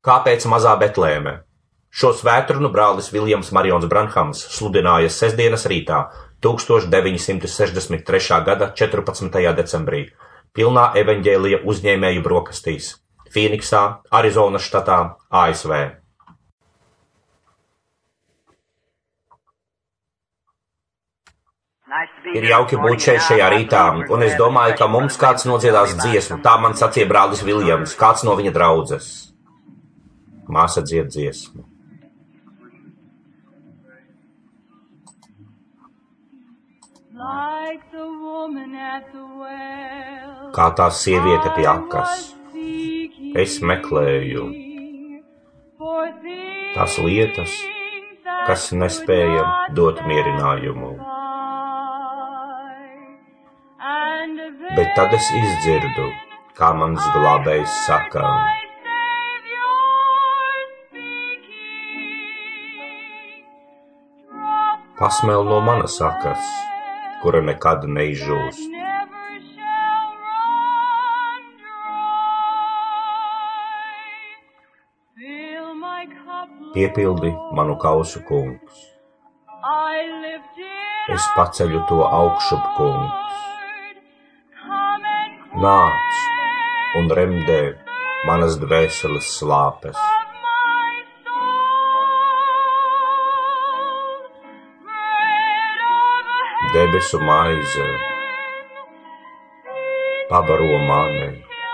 Kāpēc mazā Betlēme? Šo svētkrunu brālis Viljams Marions Branhams sludināja sestdienas rītā 1963. gada 14. decembrī, pilnā evaņģēlija uzņēmēju brokastīs, Fīniksā, Arizonas štatā, ASV. Ir jauki būt šeit šajā rītā, un es domāju, ka mums kāds nodziedās dziesmu. Tā man sacīja brālis Viljams, kāds no viņa draudzes. Māsa dzied dziesmu. Kā tā sieviete pie akas, es meklēju tās lietas, kas nespēja dot mierinājumu. Bet tad es izdzirdu, kā mans glābējs saka: pasmēl no manas akas, kura nekad neizžūst. Piepildi manu kausu, kungs. Es paceļu to augšup, kungs. Nāc un remdē manas dvēseles slāpes. Debesu maize pabaro mani,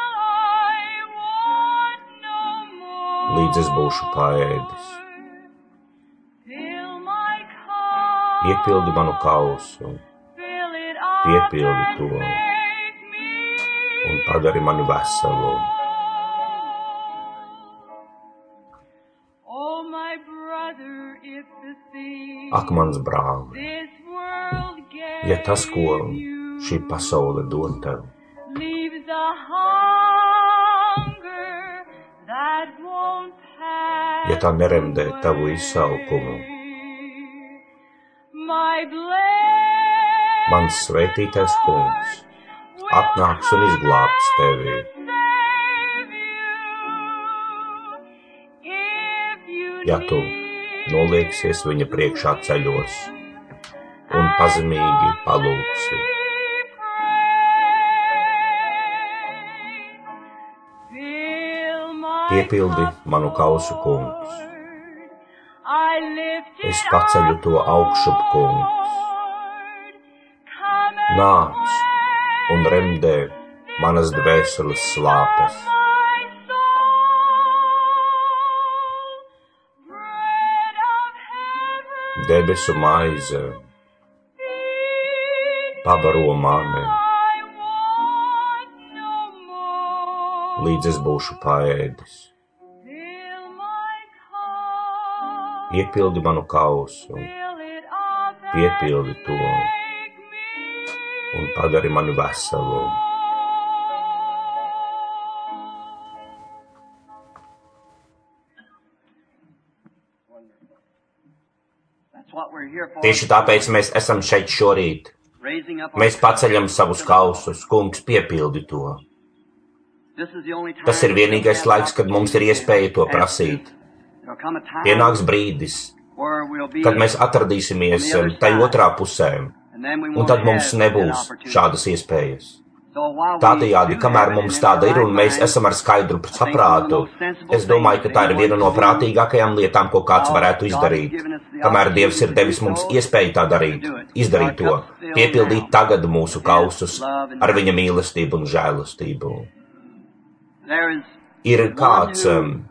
līdz es būšu paēdis. Piepildi manu kausu, piepildi to un padari mani veselu. Ak, mans brāli, ja tas, ko šī pasaule dod tev, ja tā neremdē tavu izsaukumu, mans svētītais kungs atnāks un izglābs tevi. Ja tu nolieksies viņa priekšā ceļos un pazemīgi palūgsi. Piepildi manu kausu, kungs. Es paceļu to augšup, kungs. Nāc un remdē manas dvēseles slāpes. Debesu maize pabaro mani, līdz es būšu paēdis. Piepildi manu kausu, piepildi to un padari mani veselu. Tieši tāpēc mēs esam šeit šorīt. Mēs paceļam savus kausus, kungs, piepildi to. Tas ir vienīgais laiks, kad mums ir iespēja to prasīt. Pienāks brīdis, kad mēs atradīsimies tai otrā pusē, un tad mums nebūs šādas iespējas. Tādējādi, kamēr mums tāda ir un mēs esam ar skaidru saprātu, es domāju, ka tā ir viena no prātīgākajām lietām, ko kāds varētu izdarīt. Kamēr Dievs ir devis mums iespēju tā darīt, izdarīt to, piepildīt tagad mūsu kausus ar viņa mīlestību un žēlastību. Ir kāds,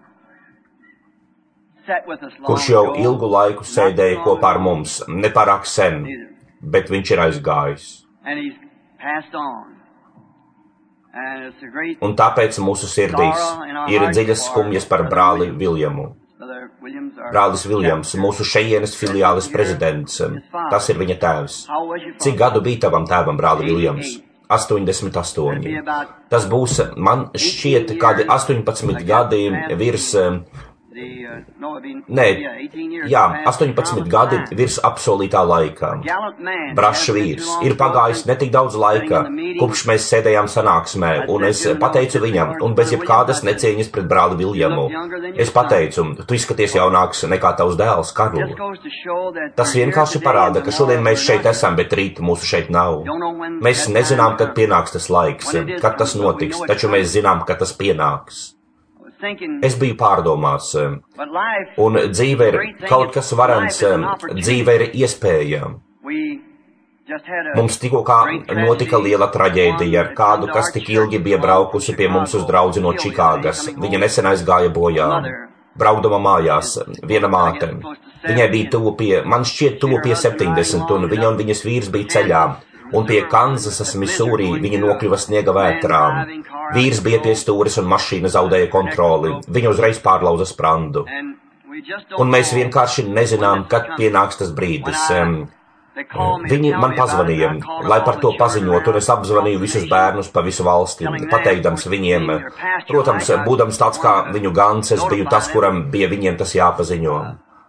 kurš jau ilgu laiku sēdēja kopā ar mums, nepārāk sen, bet viņš ir aizgājis. Un tāpēc mūsu sirdīs ir dziļas skumjas par brāli Viljamu. Brālis Viljams, mūsu šejienes filiāles prezidents, tas ir viņa tēvs. Cik gadu bija tavam tēvam, brāli Viljams? 88. Tas būs, man šķiet, kādi 18 gadi virs 18 gadi virs apsolītā laikā. Brašs vīrs. Ir pagājis netik daudz laika, kopš mēs sēdējām sanāksmē, un es pateicu viņam, un bez jebkādas necieņas pret brāli Viljamu. Es pateicu, tu izskaties jaunāks nekā tavs dēls, Karlu. Tas vienkārši parāda, ka šodien mēs šeit esam, bet rīt mūsu šeit nav. Mēs nezinām, kad pienāks tas laiks, kad tas notiks, taču mēs zinām, ka tas pienāks. Es biju pārdomās, un dzīve ir kaut kas varants, dzīve ir iespēja. Mums tikko kā notika liela traģēdija ar kādu, kas tik ilgi bija braukusi pie mums uz draudzi no Čikāgas. Viņa nesen aizgāja bojā. Braukdama mājās, viena māte. Viņai bija tuvu pie 70, un viņa un viņas vīrs bija ceļā. Un pie Kanzasas, Misūrī, viņa nokļuva sniega vētrā. Vīrs bija pie stūres un mašīna zaudēja kontroli. Viņa uzreiz pārlauza sprandu. Un mēs vienkārši nezinām, kad pienāks tas brīdis. Viņi man pazvanīja, lai par to paziņotu, un es apzvanīju visus bērnus pa visu valsti, pateikdams viņiem. Protams, būdams tāds kā viņu gans, es biju tas, kuram bija viņiem tas jāpaziņo.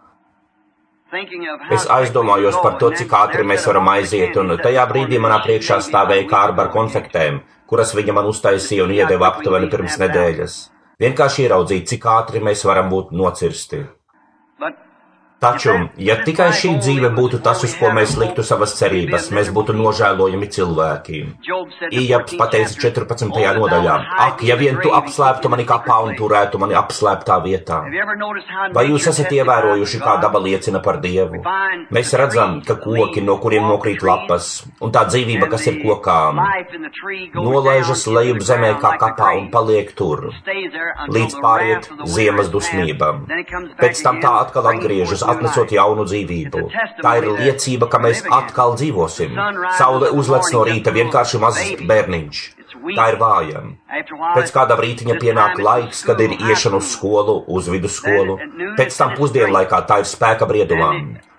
Es aizdomājos par to, cik ātri mēs varam aiziet, un tajā brīdī manā priekšā stāvēja kārba ar konfektēm, kuras viņa man uztaisīja un iedeva aptuveni pirms nedēļas. Vienkārši ieraudzīt, cik ātri mēs varam būt nocirsti. Taču, ja tikai šī dzīve būtu tas, uz ko mēs liktu savas cerības, mēs būtu nožēlojami cilvēki. Ījabs pateica 14. nodaļā, ak, ja vien tu apslēptu mani kapā un turētu mani apslēptā vietā. Vai jūs esat ievērojuši, kā daba liecina par Dievu? Mēs redzam, ka koki, no kuriem nokrīt lapas, un tā dzīvība, kas ir kokām, nolaižas lejup zemē kā kapā un paliek tur, līdz pāriet ziemas dusmībām. Pēc tam tā atkal atgriežas, atnesot jaunu dzīvību. Tā ir liecība, ka mēs atkal dzīvosim. Saule uzlec no rīta, vienkārši mazs bērniņš. Tā ir vāja. Pēc kāda brītiņa pienāk laiks, kad ir iešana uz skolu, uz vidusskolu. Pēc tam pusdienlaikā tā ir spēka briedumā.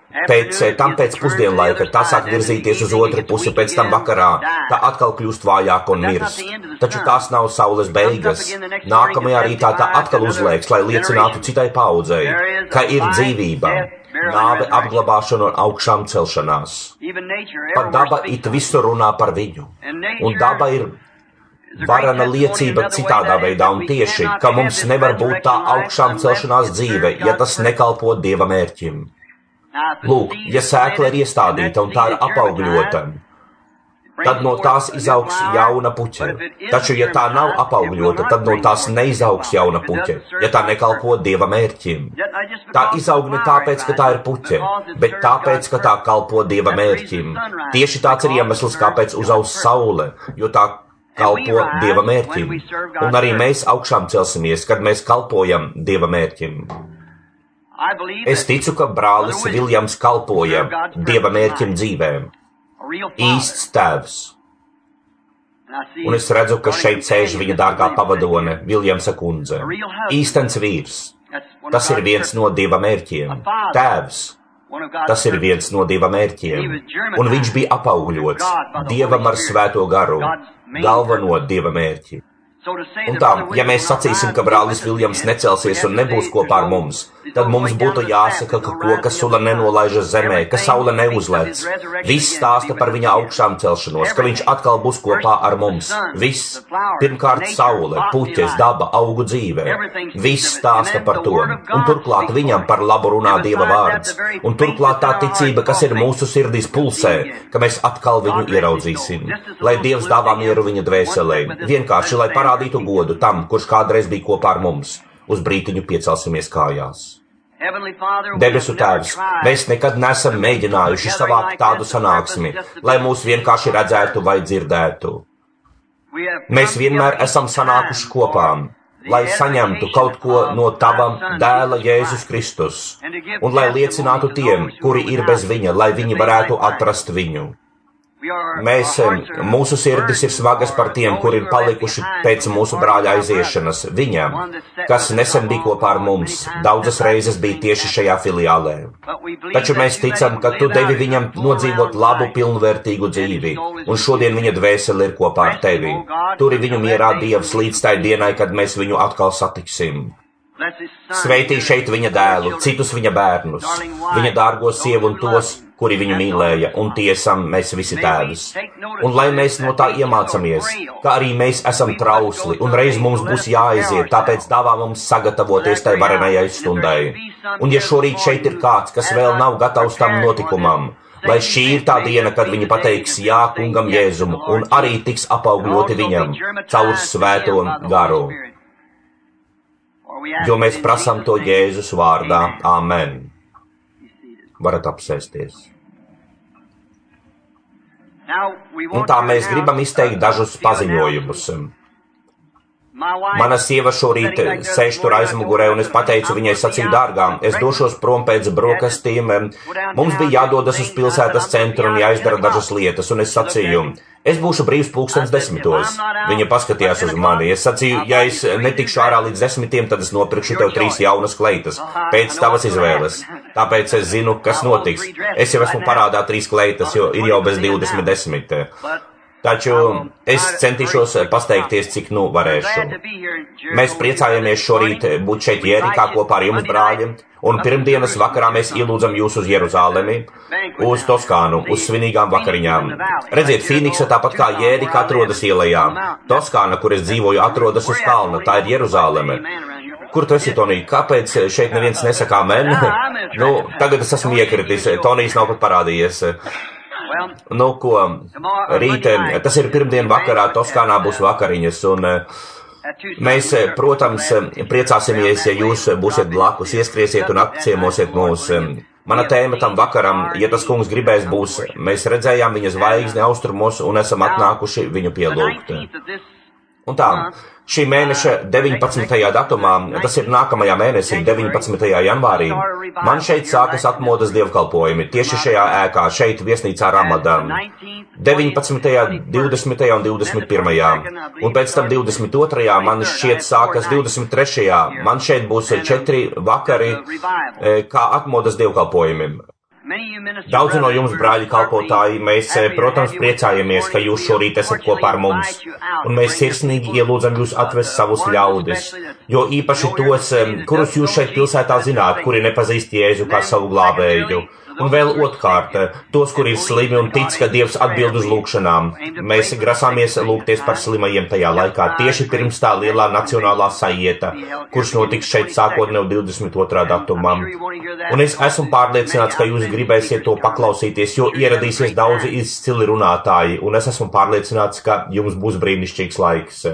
Pēc pusdienlaika tā sāk virzīties uz otru pusi, pēc tam vakarā tā atkal kļūst vājāka un mirst. Taču tās nav saules beigas. Nākamajā rītā tā atkal uzlēks, lai liecinātu citai paudzei, ka ir dzīvība, nāve, apglabāšana un augšām celšanās. Pat daba it visu runā par viņu. Un daba ir varana liecība citādā veidā, un tieši, ka mums nevar būt tā augšām celšanās dzīve, ja tas nekalpo Dieva mērķim. Lūk, ja sēkla ir iestādīta un tā ir apaugļota, tad no tās izaugs jauna puķe. Taču, ja tā nav apaugļota, tad no tās neizaugs jauna puķe, ja tā nekalpo Dieva mērķim. Tā izaug ne tāpēc, ka tā ir puķe, bet tāpēc, ka tā kalpo Dieva mērķim. Tieši tāds ir iemesls, kāpēc uzaus saule, jo tā kalpo Dieva mērķim. Un arī mēs augšām celsimies, kad mēs kalpojam Dieva mērķim. Es ticu, ka brālis Viljams kalpoja Dieva mērķim dzīvēm. Īsts tēvs. Un es redzu, ka šeit sēž viņa dārgā pavadone, Viljamsa kundze. Īstens vīrs. Tas ir viens no Dieva mērķiem. Tēvs. Tas ir viens no Dieva mērķiem. Un viņš bija apaugļots Dievam ar svēto garu, galveno Dieva mērķi. Un tā, ja mēs sacīsim, ka brālis Viljams necelsies un nebūs kopā ar mums, tad mums būtu jāsaka, ka koka sula nenolaižas zemē, ka saule neuzlec. Viss stāsta par viņa augšām celšanos, ka viņš atkal būs kopā ar mums. Viss. Pirmkārt saule, puķes, daba, augu dzīve. Viss stāsta par to. Un turklāt viņam par labu runā Dieva vārds. Un turklāt tā ticība, kas ir mūsu sirdīs pulsē, ka mēs atkal viņu ieraudzīsim. Lai Dievs dāvā mieru viņa dvēselē. Vienkārši, lai parādītu godu tam, kurš kādreiz bija kopā ar mums. Uz brītiņu piecelsimies kājās. Debesu Tēvs, mēs nekad nesam mēģinājuši savākt tādu sanāksmi, lai mūs vienkārši redzētu vai dzirdētu. Mēs vienmēr esam sanākuši kopā, lai saņemtu kaut ko no Tava dēla Jēzus Kristus, un lai liecinātu tiem, kuri ir bez viņa, lai viņi varētu atrast viņu. Mūsu sirdis ir smagas par tiem, kuri ir palikuši pēc mūsu brāļa aiziešanas, viņam, kas nesen bija kopā ar mums, daudzas reizes bija tieši šajā filiālē. Taču mēs ticam, ka Tu devi viņam nodzīvot labu, pilnvērtīgu dzīvi, un šodien viņa dvēsele ir kopā ar Tevi. Turi viņu mierā, Dievs, līdz tai dienai, kad mēs viņu atkal satiksim. Sveitī šeit viņa dēlu, citus viņa bērnus, viņa dārgo sievu un tos, kuri viņu mīlēja, un tiesam mēs visi tēvus. Un lai mēs no tā iemācamies, ka arī mēs esam trausli, un reiz mums būs jāaiziet, tāpēc dāvā mums sagatavoties tai varenajai stundai. Un ja šorīt šeit ir kāds, kas vēl nav gatavs tam notikumam, lai šī ir tā diena, kad viņi pateiks jā kungam Jēzum, un arī tiks apaugļoti viņam caur svēto garu. Jo mēs prasam to Jēzus vārdā. Āmen. Varat apsēsties. Un tā mēs gribam izteikt dažus paziņojumus. Mana sieva šorīt sēž tur aizmugurē, un es pateicu viņai, sacīju, dārgā, es došos prom pēc brokastīm, mums bija jādodas uz pilsētas centru un jāizdara dažas lietas, un es sacīju, es būšu brīvs 10:10. Viņa paskatījās uz mani, es sacīju, ja es netikšu ārā līdz 10, tad es nopirkšu tev 3 jaunas kleitas, pēc tavas izvēles. Tāpēc es zinu, kas notiks. Es jau esmu parādā 3 kleitas, jo ir jau bez 20:10. Taču es centīšos pasteikties, cik nu varēšu. Mēs priecājamies šorīt būt šeit Jērikā kopā ar jums, brāļi, un pirmdienas vakarā mēs ielūdzam jūs uz Jeruzālemi, uz Toskānu, uz svinīgām vakariņām. Redziet, Fīniksa tāpat kā Jērika atrodas ielējā. Toskāna, kur es dzīvoju, atrodas uz kalna, tā ir Jeruzāleme. Kur tu esi, Tonī? Kāpēc šeit neviens nesaka amen? Nu, tagad es esmu iekritis, Tonijs nav pat parādījies. Nu, ko, rīt, tas ir pirmdien vakarā, Toskānā būs vakariņas, un mēs, protams, priecāsimies, ja jūs būsiet blakus, ieskriesiet un apciemosiet mūs. Mana tēma tam vakaram, ja tas kungs gribēs, būs, mēs redzējām viņa zvaigzni austrumos un esam atnākuši viņu pielūgt. Un tā, šī mēneša 19. datumā, tas ir nākamajā mēnesī, 19. janvārī, man šeit sākas atmodas dievkalpojumi, tieši šajā ēkā, šeit viesnīcā Ramadā, 19., 20. un 21. Un pēc tam 22. man šķiet sākas 23. Man šeit būs 4 vakari kā atmodas dievkalpojumi. Daudzi no jums, brāļi kalpotāji, mēs, protams, priecājamies, ka jūs šorīt esat kopā ar mums, un mēs sirsnīgi ielūdzam jūs atvest savus ļaudis, jo īpaši tos, kurus jūs šeit pilsētā zināt, kuri nepazīst Jēzu kā savu glābēju. Un vēl otrkārt, tos, kuri ir slimi un tic, ka Dievs atbild uz lūgšanām. Mēs grasāmies lūgties par slimajiem tajā laikā, tieši pirms tā lielā nacionālā sajieta, kurš notiks šeit sākot no 22. datumam. Un es esmu pārliecināts, ka jūs gribēsiet to paklausīties, jo ieradīsies daudzi izcili runātāji, un es esmu pārliecināts, ka jums būs brīnišķīgs laiks.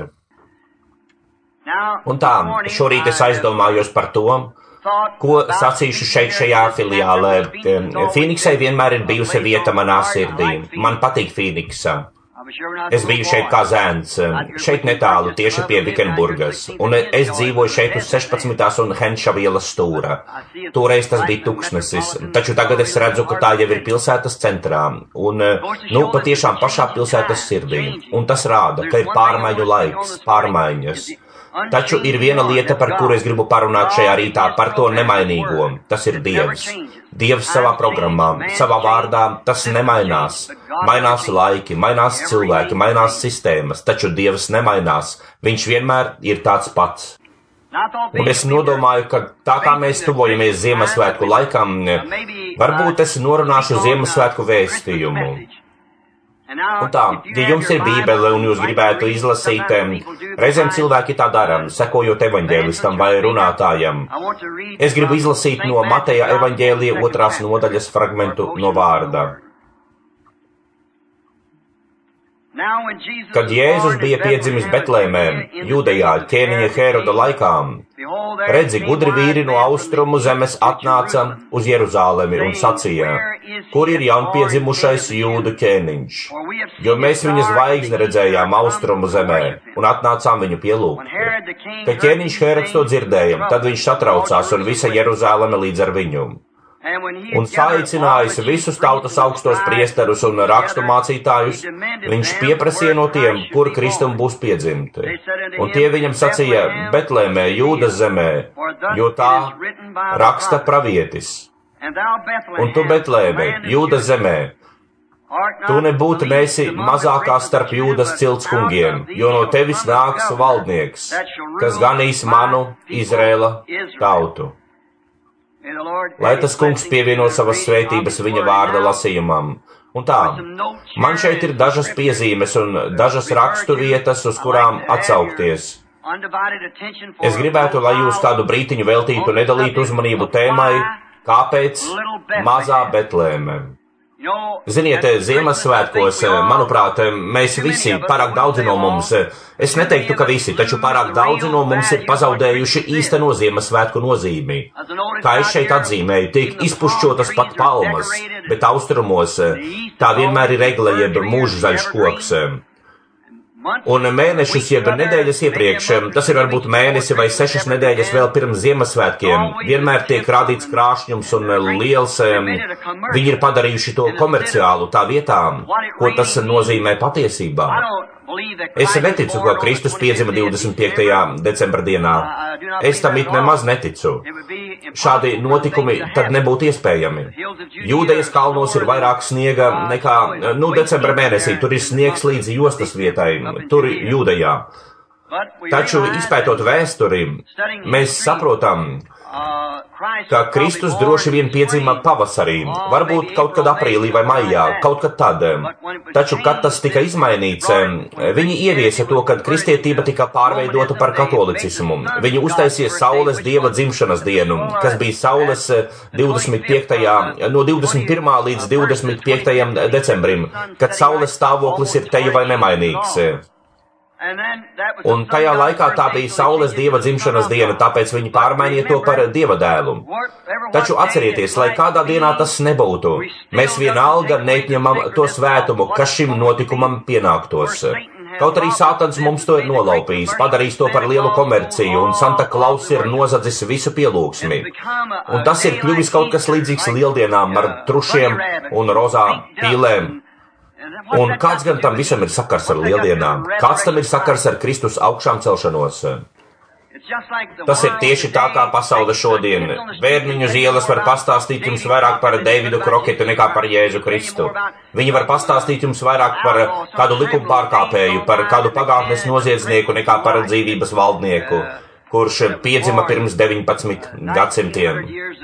Un tā, šorīt es aizdomājos par to, ko sacīšu šeit šajā filiālē. Fīniksai vienmēr ir bijusi vieta manā sirdī. Man patīk Fīniksa. Es biju šeit kā zēns, šeit netālu, tieši pie Vikenburgas, un es dzīvoju šeit uz 16. un Henša ielas stūra. Toreiz tas bija tuksnesis, taču tagad es redzu, ka tā jau ir pilsētas centrā, un, nu, patiešām pašā pilsētas sirdī. Un tas rāda, ka ir pārmaiņu laiks, pārmaiņas. Taču ir viena lieta, par kuru es gribu parunāt šajā rītā, par to nemainīgo. Tas ir Dievs. Dievs savā programmā, savā vārdā, tas nemainās. Mainās laiki, mainās cilvēki, mainās sistēmas, taču Dievs nemainās. Viņš vienmēr ir tāds pats. Un es nodomāju, ka tā kā mēs tuvojamies Ziemassvētku laikam, varbūt es norunāšu Ziemassvētku vēstījumu. Un tā, ja jums ir Bībele un jūs gribētu izlasīt, reizēm cilvēki tā dara, sekojot evaņģēlistam vai runātājam. Es gribu izlasīt no Mateja evaņģēlija 2. nodaļas fragmentu no vārda. Kad Jēzus bija piedzimis Betlēmē, Jūdejā, ķēniņa Hēroda laikām, redzi, gudri vīri no austrumu zemes atnāca uz Jeruzālemi un sacīja, kur ir jaunpiedzimušais Jūdu ķēniņš, jo mēs viņa zvaigzni redzējām austrumu zemē un atnācām viņu pielūgt. Kad ķēniņš Hērods to dzirdēja, tad viņš satraucās un visa Jeruzāleme līdz ar viņu. Un saicinājis visus tautas augstos priesterus un rakstu mācītājus, viņš pieprasīja no tiem, kur Kristum būs piedzimti. Un tie viņam sacīja Betlēmē, Jūdas zemē, jo tā raksta pravietis. Un tu Betlēmē, Jūdas zemē, Tu nebūtu nesi mazākā starp Jūdas cilts kungiem, jo no tevis nāks valdnieks, kas ganīs manu Izraēla tautu. Lai tas kungs pievieno savas svētības viņa vārda lasījumam. Un tā, man šeit ir dažas piezīmes un dažas rakstu vietas, uz kurām atsaukties. Es gribētu, lai jūs kādu brītiņu veltītu nedalītu uzmanību tēmai, kāpēc mazā Betlēme. Ziniet, Ziemassvētkos, manuprāt, mēs visi, pārāk daudzi no mums, es neteiktu, ka visi, taču pārāk daudzi no mums ir pazaudējuši īsteno Ziemassvētku nozīmi. Kā es šeit atzīmēju, tiek izpušķotas pat palmas, bet austrumos tā vienmēr ir egle jeb mūžzaļš koks. Un mēnešus jeb nedēļas iepriekš, tas ir varbūt mēnesi vai 6 nedēļas vēl pirms Ziemassvētkiem, vienmēr tiek rādīts krāšņums un liels, viņi ir padarījuši to komerciālu tā vietā, ko tas nozīmē patiesībā. Es neticu, ka Kristus piedzima 25. decembra dienā. Es tam it nemaz neticu. Šādi notikumi tad nebūtu iespējami. Jūdejas kalnos ir vairāk sniega nekā, decembra mēnesī, tur ir sniegs līdz jostas vietai, tur Jūdejā. Taču, izpētot vēsturi, mēs saprotam, ka Kristus droši vien piedzima pavasarī, varbūt kaut kad aprīlī vai maijā, kaut kad tad. Taču, kad tas tika izmainīts, viņi ieviesa to, kad kristietība tika pārveidota par katolicismu. Viņi uztaisīja Saules dieva dzimšanas dienu, kas bija Saules 25. no 21. līdz 25. decembrim, kad Saules stāvoklis ir teju vai nemainīgs. Un tajā laikā tā bija Saules dieva dzimšanas diena, tāpēc viņi pārmainīja to par dieva dēlu. Taču atcerieties, lai kādā dienā tas nebūtu, mēs vienalga neatņemam to svētumu, kas šim notikumam pienāktos. Kaut arī Sātans mums to ir nolaupījis, padarījis to par lielu komerciju, un Santa Klaus ir nozadzis visu pielūgsmi. Un tas ir kļuvis kaut kas līdzīgs lieldienām ar trušiem un rozā pīlēm. Un kāds gan tam visam ir sakars ar lieldienām? Kāds tam ir sakars ar Kristus augšām celšanos? Tas ir tieši tā kā pasaule šodien. Bērniņu uz ielas var pastāstīt jums vairāk par Deividu Kroketu nekā par Jēzu Kristu. Viņi var pastāstīt jums vairāk par kādu likumu pārkāpēju, par kādu pagātnes noziedznieku nekā par dzīvības valdnieku, kurš piedzima pirms 19 gadsimtiem.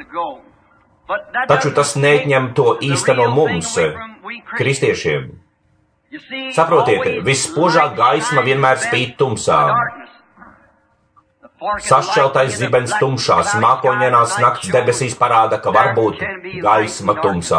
Taču tas neatņem to īsteno mums, kristiešiem. Saprotiet, visspožāk gaisma vienmēr spīd tumsā. Sašķeltais zibens tumšās, mākoņainās nakts debesīs parāda, ka var būt gaisma tumsā.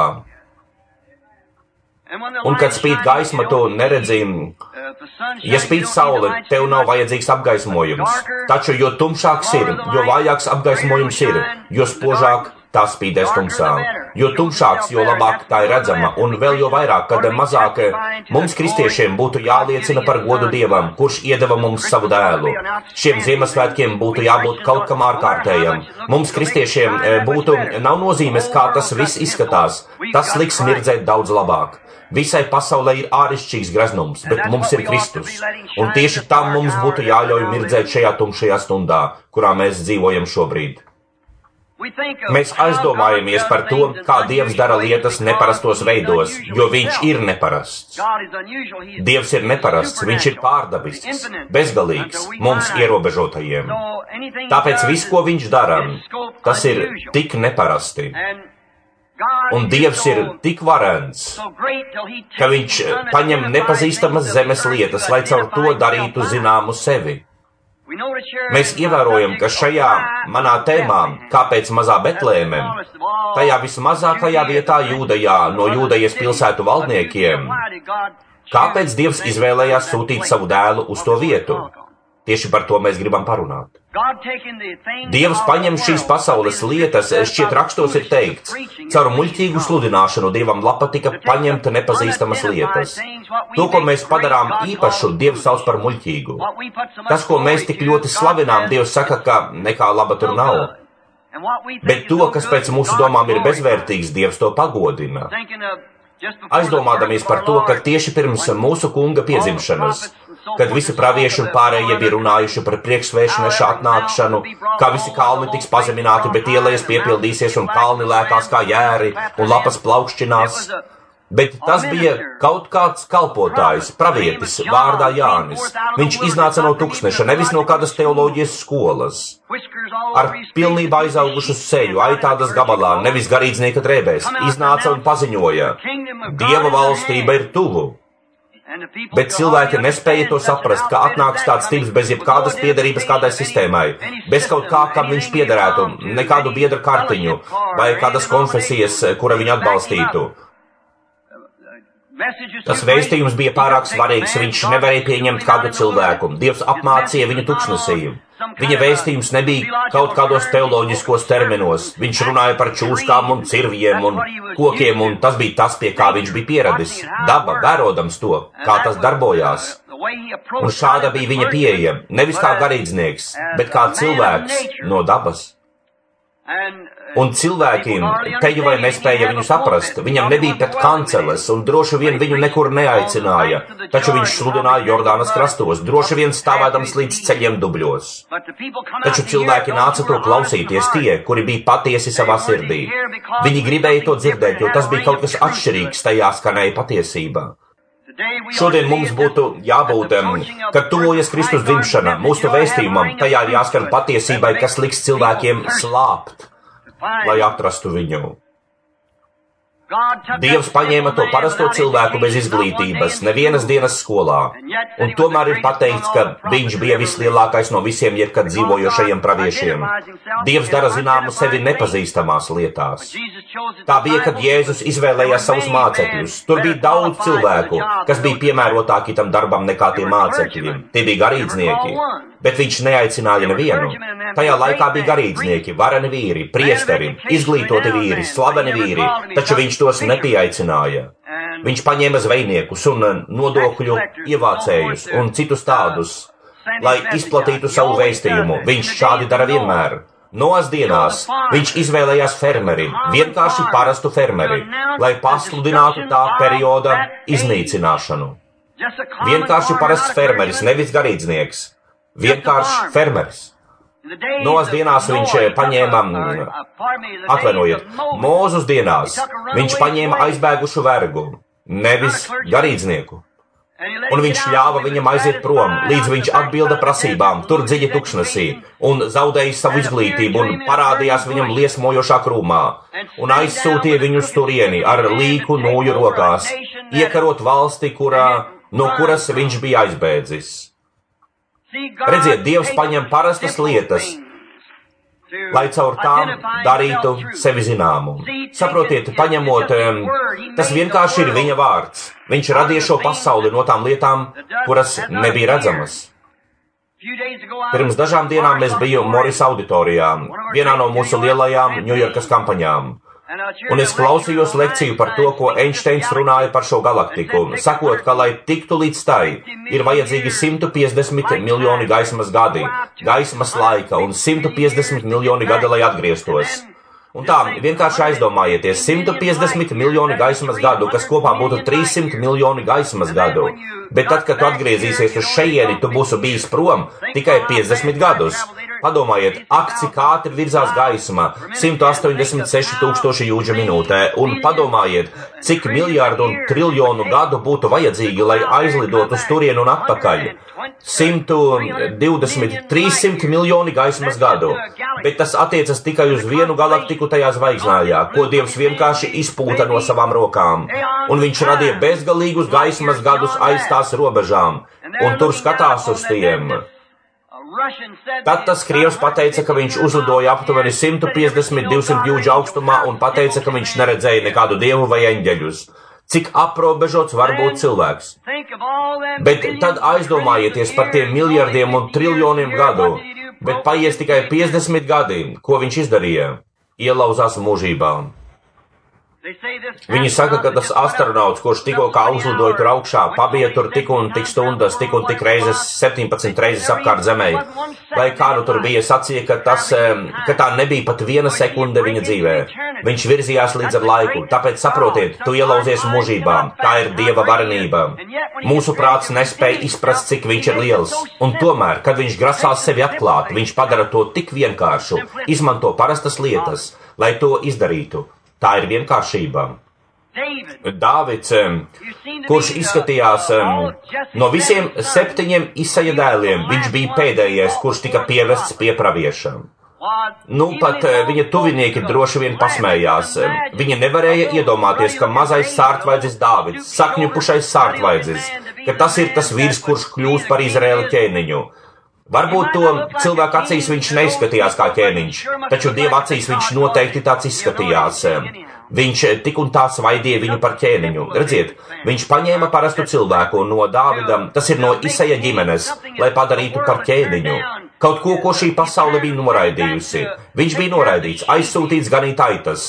Un, kad spīd gaisma, tu neredzi, ja spīd saule, tev nav vajadzīgs apgaismojums. Taču, jo tumšāks ir, jo vājāks apgaismojums ir, jo spožāk tā spīdēs tumsā. Jo tumšāks, jo labāk tā ir redzama, un vēl jo vairāk, kad mazāk mums kristiešiem būtu jāliecina par godu Dievam, kurš iedeva mums savu dēlu. Šiem Ziemassvētkiem būtu jābūt kaut kam ārkārtējam. Mums kristiešiem nav nozīmes, kā tas viss izskatās. Tas liks mirdzēt daudz labāk. Visai pasaulē ir āršķirīgs greznums, bet mums ir Kristus. Un tieši tam mums būtu jāļauj mirdzēt šajā tumšajā stundā, kurā mēs dzīvojam šobrīd. Mēs aizdomājamies par to, kā Dievs dara lietas neparastos veidos, jo Viņš ir neparasts. Dievs ir neparasts, Viņš ir pārdabisks, bezgalīgs mums ierobežotajiem. Tāpēc viss, ko Viņš dara, tas ir tik neparasti. Un Dievs ir tik varens, ka Viņš paņem nepazīstamas zemes lietas, lai caur to darītu zināmu sevi. Mēs ievērojam, ka šajā manā tēmā, kāpēc mazā Betlēme, tajā vismazākajā vietā Jūdejā no Jūdejas pilsētu valdniekiem, kāpēc Dievs izvēlējās sūtīt savu dēlu uz to vietu? Tieši par to mēs gribam parunāt. Dievs paņem šīs pasaules lietas, šķiet rakstos ir teikts, caur muļķīgu sludināšanu Dievam patika paņemt nepazīstamas lietas. To, ko mēs padarām īpašu, Dievs sauc par muļķīgu. Tas, ko mēs tik ļoti slavinām, Dievs saka, ka nekā laba tur nav. Bet to, kas pēc mūsu domām ir bezvērtīgs, Dievs to pagodina. Aizdomādamies par to, ka tieši pirms mūsu kunga piedzimšanas, kad visi pravieši un pārējie bija runājuši par priekšsvēšneša atnākšanu, kā visi kalni tiks pazemināti, bet ielejas piepildīsies un kalni lēkās kā jēri un lapas plaukšķinās. Bet tas bija kaut kāds kalpotājs, pravietis, vārdā Jānis. Viņš iznāca no tuksneša, nevis no kādas teoloģijas skolas. Ar pilnībā izaugušu seju, aitādas gabalā, nevis garīdznieka drēbēs, iznāca un paziņoja: Dieva valstība ir tuvu. Bet cilvēki nespēja to saprast, ka atnāks tāds tips bez jebkādas piederības kādai sistēmai, bez kaut kā, kam viņš piederētu, nekādu biedra kartiņu vai kādas konfesijas, kura viņu atbalstītu. Tas vēstījums bija pārāk svarīgs, viņš nevarēja pieņemt kādu cilvēku. Dievs apmācīja viņu tuksnesī. Viņa vēstījums nebija kaut kādos teoloģiskos terminos. Viņš runāja par čūskām un cirviem un kokiem, un tas bija tas, pie kā viņš bija pieradis. Daba, vērodams to, kā tas darbojās. Un šāda bija viņa pieeja, nevis kā garīdznieks, bet kā cilvēks no dabas. Un cilvēkiem teju vai nespēja viņu saprast, viņam nebija pat kanceles, un droši vien viņu nekur neaicināja, taču viņš sludināja Jordānas krastos, droši vien stāvēdams līdz ceļiem dubļos. Taču cilvēki nāca to klausīties tie, kuri bija patiesi savā sirdī. Viņi gribēja to dzirdēt, jo tas bija kaut kas atšķirīgs, tajā skanēja patiesība. Šodien mums būtu jābūt, kad tuvojas Kristus dzimšana, mūsu vēstījumam, tajā ir jāskan patiesībai, kas liks cilvēkiem slāpt, lai atrastu viņu. Dievs paņēma to parasto cilvēku bez izglītības, nevienas dienas skolā, un tomēr ir pateikts, ka viņš bija vislielākais no visiem jebkad dzīvojošajiem praviešiem. Dievs dara zināmu sevi nepazīstamās lietās. Tā bija, kad Jēzus izvēlējās savus mācekļus. Tur bija daudz cilvēku, kas bija piemērotāki tam darbam nekā tie mācekļi. Tie bija garīdznieki, bet viņš neaicināja nevienu. Tajā laikā bija garīdznieki, vareni vīri, priesteri, izglītoti vīri, slaveni vīri, taču viņš tos nepieaicināja. Viņš paņēma zvejniekus un nodokļu ievācējus un citus tādus, lai izplatītu savu vēstījumu. Viņš šādi dara vienmēr. Noas dienās viņš izvēlējās fermeri, vienkārši parastu fermeri, lai pasludinātu tā perioda iznīcināšanu. Vienkārši parasts fermeris, nevis garīdznieks. Vienkārši fermeris. Noas dienās viņš paņēma, Mūzus dienās viņš paņēma aizbēgušu vergu, nevis garīdznieku. Un viņš ļāva viņam aiziet prom, līdz viņš atbilda prasībām, tur dziļi tuksnesī, un zaudēja savu izglītību, un parādījās viņam liesmojošā krūmā, un aizsūtīja viņu uz turieni ar līku nūju rokās, iekarot valsti, no kuras viņš bija aizbēdzis. Redziet, Dievs paņem parastas lietas, lai caur tām darītu sevi zināmu. Saprotiet, paņemot, tas vienkārši ir viņa vārds. Viņš radīja šo pasauli no tām lietām, kuras nebija redzamas. Pirms dažām dienām mēs bijām Morris auditorijā, vienā no mūsu lielajām Ņujorkas kampaņām. Un es klausījos lekciju par to, ko Einsteins runāja par šo galaktiku, sakot, ka, lai tiktu līdz tai, ir vajadzīgi 150 miljoni gaismas gadi, gaismas laika un 150 miljoni gadi, lai atgrieztos. Un tā, vienkārši aizdomājieties, 150 miljoni gaismas gadu, kas kopā būtu 300 miljoni gaismas gadu. Bet tad, kad tu atgriezīsies uz šejieni, tu būsi bijis prom tikai 50 gadus. Padomājiet, ak, cik ātri virzās gaisma, 186 000 jūdžu minūtē, un padomājiet, cik miljārdu un triljonu gadu būtu vajadzīgi, lai aizlidotu uz turienu un atpakaļ. 120, 300 miljoni gaismas gadu, bet tas attiecas tikai uz vienu galaktiku tajā zvaigznājā, ko Dievs vienkārši izpūta no savām rokām, un viņš radīja bezgalīgus gaismas gadus aiz tās robežām, un tur skatās uz tiem. Tad tas krievs pateica, ka viņš uzlidoja aptuveni 150-200 jūdžu augstumā un pateica, ka viņš neredzēja nekādu dievu vai eņģeļus. Cik aprobežots var būt cilvēks. Bet tad aizdomājieties par tiem miljardiem un triljoniem gadu, bet paies tikai 50 gadi, ko viņš izdarīja, ielauzās mūžībā. Viņi saka, ka tas astronauts, kurš tikko kā uzlidoja tur augšā, pabija tur tik un tik stundas, tik un tik reizes, 17 reizes apkārt zemē. Lai kā nu tur bija, sacīja, ka tā nebija pat viena sekunde viņa dzīvē. Viņš virzījās līdz ar laiku, tāpēc saprotiet, tu ielauzies mūžībā, tā ir Dieva varenība. Mūsu prāts nespēja izprast, cik viņš ir liels, un tomēr, kad viņš grasās sevi atklāt, viņš padara to tik vienkāršu, izmanto parastas lietas, lai to izdarītu. Tā ir vienkāršība. Dāvids, kurš izskatījās no visiem 7 Isaja dēliem, viņš bija pēdējais, kurš tika pievests pie praviešam. Pat viņa tuvinieki droši vien pasmējās. Viņi nevarēja iedomāties, ka mazais sārtvaidzis Dāvids, sakņupušais sārtvaidzis, ka tas ir tas vīrs, kurš kļūs par Izraēla ķēniņu. Varbūt to cilvēku acīs viņš neizskatījās kā ķēniņš, taču Dieva acīs viņš noteikti tāds izskatījās. Viņš tik un tā svaidīja viņu par ķēniņu. Redziet, viņš paņēma parastu cilvēku no Dāvida, tas ir no Isaja ģimenes, lai padarītu par ķēniņu. Kaut ko šī pasaule bija noraidījusi. Viņš bija noraidīts, aizsūtīts ganīt aitas.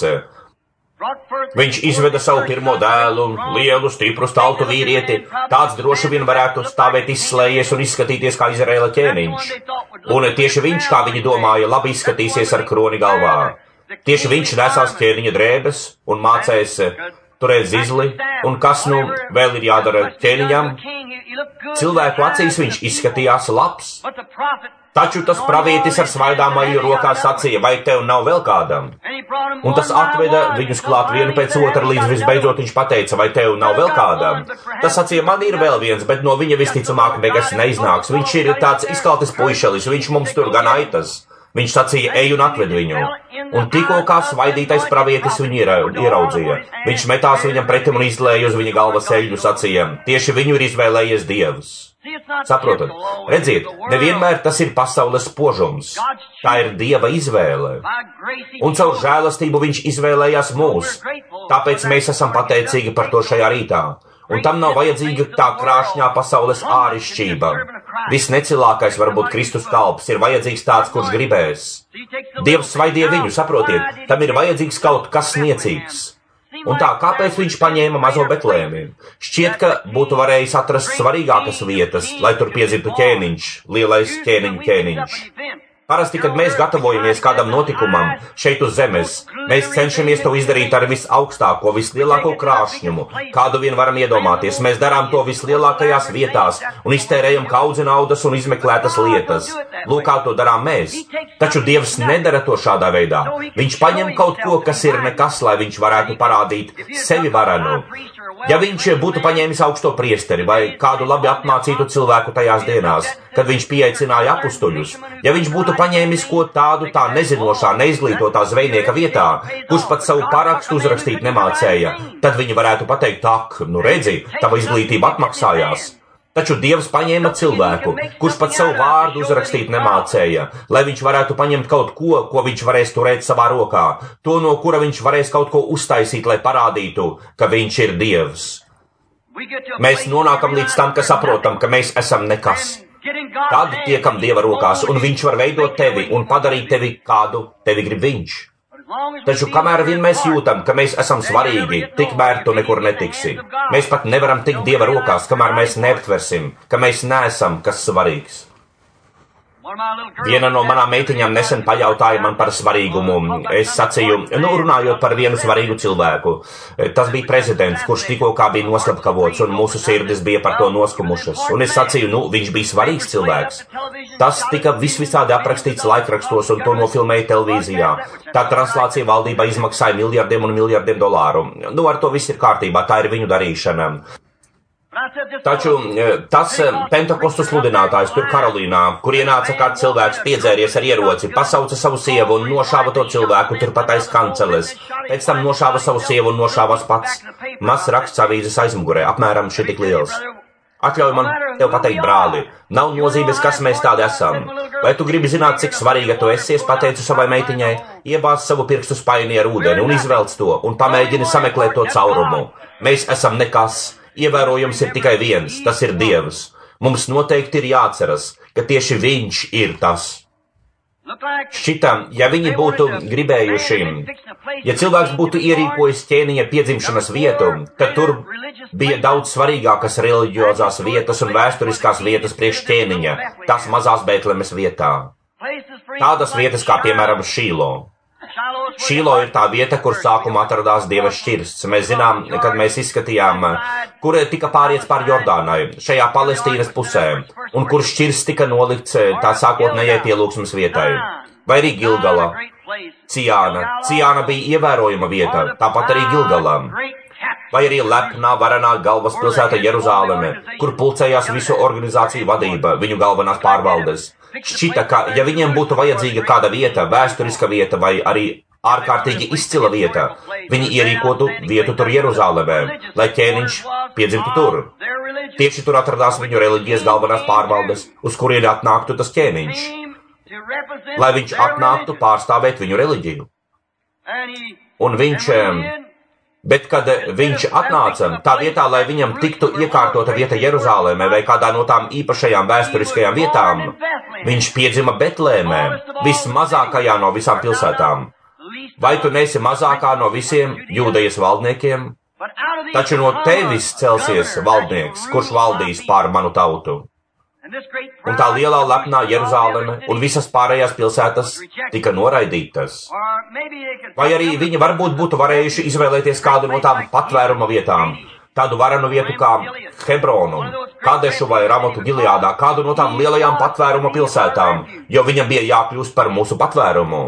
Viņš izveda savu pirmo dēlu, lielu, stipru, staltu vīrieti. Tāds droši vien varētu stāvēt izslējies un izskatīties kā Izraēla ķēniņš. Un tieši viņš, kā viņi domāja, labi izskatīsies ar kroni galvā. Tieši viņš nesās ķēniņa drēbes un mācēs turēt zizli, un kas nu vēl ir jādara ķēniņam? Cilvēku acīs viņš izskatījās labs. Taču tas pravietis ar svaidām aļu rokās sacīja, vai tev nav vēl kādam? Un tas atveda viņus klāt vienu pēc otra, līdz visbeidzot viņš pateica, vai tev nav vēl kādam? Tas sacīja, man ir vēl viens, bet no viņa visticamāk nekas neiznāks. Viņš ir tāds izkaltis puišelis, viņš mums tur gan aitas. Viņš sacīja, ej un atved viņu. Un tikko kā svaidītais pravietis viņu ieraudzīja. Viņš metās viņam pretim un izlēja uz viņa galvas eļļu, sacīja, tieši viņu ir izvēlējies Dievs. Saprotat? Redziet, nevienmēr tas ir pasaules spožums. Tā ir Dieva izvēle. Un caur žēlastību viņš izvēlējās mūs. Tāpēc mēs esam pateicīgi par to šajā rītā. Un tam nav vajadzīga tā krāšņā pasaules ārišķība. Visnecilākais varbūt Kristus kalps ir vajadzīgs tāds, kurš gribēs. Dievs svaidīja viņu, saprotiet, tam ir vajadzīgs kaut kas niecīgs. Un tā, kāpēc viņš paņēma mazo Betlēmi? Šķiet, ka būtu varējis atrast svarīgākas vietas, lai tur piedzimtu ķēniņš, lielais ķēniņš. Parasti, kad mēs gatavojamies kādam notikumam šeit uz zemes, mēs cenšamies to izdarīt ar visaugstāko, vislielāko krāšņumu, kādu vien varam iedomāties. Mēs darām to vislielākajās vietās un iztērējam kaudzi naudas un izmeklētas lietas. Lūk, kā to darām mēs. Taču Dievs nedara to šādā veidā. Viņš paņem kaut ko, kas ir nekas, lai viņš varētu parādīt sevi varenu. Ja viņš būtu paņēmis augsto priesteri vai kādu labi apmācītu cilvēku tajās dienās, kad viņš pieaicināja apustuļus, ja viņš būtu paņēmis ko tādu tā nezinošā, neizglītotā zvejnieka vietā, kurš pat savu parakstu uzrakstīt nemācēja, tad viņi varētu pateikt, tak, nu redzi, tava izglītība atmaksājās. Taču Dievs paņēma cilvēku, kurš pat savu vārdu uzrakstīt nemācēja, lai viņš varētu paņemt kaut ko, ko viņš varēs turēt savā rokā, to, no kura viņš varēs kaut ko uztaisīt, lai parādītu, ka viņš ir Dievs. Mēs nonākam līdz tam, ka saprotam, ka mēs esam nekas. Tad tiekam Dieva rokās, un viņš var veidot tevi un padarīt tevi, kādu tevi grib viņš. Taču kamēr vien mēs jūtam, ka mēs esam svarīgi, tikmēr tu nekur netiksi. Mēs pat nevaram tikt Dieva rokās, kamēr mēs neaptversim, ka mēs neesam kas svarīgs. Viena no manām meitiņām nesen pajautāja man par svarīgumu. Es sacīju, runājot par vienu svarīgu cilvēku. Tas bija prezidents, kurš tikko kā bija noslapkavots, un mūsu sirdis bija par to noskumušas. Un es sacīju, viņš bija svarīgs cilvēks. Tas tika visvisādi aprakstīts laikrakstos, un to nofilmēja televīzijā. Tā translācija valdībā izmaksāja miljardiem un miljardiem dolāru. Ar to viss ir kārtībā, tā ir viņu darīšana. Taču tas Pentekostu sludinātājs tur Karolīnā, kur ienāca kāds cilvēks piedzēries ar ieroci, pasauca savu sievu un nošāva to cilvēku turpat aiz kanceles. Pēc tam nošāva savu sievu un nošāvās pats. Mazs raksts avīzes aizmugurē, apmēram šitik liels. Atļauj man tev pateikt, brāli, nav nozīmes, kas mēs tādi esam. Vai tu gribi zināt, cik svarīga tu esi, es pateicu savai meitiņai, iebāz savu pirkstu spaini ar ūdeni un izvelc to un pamēģini sameklēt to caurumu. Mēs esam nekas. Ievērojams ir tikai viens, tas ir Dievs. Mums noteikti ir jāatceras, ka tieši Viņš ir tas. Šķitam, ja viņi būtu gribējuši, ja cilvēks būtu ierīkojis ķēniņa piedzimšanas vietu, tad tur bija daudz svarīgākas reliģiozās vietas un vēsturiskās vietas priekš ķēniņa, tās mazās Betlemes vietā. Tādas vietas kā, piemēram, Šīlo. Šīlo ir tā vieta, kur sākumā atradās Dieva šķirsts. Mēs zinām, kad mēs izskatījām, kur tika pāriets pār Jordānai, šajā Palestīnas pusē, un kur šķirsts tika nolikts tā sākotnējai pielūgsmes vietai. Vai arī Gilgala, Ciāna. Ciāna bija ievērojama vieta, tāpat arī Gilgalam. vai arī lepnā, varenā galvaspilsēta Jeruzāleme, kur pulcējās visu organizāciju vadība, viņu galvenās pārvaldes. Šķita, ka, ja viņiem būtu vajadzīga kāda vieta, vēsturiska vieta vai arī ārkārtīgi izcila vieta, viņi ierīkotu vietu tur Jeruzālemē, lai ķēniņš piedzimtu tur. Tieši tur atradās viņu reliģijas galvenās pārvaldes, uz kurien atnāktu tas ķēniņš, lai viņš atnāktu pārstāvēt viņu reliģiju. Un bet kad viņš atnāca, tā vietā, lai viņam tiktu iekārtota vieta Jeruzālēmē vai kādā no tām īpašajām vēsturiskajām vietām, viņš piedzima Betlēmē, vismazākajā no visām pilsētām. Vai tu neesi mazākā no visiem Jūdejas valdniekiem? Taču no tevis celsies valdnieks, kurš valdīs pār manu tautu. Un tā lielā lepnā Jeruzāleme un visas pārējās pilsētas tika noraidītas. Vai arī viņi varbūt būtu varējuši izvēlēties kādu no tām patvēruma vietām, tādu varenu vietu kā Hebronu, Kadešu vai Ramotu Gileādā, kādu no tām lielajām patvēruma pilsētām, jo viņam bija jākļūst par mūsu patvērumu.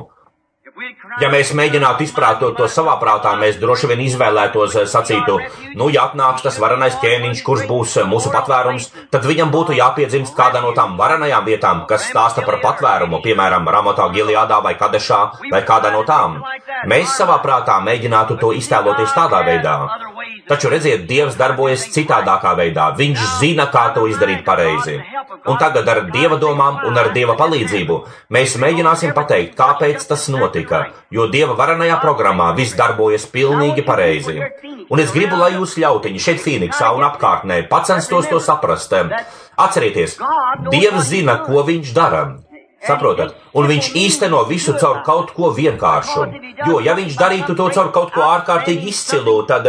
Ja mēs mēģinātu izprātot to savā prātā, mēs droši vien izvēlētos sacītu, ja atnāks tas varenais ķēniņš, kurš būs mūsu patvērums, tad viņam būtu jāpiedzimst kādā no tām varenajām vietām, kas stāsta par patvērumu, piemēram, Ramotā Gileādā vai Kadešā vai kādā no tām. Mēs savā prātā mēģinātu to iztēloties tādā veidā. Taču redziet, Dievs darbojas citādākā veidā. Viņš zina, kā to izdarīt pareizi. Un tagad ar Dieva domām un ar Dieva palīdzību mēs mēģināsim pateikt, kāpēc tas notika, jo Dieva varenajā programmā viss darbojas pilnīgi pareizi. Un es gribu, lai jūs ļautiņi šeit Fīniksā un apkārtnē pacenstos to saprast. Atcerieties, Dievs zina, ko viņš dara. Saprotat? Un viņš īsteno visu caur kaut ko vienkāršu. Jo, ja viņš darītu to caur kaut ko ārkārtīgi izcilu, tad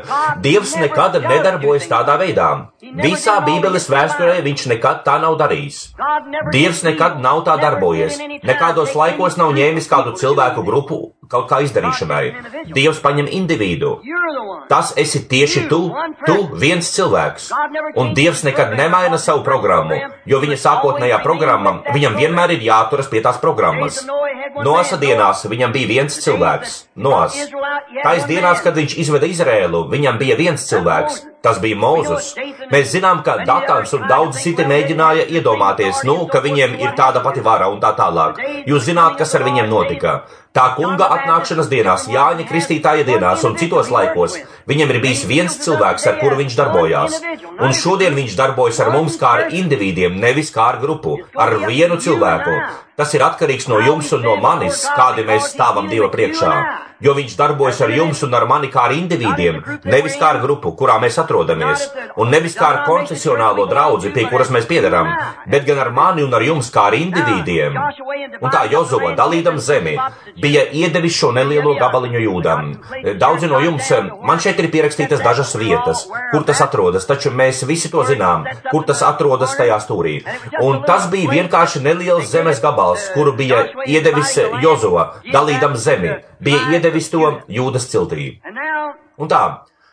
Dievs nekad nedarbojas tādā veidā. Visā Bībeles vēsturē viņš nekad tā nav darījis. Dievs nekad nav tā darbojies. Nekādos laikos nav ņēmis kādu cilvēku grupu kaut kā izdarīšanai. Dievs paņem individu. Tas esi tieši tu viens cilvēks. Un Dievs nekad nemaina savu programmu, jo viņa sākotnējā programma viņam vienmēr ir jāturas pie tās programmas. Noasa dienās viņam bija viens cilvēks. Noas. Tais dienās, kad viņš izveda Izrēlu, viņam bija viens cilvēks. Tas bija Mūzus. Mēs zinām, ka Datāns un daudzi citi mēģināja iedomāties, ka viņiem ir tāda pati vara un tā tālāk. Jūs zināt, kas ar viņiem notika. Tā kunga atnākšanas dienās, Jāņa Kristītāja dienās un citos laikos viņam ir bijis viens cilvēks, ar kuru viņš darbojās. Un šodien viņš darbojas ar mums kā ar individiem, nevis kā ar grupu, ar vienu cilvēku. Tas ir atkarīgs no jums un no manis, kādi mēs stāvam Dieva priekšā. Jo viņš darbojas ar jums un ar mani kā ar individiem, nevis kā ar grupu, kurā mēs atrodamies, un nevis kā ar konfesionālo draudzi, pie kuras mēs piederam, bet gan ar mani un ar jums kā ar individiem. Un tā Jozua, dalīdam zemi, bija iedevis šo nelielo gabaliņu Jūdam. Daudzi no jums, man šeit ir pierakstītas dažas vietas, kur tas atrodas, taču mēs visi to zinām, kur tas atrodas tajā stūrī. Un tas bija vienkārši neliels zemes gabals, kuru bija iedevis Jozua, dalīdam zemi, bija iedevis to Jūdas ciltī. Un tā,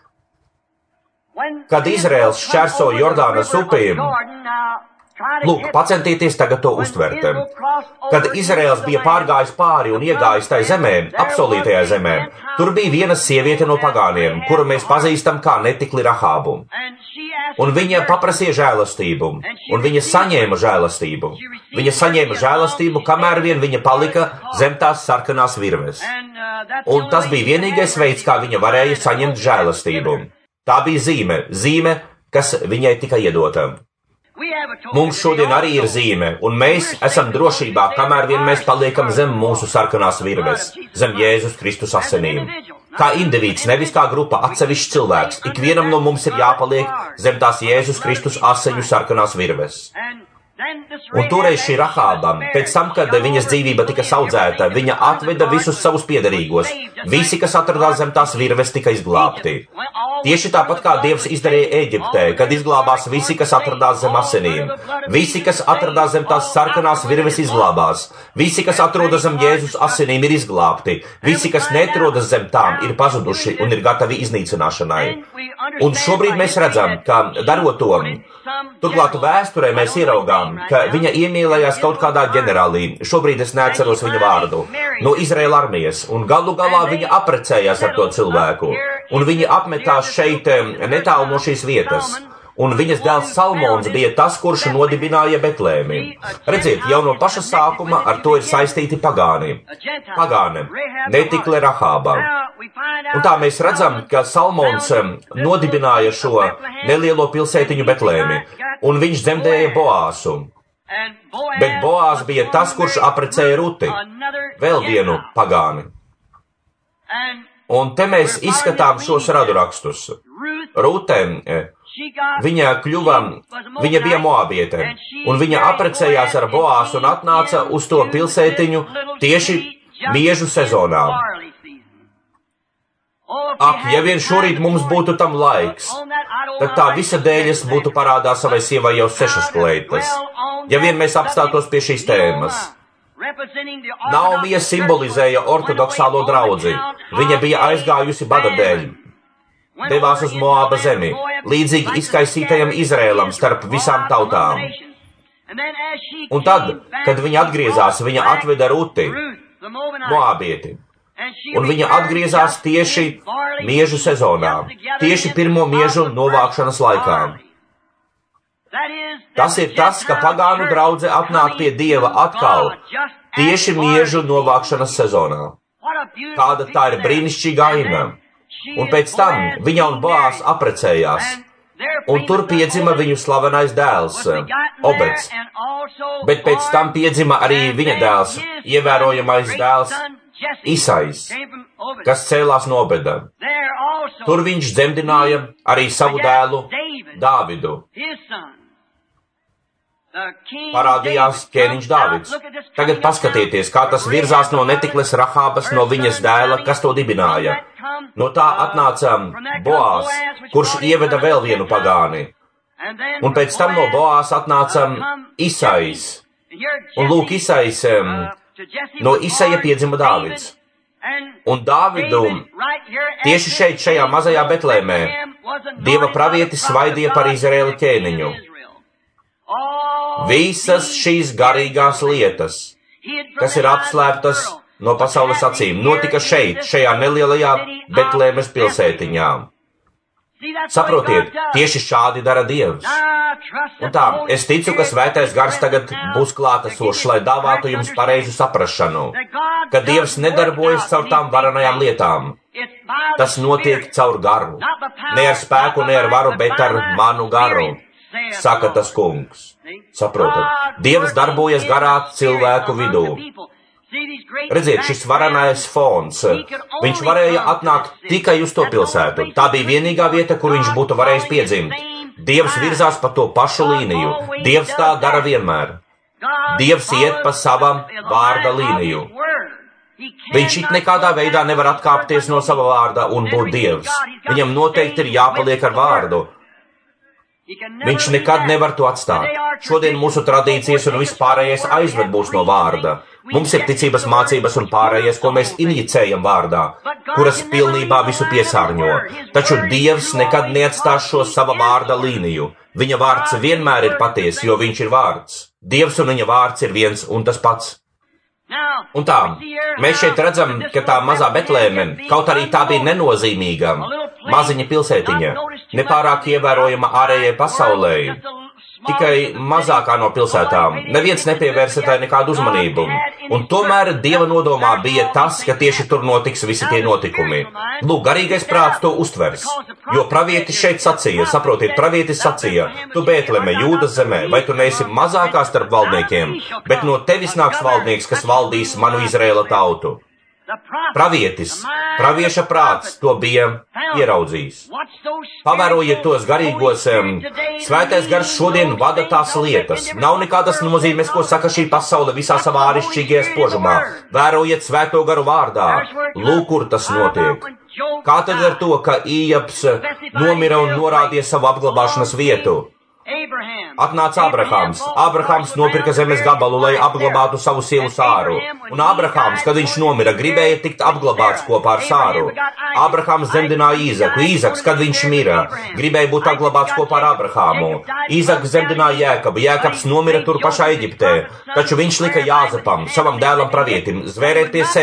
kad Izraels šķērso Jordānas upīm, lūk, pacentieties tagad to uztvert. Kad Izraels bija pārgājis pāri un iegājis tai zemē, apsolītajā zemē, tur bija viena sieviete no pagāniem, kuru mēs pazīstam kā netikli Rahābu. Un viņa paprasīja žēlastību, un viņa saņēma žēlastību. Viņa saņēma žēlastību, kamēr vien viņa palika zem tās sarkanās virves. Un tas bija vienīgais veids, kā viņa varēja saņemt žēlastību. Tā bija zīme, kas viņai tika iedota. Mums šodien arī ir zīme, un mēs esam drošībā, kamēr vien mēs paliekam zem mūsu sarkanās virves, zem Jēzus Kristus asinīm. Kā indivīds, nevis kā grupa, atsevišķs cilvēks, ikvienam no mums ir jāpaliek zem tās Jēzus Kristus asiņu sarkanās virves. Un toreiz šī Rahāba, pēc tam, kad viņas dzīvība tika saudzēta, viņa atveda visus savus piederīgos. Visi, kas atradās zem tās virves, tika izglābti. Tieši tāpat kā Dievs izdarīja Ēģiptē, kad izglābās visi, kas atradās zem asinīm. Visi, kas atradās zem tās sarkanās virves, izglābās. Visi, kas atrodas zem Jēzus asinīm, ir izglābti. Visi, kas neatrodas zem tām, ir pazuduši un ir gatavi iznīcināšanai. Un šobrīd mēs redzam, ka darot to, turklāt vēsturē mēs ieraugām, ka viņa iemīlējās kaut kādā ģenerālī, šobrīd es neatceros viņa vārdu, no Izraēla armijas, un galu galā viņa aprecējās ar to cilvēku. un viņi apmetās šeit netālu no šīs vietas. Un viņas dēls Salmons bija tas, kurš nodibināja Betlēmi. Redziet, jau no paša sākuma ar to ir saistīti pagāni. Pagāne, netikle Rahāba. Un tā mēs redzam, ka Salmons nodibināja šo nelielo pilsētiņu Betlēmi, un viņš dzemdēja Boāsu. Bet Boās bija tas, kurš aprecēja Ruti, vēl vienu pagāni. Un te mēs izskatām šos radurakstus. Rute, viņa bija moabiete, un viņa aprecējās ar Boāsu un atnāca uz to pilsētiņu tieši miežu sezonā. Ak, ja vien šorīt mums būtu tam laiks, tad tā visa dēļas būtu parādā savai sievai jau 6 kleitas. Ja vien mēs apstātos pie šīs tēmas. Naomija simbolizēja ortodoksālo draudzi. Viņa bija aizgājusi bada dēļ. Devās uz Moāba zemi, līdzīgi izkaisītajam Izrēlam starp visām tautām. Un tad, kad viņa atgriezās, viņa atveda Ruti, Moābieti. Un viņa atgriezās tieši miežu sezonā, tieši pirmo miežu novākšanas laikā. Tas ir tas, ka pagānu draudze atnāk pie Dieva atkal, tieši miežu novākšanas sezonā. Kāda tā ir brīnišķīga aina. Un pēc tam viņa un Boās aprecējās, un tur piedzima viņu slavenais dēls, Obeds. Bet pēc tam piedzima arī viņa dēls, ievērojamais dēls, Isais, kas cēlās no Obeda. Tur viņš dzemdināja arī savu dēlu, Dāvidu. Parādījās ķēniņš Dāvids. Tagad paskatieties, kā tas virzās no netikles Rahābas, no viņas dēla, kas to dibināja. No tā atnāca Boās, kurš ieveda vēl vienu pagāni. Un pēc tam no Boās atnāca Isais. Un lūk, Isais, no Isaija piedzima Dāvids. Un Dāvidu tieši šeit, šajā mazajā Betlēmē, Dieva pravietis svaidīja par Izraēla ķēniņu. Visas šīs garīgās lietas, kas ir apslēptas no pasaules acīm, notika šeit, šajā nelielajā Betlēmes pilsētiņā. Saprotiet, tieši šādi dara Dievs. Un tā, es ticu, ka svētais gars tagad būs klātesošs, lai dāvātu jums pareizu saprašanu, ka Dievs nedarbojas caur tām varenajām lietām. Tas notiek caur garu. Ne ar spēku, ne ar varu, bet ar manu garu, saka tas kungs. Saprotat, Dievs darbojas garā cilvēku vidū. Redziet, šis varenais fons, viņš varēja atnākt tikai uz to pilsētu. Tā bija vienīgā vieta, kur viņš būtu varējis piedzimt. Dievs virzās pa to pašu līniju. Dievs tā dara vienmēr. Dievs iet pa savam vārda līniju. Viņš it nekādā veidā nevar atkāpties no sava vārda un būt Dievs. Viņam noteikti ir jāpaliek ar vārdu. Viņš nekad nevar to atstāt. Šodien mūsu tradīcijas un vispārējais aizved mūs no vārda. Mums ir ticības mācības un pārējais, ko mēs injicējam vārdā, kuras pilnībā visu piesārņo. Taču Dievs nekad neatstās šo sava vārda līniju. Viņa vārds vienmēr ir patiesa, jo viņš ir vārds. Dievs un viņa vārds ir viens un tas pats. Un tā, mēs šeit redzam, ka tā mazā Betlēme, kaut arī tā bija nenozīmīga, maziņa pilsētiņa, nepārāk ievērojama ārējai pasaulē, tikai mazākā no pilsētām. Neviens nepievērsa tai nekādu uzmanību. Un tomēr Dieva nodomā bija tas, ka tieši tur notiks visi tie notikumi. Lūk, garīgais prāts to uztvers. Jo pravietis šeit sacīja, saprotiet, pravietis sacīja, tu Betleme, Jūdas zemē, vai tu neesi mazākā starp valdniekiem, bet no tevis nāks valdnieks, kas valdīs manu Izraēla tautu. Pravietis, pravieša prāts to bija ieraudzījis. Pavērojiet tos garīgos, svētais gars šodien vada tās lietas. Nav nekādas nozīmes, ko saka šī pasaule visā savā ārišķīgajā spožumā. Vērojiet svēto garu vārdā. Lūk, kur tas notiek. Kā tad ar to, ka Ījabs nomira un norādīja savu apglabāšanas vietu? Atnāca Abrahams. Abrahams nopirka zemes gabalu, lai apglabātu savu sievu Sāru. Un Abrahams, kad viņš nomira, gribēja tikt apglabāts kopā ar Sāru. Abrahams dzemdināja Īzaku. Īzaks, kad viņš mira, gribēja būt apglabāts kopā ar Abrahāmu. Īzaks dzemdināja Jēkabu. Jēkabs nomira tur pašā Eģiptē. Taču viņš lika Jāzepam, savam dēlam pravietim, zvērēt pie sevis,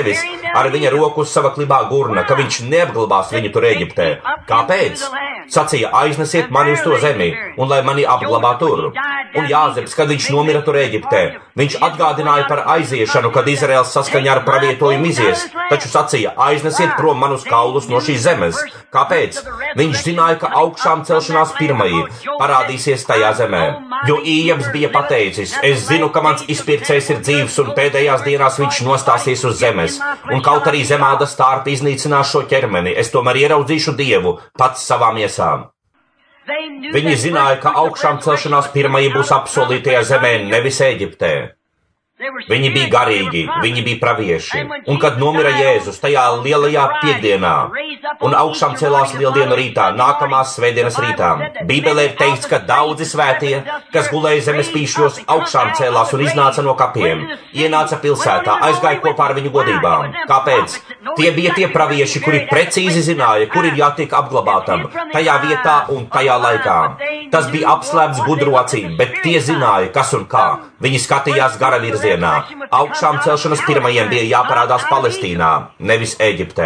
ar viņa roku uz sava klibā gurna, ka viņš neapglabās viņu tur Ēģiptē. Kāpēc? Sacīja, aiznesiet mani uz to zemi, un lai mani apglabā tur. Un Jāzeps, kad viņš nomira tur Ēģiptē, viņš atgādināja par aiziešanu, kad Izraels saskaņā ar pravietojumu izies, taču sacīja, aiznesiet prom manus kaulus no šīs zemes. Kāpēc? Viņš zināja, ka augšām celšanās pirmajī parādīsies tajā zemē, jo Ījams bija pateicis, es zinu, ka mans izpircējs ir dzīvs un pēdējās dienās viņš nostāsies uz zemes, un kaut arī zemāda stārpi iznīcinās šo ķermeni, es tomēr ieraudzīšu Dievu pats savām iesām. Viņi zināja, ka augšām celšanās pirmajī būs apsolītajā zemē, nevis Ēģiptē. Viņi bija garīgi, viņi bija pravieši, un kad nomira Jēzus tajā lielajā piekdienā, un augšām celās lieldienu rītā, nākamās svētdienas rītā, Bībelē ir teikts, ka daudzi svētie, kas gulēja zemes pīšļos, augšām celās un iznāca no kapiem, ienāca pilsētā, aizgāja kopā ar viņu godībām. Kāpēc? Tie bija tie pravieši, kuri precīzi zināja, kur ir jātiek apglabātam, tajā vietā un tajā laikā. Tas bija apslēpts gudru acīm, bet tie zināja, kas un kā. Viņi skatījās gara virzienā. Augšām celšanas pirmajiem bija jāparādās Palestīnā, nevis Ēģiptē.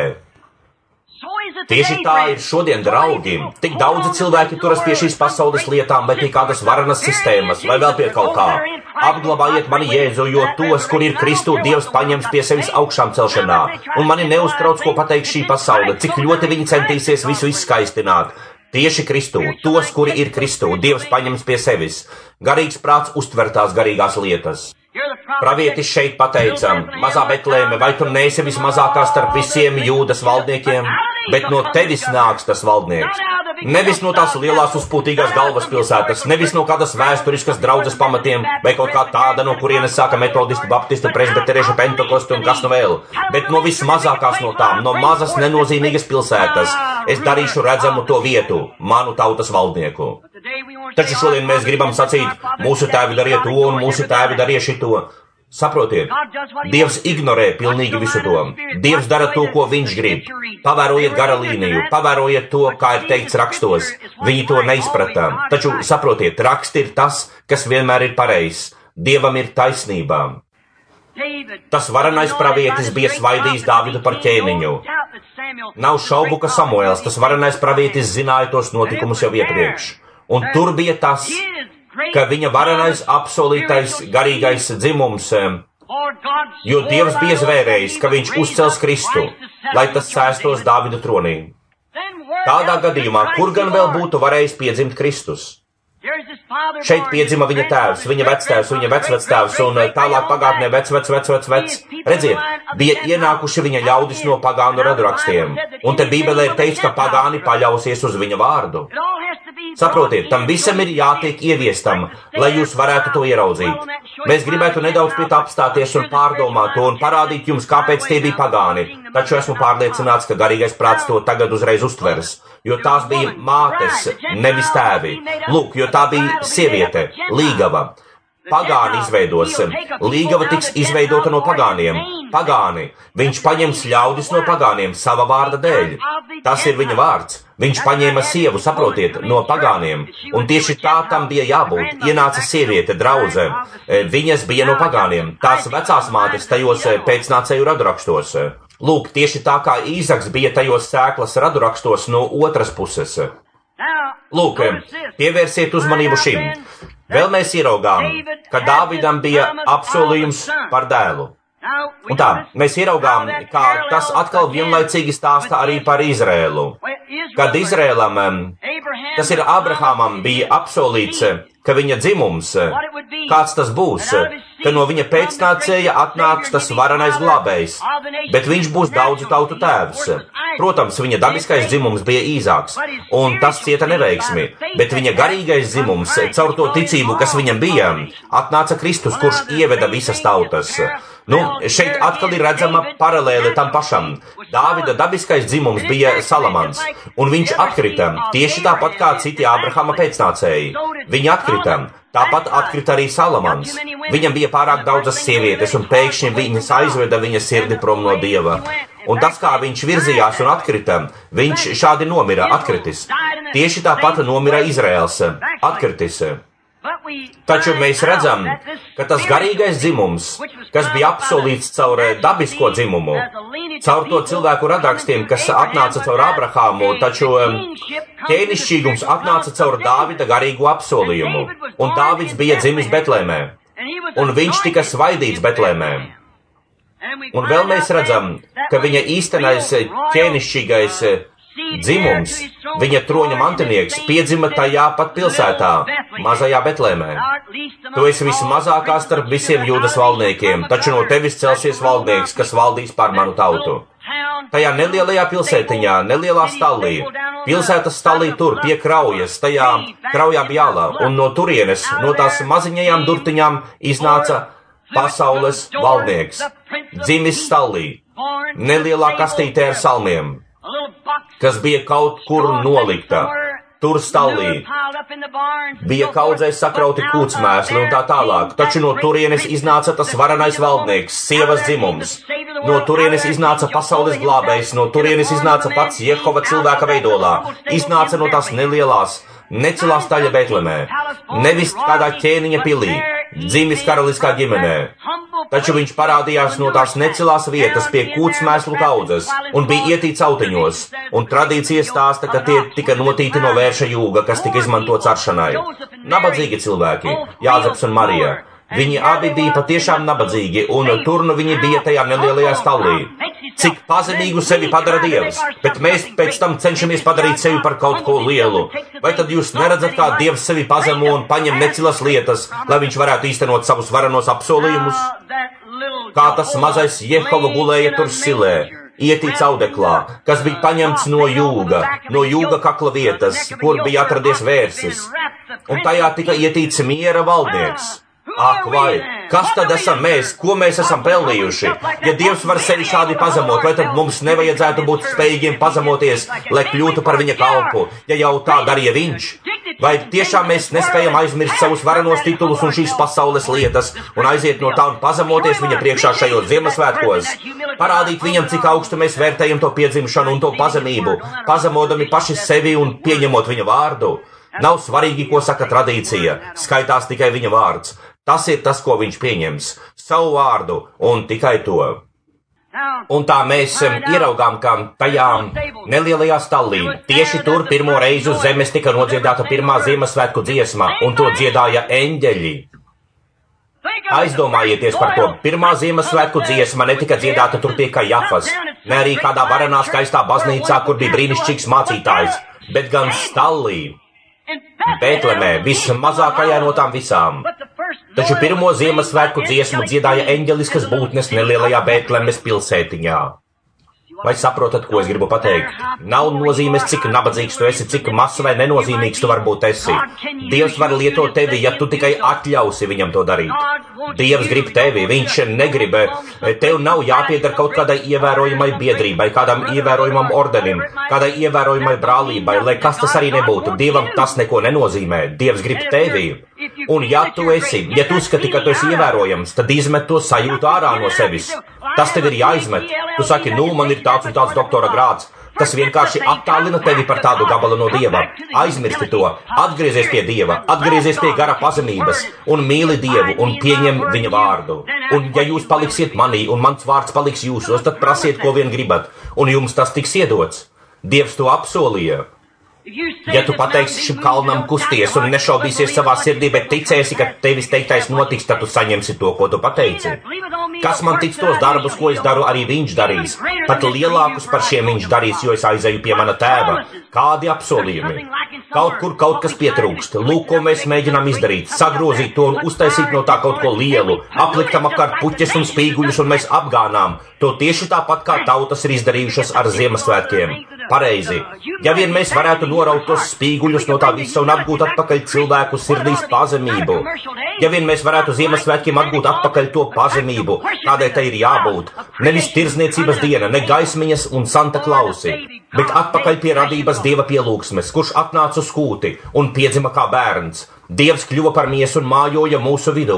Tieši tā ir šodien, draugi. Tik daudzi cilvēki turas pie šīs pasaules lietām, vai pie kādas varenas sistēmas, vai vēl pie kaut kā. Apglabājiet mani Jēzu, jo tos, kur ir Kristu, Dievs paņems pie sevis augšām celšanā. Un mani neuztrauc, ko pateiks šī pasaule, cik ļoti viņi centīsies visu izskaistināt. Tieši Kristu, tos, kuri ir Kristu, Dievs paņems pie sevis. Garīgs prāts uztver tās garīgās lietas. Pravietis šeit pateica, mazā Betlēme, vai tu neesi vismazākā starp visiem Jūdas valdniekiem, bet no tevis nāks tas valdnieks. Nevis no tās lielās uzpūtīgās galvaspilsētas, nevis no kādas vēsturiskas draudzes pamatiem, vai kaut kā tāda, no kurienes sāka metodisti, baptisti, presbiterieši, pentekosti un kas nu vēl, bet no vismazākās no tām, no mazas nenozīmīgas pilsētas. Es darīšu redzamu to vietu, manu tautas valdnieku. Taču šodien mēs gribam sacīt, mūsu tēvi darīja to un mūsu tēvi darīja šito. Saprotiet, Dievs ignorē pilnīgi visu to. Dievs dara to, ko viņš grib. Pavērojiet gara līniju, pavērojiet to, kā ir teikts rakstos. Viņi to neizpratā. Taču saprotiet, raksti ir tas, kas vienmēr ir pareizs. Dievam ir taisnība. Tas varenais pravietis bija svaidījis Dāvidu par ķēniņu. Nav šaubu, ka Samuēls, tas varenais pravietis, zināja tos notikumus jau iepriekš. Un tur bija tas, ka viņa varenais apsolītais garīgais dzimums, jo Dievs bija zvērējis, ka viņš uzcels Kristu, lai tas sēstos Dāvida tronī. Tādā gadījumā, kur gan vēl būtu varējis piedzimt Kristus? Šeit piedzima viņa tēvs, viņa vectēvs, viņa vecvectēvs un tālāk pagātnē vec. Redziet, bija ienākuši viņa ļaudis no pagānu radrakstiem, un te Bībelē ir teikts, ka pagāni paļausies uz viņa vārdu. Saprotiet, tam visam ir jātiek ieviestam, lai jūs varētu to ieraudzīt. Mēs gribētu nedaudz pie tā apstāties un pārdomāt to un parādīt jums, kāpēc tie bija pagāni, taču esmu pārliecināts, ka garīgais prāts to tagad uzreiz uztvers, jo tās bija mātes, nevis tēvi. Lūk, jo tā bija sieviete, līgava. Pagāni izveidos, līgava tiks izveidota no pagāniem. Pagāni, viņš paņems ļaudis no pagāniem sava vārda dēļ. Tas ir viņa vārds. Viņš paņēma sievu, saprotiet, no pagāniem. Un tieši tā tam bija jābūt. Ienāca sieviete, draudze. Viņas bija no pagāniem. Tās vecās mātes tajos pēcnācēju radurakstos. Lūk, tieši tā kā Īzaks bija tajos sēklas radurakstos no otras puses. Lūk, pievērsiet uzmanību šim. Vēl mēs ieraugām, ka Dāvidam bija apsolījums par dēlu. Un tā, mēs ieraugām, kā tas atkal vienlaicīgi stāsta arī par Izrēlu. Kad Izrēlam, tas ir Abrahamam, bija apsolīts, ka viņa dzimums, kāds tas būs, ka no viņa pēcnācēja atnāks tas varenais glābējs, bet viņš būs daudzu tautu tēvs. Protams, viņa dabiskais dzimums bija Īzāks, un tas cieta neveiksmi, bet viņa garīgais dzimums, caur to ticību, kas viņam bija, atnāca Kristus, kurš ieveda visas tautas. Nu, šeit atkal ir redzama paralēle tam pašam. Dāvida dabiskais dzimums bija Salamans, un viņš atkrita, tieši tāpat kā citi Abrahama pēcnācēji. Viņi atkrita, tāpat atkrita arī Salamans. Viņam bija pārāk daudzas sievietes, un pēkšņi viņas aizveda viņa sirdi prom no Dieva. Un tas, kā viņš virzījās un atkrita, viņš šādi nomira, atkritis. Tieši tāpat nomira Izraels, atkritis. Taču mēs redzam, ka tas garīgais dzimums, kas bija apsolīts caur dabisko dzimumu, caur to cilvēku radrakstiem, kas atnāca caur Abrahāmu, taču ķēnišķīgums atnāca caur Dāvida garīgu apsolījumu, un Dāvids bija dzimis Betlēmē, un viņš tika svaidīts Betlēmē. Un vēl mēs redzam, ka viņa īstenais ķēnišķīgais dzimums, viņa troņa mantinieks, piedzima tajā pat pilsētā, mazajā Betlēmē. Tu esi vismazākā starp visiem Jūdas valdniekiem, taču no tevis celsies valdnieks, kas valdīs pār manu tautu. Tajā nelielajā pilsētiņā, nelielā stallī, pilsētas stallī tur pie kraujas, tajā kraujā bjālā, un no turienes, no tās maziņajām durtiņām iznāca pasaules valdnieks, dzimis stallī, nelielā kastītē ar salmiem, kas bija kaut kur nolikta. Tur stallī bija kaudzēs sakrauti kūtsmēsli un tā tālāk, taču no turienes iznāca tas varenais valdnieks, sievas dzimums. No turienes iznāca pasaules glābējs, no turienes iznāca pats Jehova cilvēka veidolā, iznāca no tās nelielās, necilā staļa Betlemē, nevis kādā ķēniņa pilī, dzimis karaliskā ģimenē. Taču viņš parādījās no tās necilās vietas pie kūtsmēslu kaudzes un bija ietīts autiņos, un tradīcija stāsta, ka tie tika notīti no vērša jūga, kas tika izmantots aršanai. Nabadzīgi cilvēki, Jāzeps un Marija. Viņi abi bija patiešām nabadzīgi, un tur nu viņi bija tajā nelielajā stallī. Cik pazemīgu sevi padara Dievs, bet mēs pēc tam cenšamies padarīt sevi par kaut ko lielu. Vai tad jūs neredzat, kā Dievs sevi pazemo un paņem necilas lietas, lai viņš varētu īstenot savus varenos apsolījumus? Kā tas mazais Jehova gulēja tur silē, ietīts audeklā, kas bija paņemts no jūga kakla vietas, kur bija atradies vērsis, un tajā tika ietīts miera valdnieks. Ak, vai, kas tad esam mēs, ko mēs esam pelnījuši? Ja Dievs var sevi šādi pazemot, vai tad mums nevajadzētu būt spējīgiem pazemoties, lai kļūtu par viņa kalpu, ja jau tā darīja viņš? Vai tiešām mēs nespējam aizmirst savus varenos titulus un šīs pasaules lietas un aiziet no tā un pazemoties viņa priekšā šajos Ziemassvētkos? Parādīt viņam, cik augstu mēs vērtējam to piedzimšanu un to pazemību, pazemodami paši sevi un pieņemot viņa vārdu. Nav svarīgi, ko saka tradīcija, skaitās tikai viņa vārds. Tas ir tas, ko viņš pieņems, savu vārdu un tikai to. Un tā mēs ieraugām, ka tajā nelielajā stallī, tieši tur pirmo reizi uz zemes tika nodziedāta pirmā Ziemassvētku dziesma, un to dziedāja eņģeļi. Aizdomājieties par to, pirmā Ziemassvētku dziesma netika dziedāta tur pie Kajafas, ne arī kādā varenā skaistā baznīcā, kur bija brīnišķīgs mācītājs, bet gan stallī, Betlemē, vismazākajā no tām visām. Taču pirmo Ziemassvētku dziesmu dziedāja eņģeliskas būtnes nelielajā Betlemes pilsētiņā. Vai saprotat, ko es gribu pateikt? Nav nozīmes, cik nabadzīgs tu esi, cik mazs vai nenozīmīgs tu varbūt esi. Dievs var lietot tevi, ja tu tikai atļausi viņam to darīt. Dievs grib tevi, viņš negrib. Tev nav jāpiedar kaut kādai ievērojamai biedrībai, kādam ievērojamam ordenim, kādai ievērojamai brālībai, lai kas tas arī nebūtu. Dievam tas neko nenozīmē. Dievs grib tevi. Un ja tu uzskati, ka tu esi ievērojams, tad izmet to sajūtu ārā no sevis. Tas tev ir jāizmet. Tu saki, man ir tāds un tāds doktora grāds. Tas vienkārši attālina tevi par tādu gabalu no Dieva. Aizmirsti to, atgriezies pie Dieva, atgriezies pie gara pazemības un mīli Dievu un pieņem viņa vārdu. Un ja jūs paliksiet manī un mans vārds paliks jūsos, tad prasiet, ko vien gribat, un jums tas tiks iedots. Dievs to apsolīja. Ja tu pateiksi šim kalnam kusties un nešaubīsies savā sirdī, bet ticēsi, ka tevis teiktais notiks, tad tu saņemsi to, ko tu pateici. Kas man tic tos darbus, ko es daru, arī viņš darīs. Pat lielākus par šiem viņš darīs, jo es aizeju pie mana tēva. Kādi apsolījumi? Kaut kur kaut kas pietrūkst. Lūk, ko mēs mēģinām izdarīt. Sagrozīt to un uztaisīt no tā kaut ko lielu. Apliktam apkārt puķes un spīguļus un mēs apgānām. To tieši tāpat kā tautas ir izdarījušas ar Ziemassvētkiem. Pareizi. Ja vien mēs varētu noraut tos spīguļus no tā visa un atgūt atpakaļ cilvēku sirdīs pazemību. Ja vien mēs varētu Ziemassvētkiem atgūt atpakaļ to pazemību, kādai tai ir jābūt. Nevis tirzniecības diena, ne gaismiņas un Santa Klausi, bet atpakaļ pie radības Dieva pielūgsmes, kurš atnāca uz kūti un piedzima kā bērns. Dievs kļuva par miesu un mājoja mūsu vidū.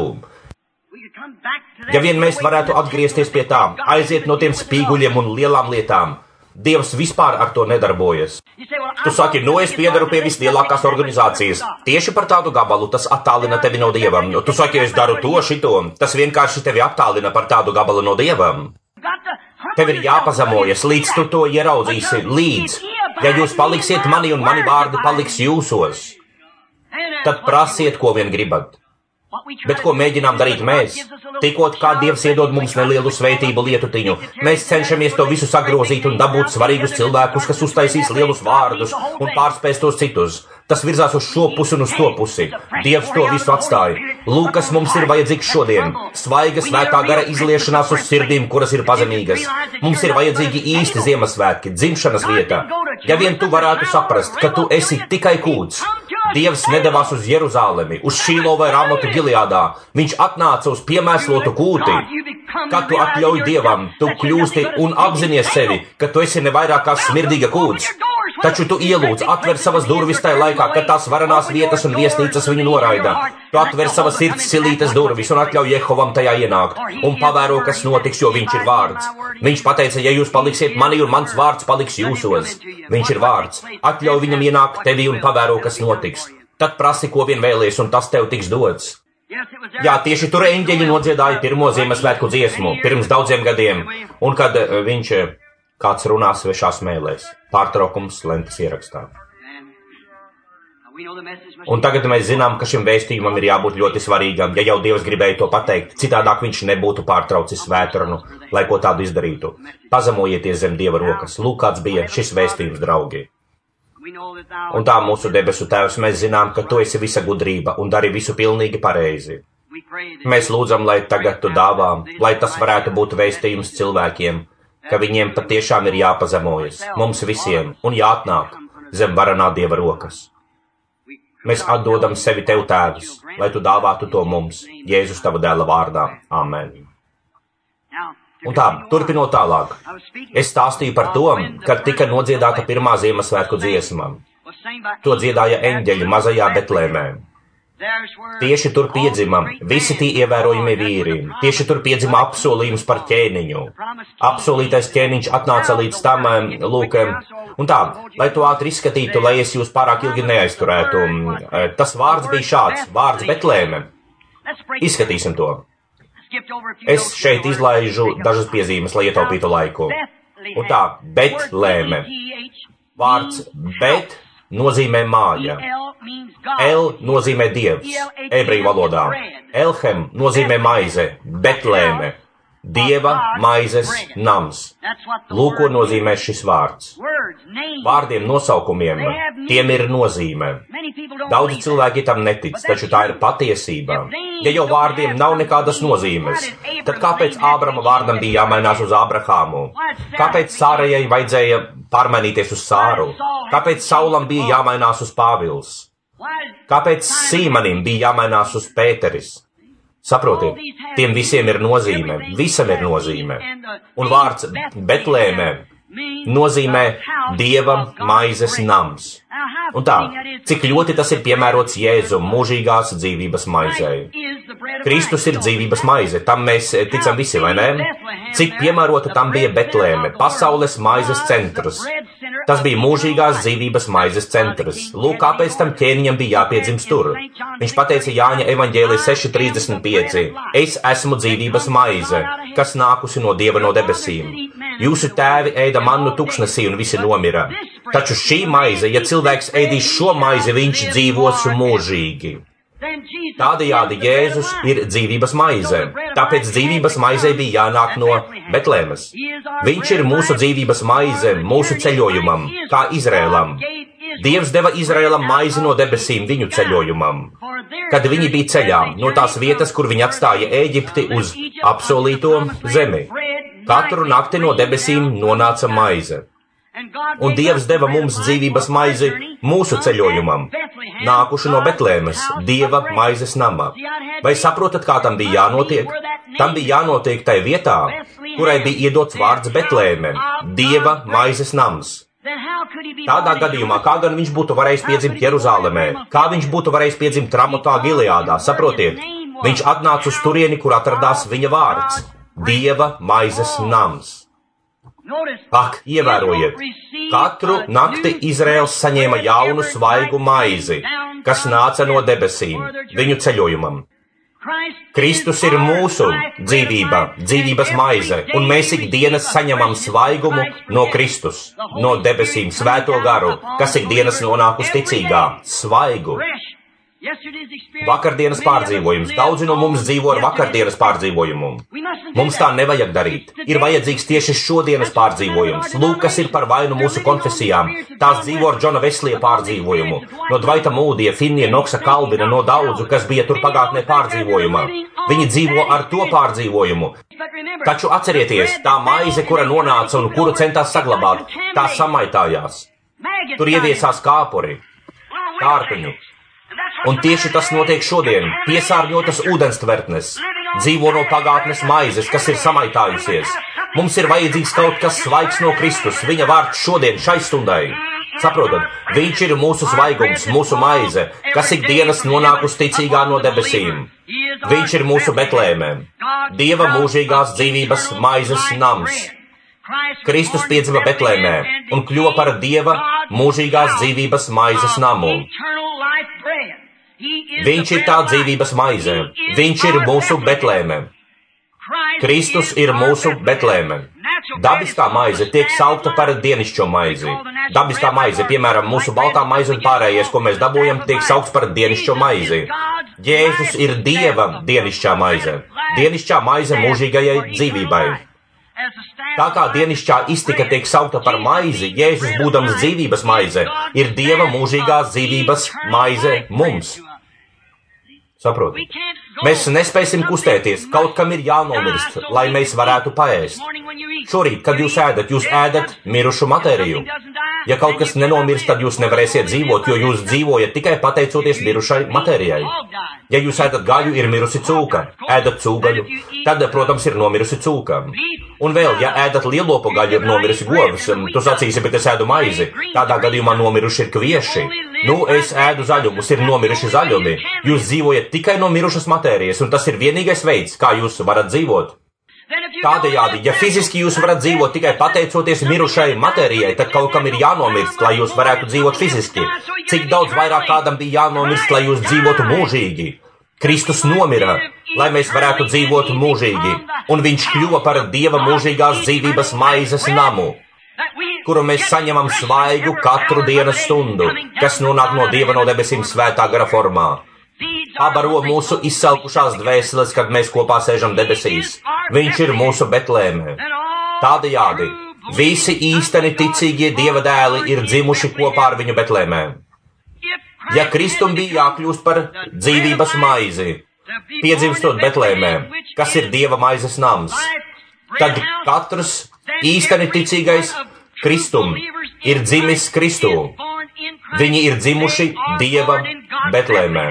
Ja vien mēs varētu atgriezties pie tā, aiziet no tiem spīguļiem un lielām lietām, Dievs vispār ar to nedarbojas. Tu saki, es piedaru pie vislielākās organizācijas. Tieši par tādu gabalu tas attālina tevi no Dievam. Tu saki, es daru to, šito. Tas vienkārši tevi attālina par tādu gabalu no Dievam. Tev ir jāpazemojas, līdz tu to ieraudzīsi, līdz. Ja jūs paliksiet mani un mani vārdi paliks jūsos, tad prasiet, ko vien gribat. Bet ko mēģinām darīt mēs? Tikot kā Dievs iedod mums nelielu svētību lietutiņu, mēs cenšamies to visu sagrozīt un dabūt svarīgus cilvēkus, kas uztaisīs lielus vārdus un pārspēs tos citus. Tas virzās uz šo pusi un uz to pusi. Dievs to visu atstāja. Lūk, kas mums ir vajadzīgs šodien. Svaiga svētā gara izliešanās uz sirdīm, kuras ir pazemīgas. Mums ir vajadzīgi īsti Ziemassvētki, dzimšanas vieta. Ja vien tu varētu saprast, ka tu esi tikai kūts. Dievs nedavās uz Jeruzālemi, uz Šīlo vai Ramotu Gileādā. Viņš atnāca uz piemēslotu kūti. Kad tu atļauj Dievam, tu kļūsti un apzinies sevi, ka tu esi nevairāk kā smirdīga kūts. Taču tu ielūdz, atver savas durvis tajā laikā, kad tās varenās vietas un viesnīcas viņu noraida. Tu atver savas sirds silītes durvis un atļauj Jehovam tajā ienākt. Un pavēro, kas notiks, jo viņš ir vārds. Viņš pateica, ja jūs paliksiet mani un mans vārds paliks jūsos. Viņš ir vārds. Atļauj viņam ienākt tevi un pavēro, kas notiks. Tad prasi, ko vien vēlies, un tas tev tiks dots. Jā, tieši tur eņģeļi nodziedāja pirmo Ziemassvētku dziesmu, pirms daudziem gadiem. Un kad viņš kāds runā svešās mēlēs, pārtraukums lentes ierakstā. Un tagad mēs zinām, ka šim vēstījumam ir jābūt ļoti svarīgam, ja jau Dievs gribēja to pateikt, citādāk viņš nebūtu pārtraucis svētrunu, lai ko tādu izdarītu. Pazemojieties zem Dieva rokas. Lūk, kāds bija šis vēstījums, draugi. Un tā mūsu debesu Tēvs, mēs zinām, ka tu esi visa gudrība un dari visu pilnīgi pareizi. Mēs lūdzam, lai tagad tu dāvā, lai tas varētu būt vēstījums cilvēkiem, ka viņiem patiešām ir jāpazemojas, mums visiem, un jāatnāk zem varenā Dieva rokas. Mēs atdodam sevi tev, Tēvs, lai tu dāvātu to mums, Jēzus tava dēla vārdā. Amen. Un tā, turpinot tālāk, es stāstīju par to, kad tika nodziedāta pirmā Ziemassvētku dziesma. To dziedāja eņģeļi mazajā Betlēmē. Tieši tur piedzima visi tie ievērojami vīri. Tieši tur piedzima apsolījums par ķēniņu. Apsolītais ķēniņš atnāca līdz tam, lūk, un tā, lai to ātri izskatītu, lai es jūs pārāk ilgi neaizturētu. Tas vārds bija šāds, vārds Betlēme. Izskatīsim to. Es šeit izlaižu dažas piezīmes, lai ietaupītu laiku. Un tā, Betlēme. Vārds Bet nozīmē māja. El nozīmē dievs, ebreju valodā. Elhem nozīmē maize, Betlēme. Dieva maizes nams. Lūk, ko nozīmē šis vārds. Vārdiem, nosaukumiem, tiem ir nozīme. Daudzi cilvēki tam netic, taču tā ir patiesība. Ja jau vārdiem nav nekādas nozīmes, tad kāpēc Ābrama vārdam bija jāmainās uz Ābrahāmu? Kāpēc Sārajai vajadzēja pārmainīties uz Sāru? Kāpēc Saulam bija jāmainās uz Pāvils? Kāpēc Sīmanim bija jāmainās uz Pēteris? Saprotiet, tiem visiem ir nozīme, visam ir nozīme. Un vārds Betlēmē nozīmē Dieva maizes nams. Un tā, cik ļoti tas ir piemērots Jēzum mūžīgās dzīvības maizei. Kristus ir dzīvības maize, tam mēs ticam visi, vai ne? Cik piemērota tam bija Betlēme, pasaules maizes centrs. Tas bija mūžīgās dzīvības maizes centrs. Lūk, kāpēc tam ķēniņam bija jāpiedzimst tur. Viņš pateica Jāņa evaņģēlija 6:35. Es esmu dzīvības maize, kas nākusi no Dieva no debesīm. Jūsu tēvi ēda mannu tuksnesī un visi nomira. Taču šī maize, ja cilvēks ēdīs šo maizi, viņš dzīvos mūžīgi. Tādējādi Jēzus ir dzīvības maize, tāpēc dzīvības maizei bija jānāk no Betlēmes. Viņš ir mūsu dzīvības maize, mūsu ceļojumam, kā Izrēlam. Dievs deva Izrēlam maizi no debesīm viņu ceļojumam. Kad viņi bija ceļā no tās vietas, kur viņi atstāja Ēģipti uz apsolīto zemi. Katru nakti no debesīm nonāca maize. Un Dievs deva mums dzīvības maizi mūsu ceļojumam, nākuši no Betlēmes, Dieva maizes nama. Vai saprotat, kā tam bija jānotiek? Tam bija jānotiek tai vietā, kurai bija iedots vārds Betlēme, Dieva maizes nams. Tādā gadījumā, kā gan viņš būtu varējis piedzimt Jeruzālemē, kā viņš būtu varējis piedzimt Ramotā Gileādā, saprotiet? Viņš atnāca uz turieni, kur atradās viņa vārds, Dieva maizes nams. Ak, ievērojiet, katru nakti Izraels saņēma jaunu svaigu maizi, kas nāca no debesīm, viņu ceļojumam. Kristus ir mūsu dzīvība, dzīvības maize, un mēs ikdienas saņemam svaigumu no Kristus, no debesīm, svēto garu, kas ikdienas nonāk uz ticīgā, svaigu. Vakardienas pārdzīvojums. Daudzi no mums dzīvo ar vakardienas pārdzīvojumu. Mums tā nevajag darīt. Ir vajadzīgs tieši šodienas pārdzīvojums. Lūk, kas ir par vainu mūsu konfesijām. Tās dzīvo ar Džona Veslija pārdzīvojumu. No Dvaita Mūdija, Finnija, Noksa Kalvina, no daudzu, kas bija tur pagātnē pārdzīvojumā. Viņi dzīvo ar to pārdzīvojumu. Taču atcerieties, tā maize, kura nonāca un kuru centās saglabāt, tā samaitājās. Tur ieviesās kāpuri, kārpiņu. Un tieši tas notiek šodien. Piesārņotas ūdenstvertnes dzīvo no pagātnes maizes, kas ir samaitājusies. Mums ir vajadzīgs kaut kas svaigs no Kristus, viņa vārds šodien, šai stundai. Saprotat, viņš ir mūsu svaigums, mūsu maize, kas ikdienas nonāk uz ticīgā no debesīm. Viņš ir mūsu Betlēmē, Dieva mūžīgās dzīvības maizes nams. Kristus piedzima Betlēmē un kļuva par Dieva mūžīgās dzīvības maizes namu. Viņš ir tā dzīvības maize. Viņš ir mūsu Betlēme. Kristus ir mūsu Betlēme. Dabiskā maize tiek saukta par dienišķo maizi. Dabiskā maize, piemēram, mūsu baltā maize un pārējais, ko mēs dabūjam, tiek saukts par dienišķo maizi. Jēzus ir Dieva dienišķā maize. Dienišķā maize mūžīgajai dzīvībai. Tā kā dienišķā iztika tiek saukta par maizi, Jēzus, būdams dzīvības maize, ir Dieva mūžīgās dzīvības maize mums. Saprotiet? Mēs nespēsim kustēties, kaut kam ir jānomirst, lai mēs varētu paēst. Šorīt, kad jūs ēdat mirušu matēriju. Ja kaut kas nenomirst, tad jūs nevarēsiet dzīvot, jo jūs dzīvojat tikai pateicoties mirušai matērijai. Ja jūs ēdat gaļu, ir mirusi cūka, ēdat cūgaļu, tad, protams, ir nomirusi cūka. Un vēl, ja ēdat lielopu gaļu, ir nomirusi govs, tu sacīsi, bet es ēdu maizi, tādā gadījumā nomiruši ir kvieši. Nu, es ēdu zaļumus, ir nomiruši zaļumi. Jūs dzīvojat tikai no mirušas matērijas, un tas ir vienīgais veids, kā jūs varat dzīvot. Tādējādi, ja fiziski jūs varat dzīvot tikai pateicoties mirušai matērijai, tad kaut kam ir jānomirst, lai jūs varētu dzīvot fiziski. Cik daudz vairāk kādam bija jānomirst, lai jūs dzīvotu mūžīgi? Kristus nomira, lai mēs varētu dzīvot mūžīgi, un viņš kļuva par Dieva mūžīgās dzīvības maizes namu, kuru mēs saņemam svaigu katru dienas stundu, kas nonāk no Dieva no debesīm svētā gara formā. Pabaro mūsu izsalkušās dvēseles, kad mēs kopā sēžam debesīs. Viņš ir mūsu Betlēmē. Tādējādi, visi īsteni ticīgie Dieva dēli ir dzimuši kopā ar viņu Betlēmē. Ja Kristum bija jākļūst par dzīvības maizi, piedzimstot Betlēmē, kas ir Dieva maizes nams, tad katrs īsteni ticīgais Kristum ir dzimis Kristū. Viņi ir dzimuši Dieva Betlēmē.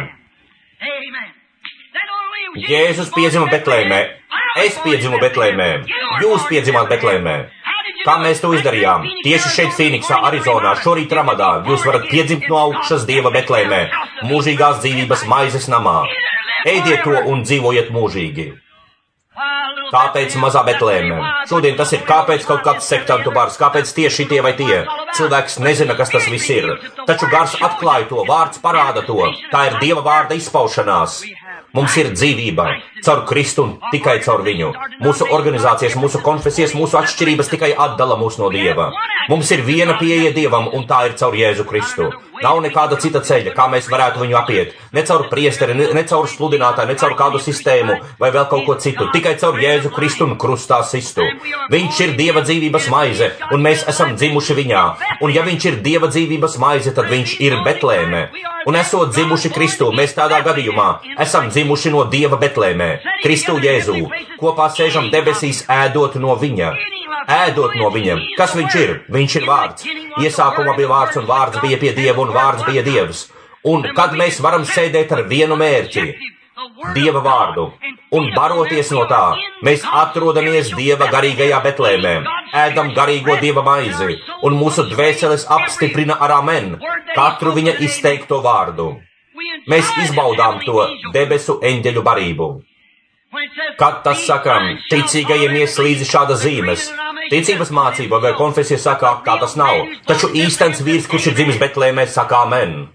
Jēzus piedzima Betlēmē, es piedzimu Betlēmē, jūs piedzimāt Betlēmē. Kā mēs to izdarījām? Tieši šeit Fīniksā, Arizonā, šorīt Ramadā, jūs varat piedzimt no augšas Dieva Betlēmē, mūžīgās dzīvības maizes namā. Ēdiet to un dzīvojiet mūžīgi. Kāpēc mazā Betlēmē? Šodien tas ir kāpēc kaut kāds sektantu bars, kāpēc tieši tie vai tie. Cilvēks nezina, kas tas viss ir. Taču gars atklāja to, vārds parāda to. Tā ir Dieva vārda izpaušanās. Mums ir dzīvība caur Kristu un tikai caur viņu. Mūsu organizācijas, mūsu konfesijas, mūsu atšķirības tikai atdala mūs no Dieva. Mums ir viena pieeja Dievam, un tā ir caur Jēzu Kristu. Nav nekāda cita ceļa, kā mēs varētu viņu apiet. Ne caur priesteri, ne caur sludinātāju, ne caur kādu sistēmu vai vēl kaut ko citu. Tikai caur Jēzu Kristu un krustā sistu. Viņš ir Dieva dzīvības maize, un mēs esam dzimuši viņā. Un ja viņš ir Dieva dzīvības maize, tad viņš ir Betlēmē. Un esot dzimuši Kristu, mēs tādā gadījumā esam dzimuši no Dieva Betlēmē, Kristu Jēzū. Kopā sēžam debesīs ēdot no viņa. Ēdot no viņam. Kas viņš ir? Viņš ir vārds. Iesākumā bija vārds, un vārds bija pie Dieva, un vārds bija Dievs. Un kad mēs varam sēdēt ar vienu mērķi, Dieva vārdu, un baroties no tā, mēs atrodamies Dieva garīgajā Betlēmē, ēdam garīgo Dieva maizi, un mūsu dvēseles apstiprina ar amen katru viņa izteikto vārdu. Mēs izbaudām to debesu eņģeļu barību. Kad tas sakām, ticīgajiem ies līdzi šāda zīmes. Ticības mācība vai konfesija saka, tā tas nav. Taču īstenis vīrs, kurš ir dzimis Betlēmē, saka amen.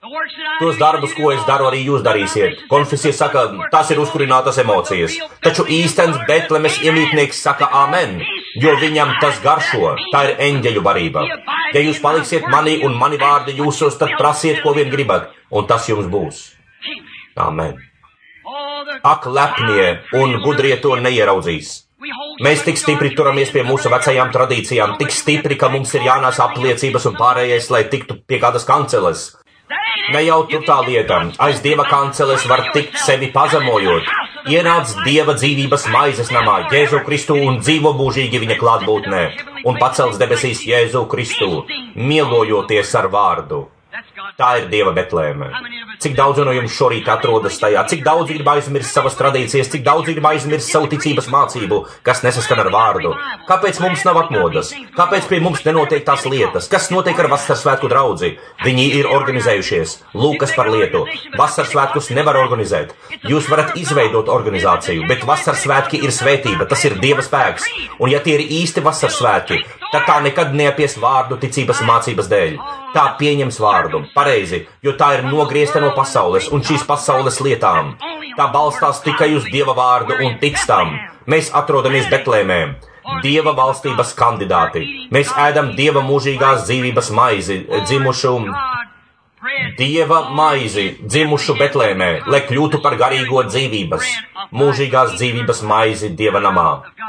Tos darbus, ko es daru, arī jūs darīsiet. Konfesija saka, tas ir uzkurinātas emocijas. Taču īstenis Betlemes iemītnieks saka amen, jo viņam tas garšo. Tā ir eņģeļu barība. Ja jūs paliksiet manī un mani vārdi jūsos, tad prasiet, ko vien gribat, un tas jums būs. Amen. Ak, lepnie un gudrie to neieraudzīs. Mēs tik stipri turamies pie mūsu vecajām tradīcijām, tik stipri, ka mums ir jānās apliecības un pārējais, lai tiktu pie kādas kanceles. Ne jau tur tā lieta, aiz Dieva kanceles var tikt sevi pazemojot. Ienāc Dieva dzīvības maizes namā, Jēzu Kristu un dzīvo mūžīgi viņa klātbūtnē, un pacelts debesīs Jēzu Kristu, mielojoties ar vārdu. Tā ir Dieva Betlēme. Cik daudz no jums šorīt atrodas tajā, cik daudz grib aizmirst savas tradīcijas, cik daudz grib aizmirst savu ticības mācību, kas nesaskan ar vārdu. Kāpēc mums nav atmodas? Kāpēc pie mums nenotiek tās lietas? Kas notiek ar Vasarsvētku draudzi? Viņi ir organizējušies. Lūkas par lietu. Vasarsvētkus nevar organizēt. Jūs varat izveidot organizāciju, bet Vasarsvētki ir svētība, tas ir Dieva spēks. Un ja tie ir īsti Vasarsvētki, tad tā nekad neapies vārdu ticības mācības dēļ. Tā pieņems vārdu, pareizi, jo tā ir nogriezta no pasaules un šīs pasaules lietām. Tā balstās tikai uz Dieva vārdu un tic tam. Mēs atrodamies Betlēmē, Dieva valstības kandidāti. Mēs ēdam Dieva mūžīgās dzīvības maizi, dzimušu Betlēmē, lai kļūtu par garīgo dzīvības, mūžīgās dzīvības maizi Dieva namā.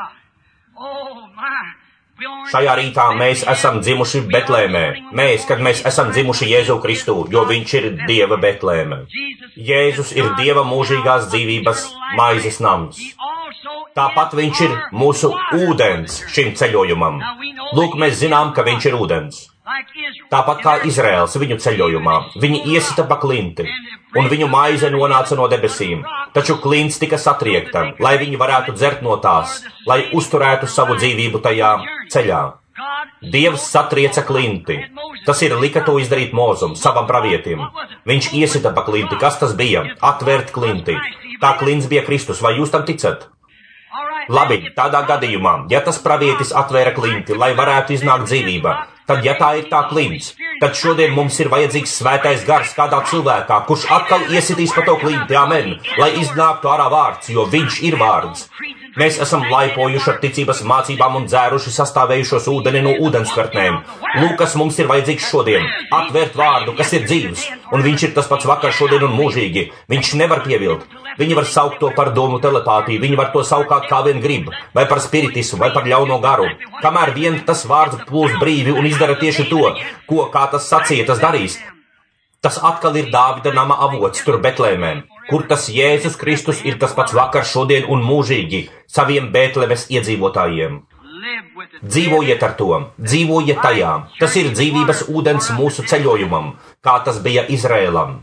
Šajā rītā mēs esam dzimuši Betlēmē. Kad mēs esam dzimuši Jēzu Kristu, jo viņš ir Dieva Betlēme. Jēzus ir Dieva mūžīgās dzīvības maizes nams. Tāpat viņš ir mūsu ūdens šim ceļojumam. Lūk, mēs zinām, ka viņš ir ūdens. Tāpat kā Izraels viņu ceļojumā, viņi iesita pa klinti, un viņu maize nonāca no debesīm, taču klints tika satriekta, lai viņi varētu dzert no tās, lai uzturētu savu dzīvību tajā ceļā. Dievs satrieca klinti. Tas ir lika to izdarīt Mozum, savam pravietim. Viņš iesita pa klinti. Kas tas bija? Atvērt klinti. Tā klints bija Kristus. Vai jūs tam ticat? Labi, tādā gadījumā, ja tas pravietis atvēra klinti, lai varētu iznākt dzīvība, tad, ja tā ir tā klints, tad šodien mums ir vajadzīgs svētais gars kādā cilvēkā, kurš atkal iesitīs pa to klinti, amen, lai iznāktu ārā vārds, jo viņš ir vārds. Mēs esam laipojuši ar ticības mācībām un dzēruši sastāvējušos ūdeni no ūdenskvertnēm. Lūk, kas mums ir vajadzīgs šodien - atvērt vārdu, kas ir dzīvs, un viņš ir tas pats vakar, šodien un mūžīgi. Viņš nevar pievilkt. Viņi var saukt to par domu telepātiju, viņi var to saukāt kā vien grib, vai par spiritismu, vai par ļauno garu. Kamēr vien tas vārds plūst brīvi un izdara tieši to, ko, kā tas sacīja, tas darīs. Tas atkal ir Dāvida nama avots tur Betlēmē, kur tas Jēzus Kristus ir tas pats vakar, šodien un mūžīgi saviem Betlemes iedzīvotājiem. Dzīvojiet ar to, dzīvojiet tajā. Tas ir dzīvības ūdens mūsu ceļojumam, kā tas bija Izrēlam.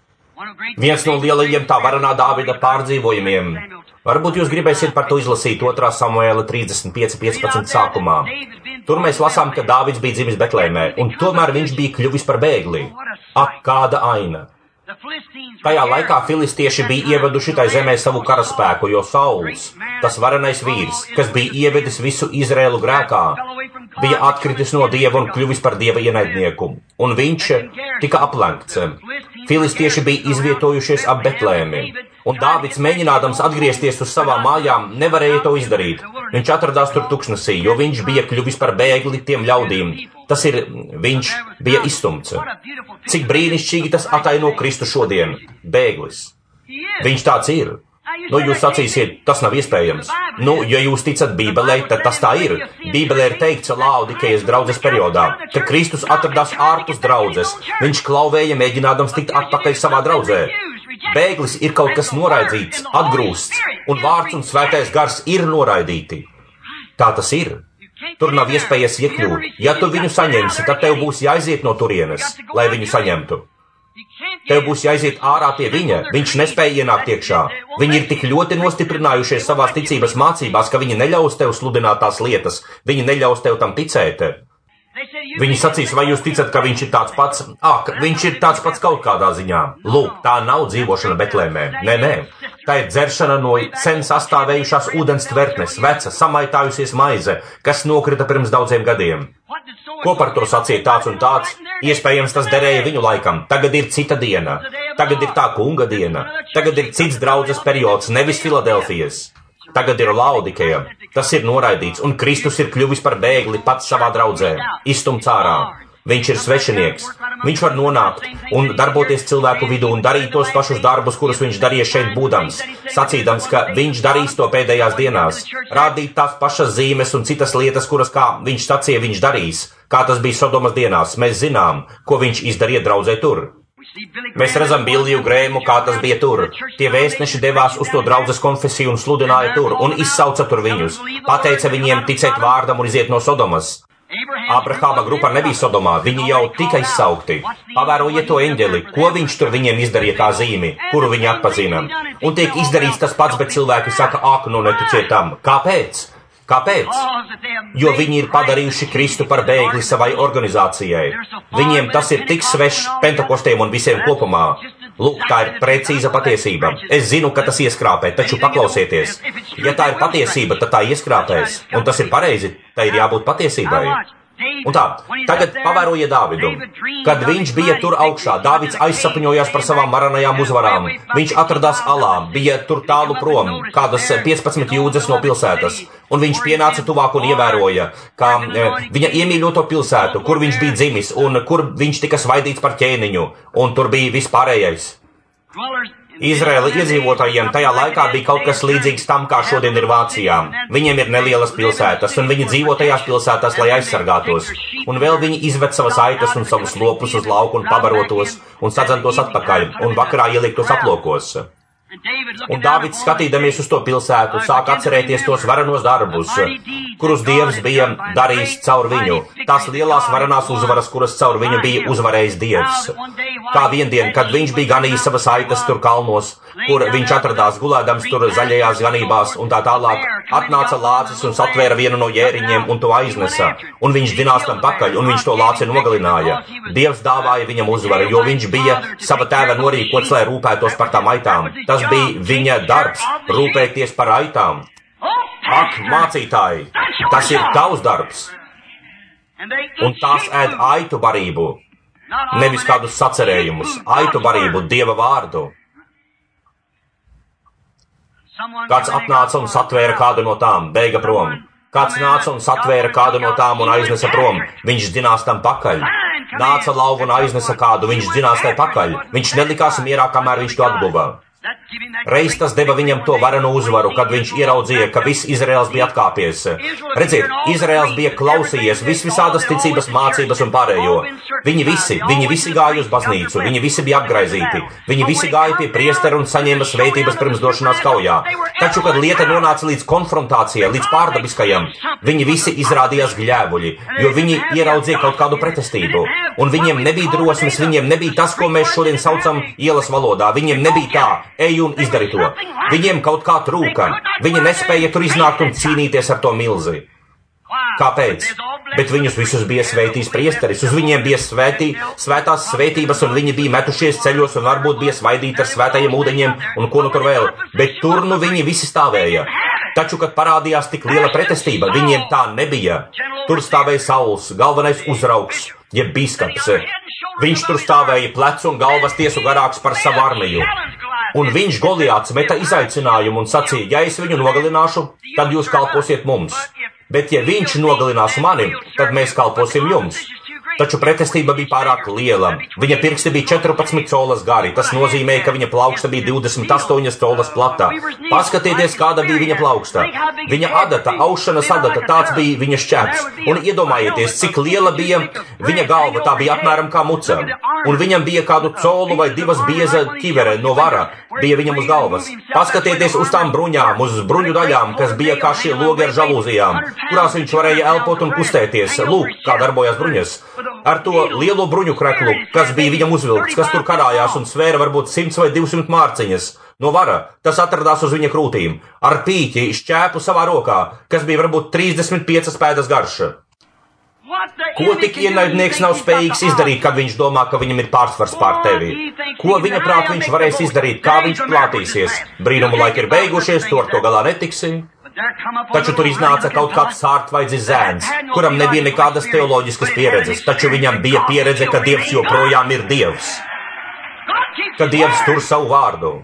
Viens no lielajiem tā varenā Dāvida pārdzīvojumiem. Varbūt jūs gribēsiet par to izlasīt 2. Samuēla 35:15 sākumā. Tur mēs lasām, ka Dāvids bija dzimis Betlēmē, un tomēr viņš bija kļuvis par bēgli. Ak, kāda aina! Tajā laikā filistieši bija ieveduši tai zemē savu karaspēku, jo Sauls, tas varenais vīrs, kas bija ievedis visu Izrēlu grēkā, bija atkritis no Dieva un kļuvis par Dieva ienaidnieku, un viņš tika aplenkts. Filistieši bija izvietojušies ap Betlēmi, un Dāvids, mēģinādams atgriezties uz savām mājām, nevarēja to izdarīt. Viņš atradās tur tuksnesī, jo viņš bija kļuvis par bēgli tiem ļaudīm. Tas ir, viņš bija izstumts. Cik brīnišķīgi tas ataino Kristu šodien. Bēglis. Viņš tāds ir. Nu, jūs sacīsiet, tas nav iespējams. Nu, ja jūs ticat Bībelē, tad tas tā ir. Bībelē ir teikts Laodikejas draudzes periodā, ka Kristus atradās ārpus draudzes. Viņš klauvēja, mēģinādams tikt atpakaļ savā draudzē. Bēglis ir kaut kas noraidīts, atgrūsts, un vārds un svētais gars ir noraidīti. Tā tas ir. Tur nav iespējas iekļūt. Ja tu viņu saņemsi, tad tev būs jāiziet no turienes, lai viņu saņemtu. Tev būs jāiziet ārā pie viņa. Viņš nespēja ienākt iekšā. Viņi ir tik ļoti nostiprinājušies savās ticības mācībās, ka viņi neļaus tev sludināt tās lietas. Viņi neļaus tev tam ticēt. Viņi sacīs, vai jūs ticat, ka viņš ir tāds pats? Ak, viņš ir tāds pats kaut kādā ziņā. Lūk, tā nav dzīvošana Betlēmē. Nē. Tā ir dzeršana no sen sastāvējušās ūdens tvertnes, veca, samaitājusies maize, kas nokrita pirms daudziem gadiem. Ko par to sacīja tāds un tāds? Iespējams, tas derēja viņu laikam. Tagad ir cita diena. Tagad ir tā kunga diena. Tagad ir cits draudzes periods, nevis Filadelfijas. Tagad ir Laodikeja. Tas ir noraidīts, un Kristus ir kļuvis par bēgli pats savā draudzē. Izstumts ārā. Viņš ir svešinieks. Viņš var nonākt un darboties cilvēku vidū un darīt tos pašus darbus, kurus viņš darīja šeit būdams, sacīdams, ka viņš darīs to pēdējās dienās, rādīt tās pašas zīmes un citas lietas, kuras, kā viņš sacīja, viņš darīs, kā tas bija Sodomas dienās. Mēs zinām, ko viņš izdarīja draudzē tur. Mēs redzam Billiju Grēmu, kā tas bija tur. Tie vēstneši devās uz to draudzes konfesiju un sludināja tur un izsauca tur viņus. Pateica viņiem ticēt vārdam un iziet no Sodomas. Abrahāma grupa nebija Sodomā, viņi jau tika izsaukti. Pavērojiet to eņģeli, ko viņš tur viņiem izdarīja kā zīmi, kuru viņi atpazina. Un tiek izdarīts tas pats, bet cilvēki saka, ak, nu neticiet tam. Kāpēc? Kāpēc? Jo viņi ir padarījuši Kristu par bēgli savai organizācijai. Viņiem tas ir tik svešs pentekostiem un visiem kopumā. Lūk, tā ir precīza patiesība. Es zinu, ka tas ieskrāpē, taču paklausieties. Ja tā ir patiesība, tad tā ieskrāpēs. Un tas ir pareizi, tā ir jābūt patiesībai. Un tā, tagad pavērojiet Dāvidu. Kad viņš bija tur augšā, Dāvids aizsapņojās par savām maranajām uzvarām. Viņš atradās alā, bija tur tālu prom, kādas 15 jūdzes no pilsētas. Un viņš pienāca tuvāk un ievēroja, ka viņa iemīļoto pilsētu, kur viņš bija dzimis un kur viņš tika svaidīts par ķēniņu. Un tur bija vispārējais. Izraēla iedzīvotājiem tajā laikā bija kaut kas līdzīgs tam, kā šodien ir Vācijā. Viņiem ir nelielas pilsētas, un viņi dzīvo tajās pilsētās, lai aizsargātos. Un vēl viņi izved savas aitas un savus lopus uz lauku un pabarotos, un sadzentos atpakaļ, un vakarā ieliktos aplokos. Un Dāvids, skatīdamies uz to pilsētu, sāk atcerēties tos varenos darbus, kurus Dievs bija darījis caur viņu. Tās lielās varenās uzvaras, kuras caur viņu bija uzvarējis Dievs. Kā viendien, kad viņš bija ganījis savas aitas tur kalnos, kur viņš atradās gulēdams tur zaļajās ganībās un tā tālāk, atnāca lācis un satvēra vienu no jēriņiem un to aiznesa. Un viņš dinās tam pakaļ, un viņš to lāci nogalināja. Dievs dāvāja viņam uzvaru, jo viņš bija sava tēva norīkots, lai rūpētos par tām aitām. Tas bija viņa darbs, rūpēties par aitām. Ak, mācītāji, tas ir tavs darbs. Un tās ēd aitu barību, nevis kādus sacerējumus, aitu barību, Dieva vārdu. Kāds atnāca un satvēra kādu no tām, beiga prom. Kāds nāca un satvēra kādu no tām un aiznesa prom, viņš dzinās tam pakaļ. Nāca lauva un aiznesa kādu, viņš dzinās tai pakaļ. Viņš nelikās mierā, kamēr viņš to atguva. Reiz tas deva viņam to varenu uzvaru, kad viņš ieraudzīja, ka viss Izraels bija atkāpies. Redziet, Izraels bija klausījies visādas ticības mācības un pārējo. Viņi visi gāja uz baznīcu, viņi visi bija apgraizīti, viņi visi gāja pie priestera un saņēma svētības pirms došanās kaujā. Taču, kad lieta nonāca līdz konfrontācijai, līdz pārdabiskajam, viņi visi izrādījās gļēvuļi, jo viņi ieraudzīja kaut kādu pretestību. Un viņiem nebija drosmes, viņiem nebija tas, ko mēs šodien saucam ielas valodā. Viņiem nebija tā. Ej un izdari to. Viņiem kaut kā trūka. Viņi nespēja tur iznākt un cīnīties ar to milzi. Kāpēc? Bet viņus visus bija svētījis priesteris, uz viņiem bija svētās svētības, un viņi bija metušies ceļos, un varbūt bija svaidīti ar svētajiem ūdeņiem, un ko nu tur vēl. Bet tur nu viņi visi stāvēja. Taču, kad parādījās tik liela pretestība, viņiem tā nebija. Tur stāvēja Sauls, galvenais uzraugs, jeb bīskaps. Viņš tur stāvēja plecu un galvas tiesu garāks par savu armiju. Un viņš Goliāts meta izaicinājumu un sacīja, ja es viņu nogalināšu, tad jūs kalposiet mums. Bet ja viņš nogalinās mani, tad mēs kalposim jums. Taču pretestība bija pārāk liela. Viņa pirksti bija 14 colas gari. Tas nozīmē, ka viņa plauksta bija 28 colas platā. Paskatieties, kāda bija viņa plauksta. Viņa adata, aušanas adata, tāds bija viņa šķēps. Un iedomājieties, cik liela bija viņa galva, tā bija apmēram kā muca. Un viņam bija kādu colu vai divas bieza kivere no vara, bija viņam uz galvas. Paskatieties uz tām bruņām, uz bruņu daļām, kas bija kā šie logi ar žalūzijām, kurās viņš varēja elpot un kustēties. Lūk, kā darbojas bruņas. Ar to lielo bruņu kreklu, kas bija viņam uzvilkts, kas tur karājās un svēra varbūt 100 vai 200 mārciņas. No vara, tas atradās uz viņa krūtīm, ar pīķi, šķēpu savā rokā, kas bija varbūt 35 pēdas garš. Ko tik ienaidnieks nav spējīgs izdarīt, kad viņš domā, ka viņam ir pārsvars pār tevi? Ko viņa prāt viņš varēs izdarīt, kā viņš plātīsies? Brīnumu laiki ir beigušies, tu ar to galā netiksi. Taču tur iznāca kaut kāds sārtvaidzis zēns, kuram nebija nekādas teoloģiskas pieredzes, taču viņam bija pieredze, ka Dievs joprojām ir Dievs, ka Dievs tur savu vārdu.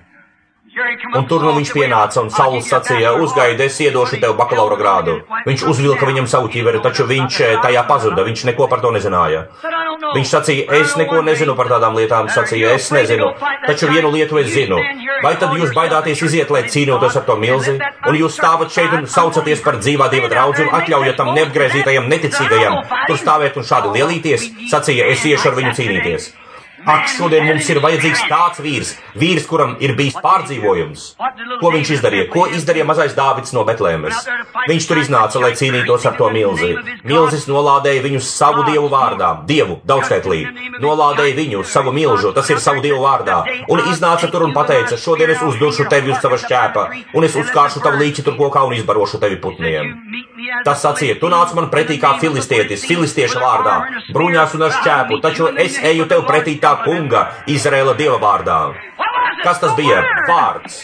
Un tur nu viņš pienāca, un Sauls sacīja, uzgaidi, es iedošu tev bakalaura grādu. Viņš uzvilka viņam savu ķiveri, taču viņš tajā pazuda, viņš neko par to nezināja. Viņš sacīja, es neko nezinu par tādām lietām, sacīja, es nezinu, taču vienu lietu es zinu. Vai tad jūs baidāties iziet, lai cīnotos ar to milzi, un jūs stāvat šeit un saucaties par dzīvā Dieva draudzi un atļaujat tam neapgriezītajam, neticīgajam tur stāvēt un šādi lielīties, sacīja, es iešu ar viņu cīnīties. Ak, šodien mums ir vajadzīgs tāds vīrs, kuram ir bijis pārdzīvojums. Ko viņš izdarīja? Ko izdarīja mazais Dāvids no Betlēmes? Viņš tur iznāca, lai cīnītos ar to milzi. Milzis nolādēja viņu savu dievu vārdā, dievu daudzskaitlī. Nolādēja viņu savu milžu, tas ir savu dievu vārdā. Un iznāca tur un pateica, šodien es uzduršu tevi uz tava šķēpa, un es uzkāršu tavu līķi tur kokā un izbarošu tevi putniem. Tas sacīja, tu nāc man pretī kā filistietis, filistieša vārdā, bruņās un ar šķēpu, taču es eju tev pretī tā kunga, Izraēla dieva vārdā. Kas tas bija? Vārds.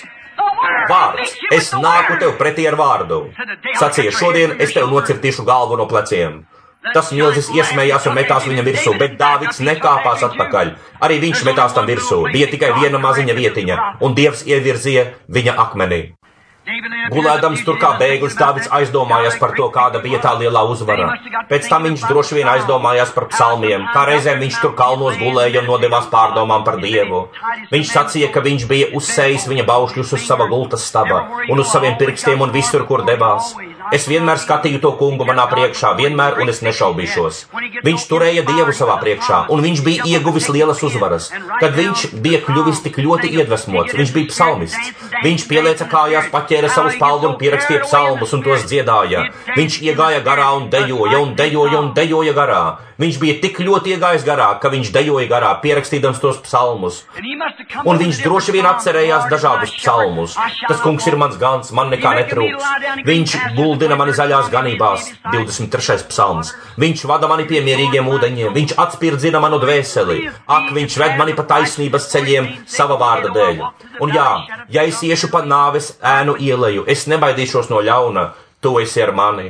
Vārds. Es nāku tev pretī ar vārdu. Sacīja, šodien es tev nocirtīšu galvu no pleciem. Tas milzis iesmējās un metās viņam virsū, bet Dāvids nekāpās atpakaļ. Arī viņš metās tam virsū. Bija tikai viena maziņa vietiņa, un Dievs ievirzīja viņa akmenī. Gulēdams tur kā bēglis, Dāvids aizdomājās par to, kāda bija tā lielā uzvara. Pēc tam viņš droši vien aizdomājās par psalmiem, kā reizēm viņš tur kalnos gulēja un nodevās pārdomām par Dievu. Viņš sacīja, ka viņš bija uzsējis viņa baušļus uz sava gultas staba un uz saviem pirkstiem un visur, kur devās. Es vienmēr skatīju to kungu manā priekšā, vienmēr, un es nešaubīšos. Viņš turēja Dievu savā priekšā, un viņš bija ieguvis lielas uzvaras. Kad viņš bija kļuvis tik ļoti iedvesmots, viņš bija psalmists. Viņš pielieca kājās, paķēra savu spalvu un pierakstīja psalmus un tos dziedāja. Viņš iegāja garā un dejoja un dejoja un dejoja garā. Viņš bija tik ļoti iegājis garā, ka viņš dejoja garā, pierakstīdams tos psalmus. Un viņš droši vien atcerējās dažādus psalmus. Tas kungs ir mans gans, man nekā netrūks. Viņš guldina mani zaļās ganībās, 23. psalms. Viņš vada mani pie mierīgiem ūdeņiem, viņš atspirdzina manu dvēseli. Ak, viņš ved mani pa taisnības ceļiem sava vārda dēļ. Un jā, ja es iešu pa nāves ēnu ieleju, es nebaidīšos no ļauna, tu esi ar mani.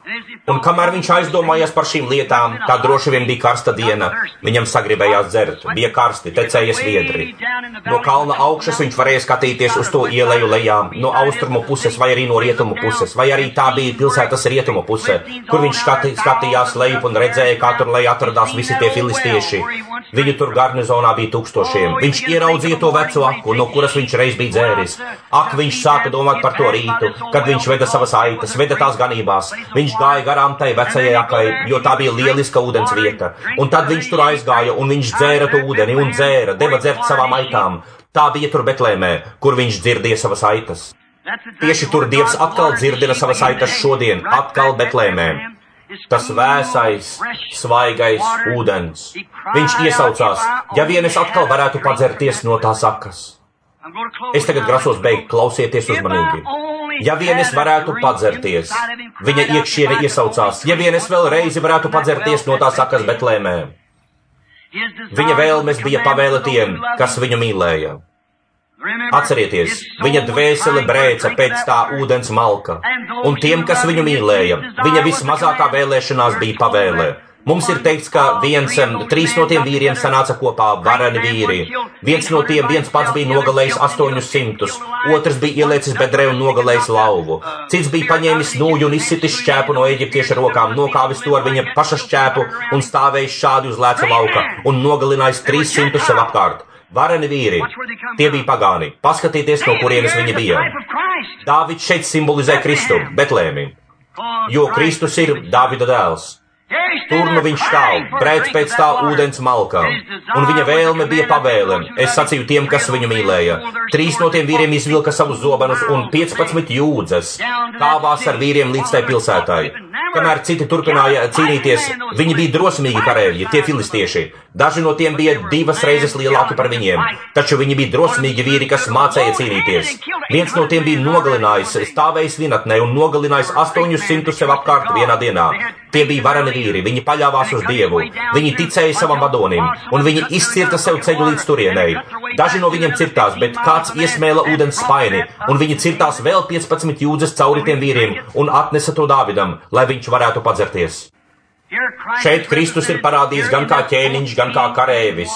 Un kamēr viņš aizdomājās par šīm lietām, tā droši vien bija karsta diena, viņam sagribējās dzert, bija karsti, tecēja sviedri. No kalna augšas viņš varēja skatīties uz to ieleju lejā, no austrumu puses vai arī no rietumu puses, vai arī tā bija pilsētas rietumu puse, kur viņš skatījās lejup un redzēja, kā tur lejā atradās visi tie filistieši. Viņu tur garnizonā bija tūkstošiem. Viņš ieraudzīja to veco aku, no kuras viņš reiz bija dzēris. Ak, viņš sāka domāt par to rītu, kad viņš veda savas aitas, veda tās ganībās. Viņš gāja garām tai vecajai akai, jo tā bija lieliska ūdens vieta. Un tad viņš tur aizgāja, un viņš dzēra to ūdeni, un dzēra, deva dzert savām aitām. Tā bija tur Betlēmē, kur viņš dzirdēja savas aitas. Tieši tur Dievs atkal dzirdina savas aitas šodien, atkal Betlēmē. Tas vēsais, svaigais ūdens. Viņš iesaucās, ja vien es atkal varētu padzerties no tās akas. Es tagad grasos beigt, klausieties uzmanīgi. Ja vien es varētu padzerties, viņa iekšiene iesaucās, ja vien es vēl reizi varētu padzerties no tās akas Betlēmē. Viņa vēlmes bija pavēle tiem, kas viņu mīlēja. Atcerieties, viņa dvēsele brēca pēc tā ūdens malka, un tiem, kas viņu mīlēja, viņa vismazākā vēlēšanās bija pavēle. Mums ir teikts, ka 3 no tiem vīriem sanāca kopā, vareni vīri. Viens pats bija nogalējis 800, otrs bija ieliecis bedrē un nogalējis lauvu. Cits bija paņēmis nūju un izsitis šķēpu no eģiptieša rokām, nokāvis to ar viņa paša šķēpu un stāvējis šādi uz lēca lauka un nogalinājis 300 sev apkārt. Vareni vīri, tie bija pagāni. Paskatieties, no kurienes viņi bija. Dāvids šeit simbolizē Kristu, Betlēmi, jo Kristus ir Dāvida dēls. Tur nu viņš stāv, brēc pēc tā ūdens malkā, un viņa vēlme bija pavēle. Es sacīju tiem, kas viņu mīlēja. 3 no tiem vīriem izvilka savus zobenus, un 15 jūdzes kāvās ar vīriem līdz tai pilsētai. Kamēr citi turpināja cīnīties, viņi bija drosmīgi kareivji, tie filistieši. Daži no tiem bija 2 reizes lielāki par viņiem, taču viņi bija drosmīgi vīri, kas mācēja cīnīties. Viens no tiem bija nogalinājis, stāvējis vienatnē un nogalinājis 800 sev apkārt vienā dienā. Tie bija vareni vīri, viņi paļāvās uz Dievu, viņi ticēja savam vadonim, un viņi izcirta sev ceļu līdz turienei. Daži no viņiem cirtās, bet kāds iesmēla ūdens spaini, un viņi cirtās vēl 15 jūdzes cauri tiem vīriem, un atnesa to Dāvidam, lai viņš varētu padzerties. Šeit Kristus ir parādījis gan kā ķēniņš, gan kā karēvis,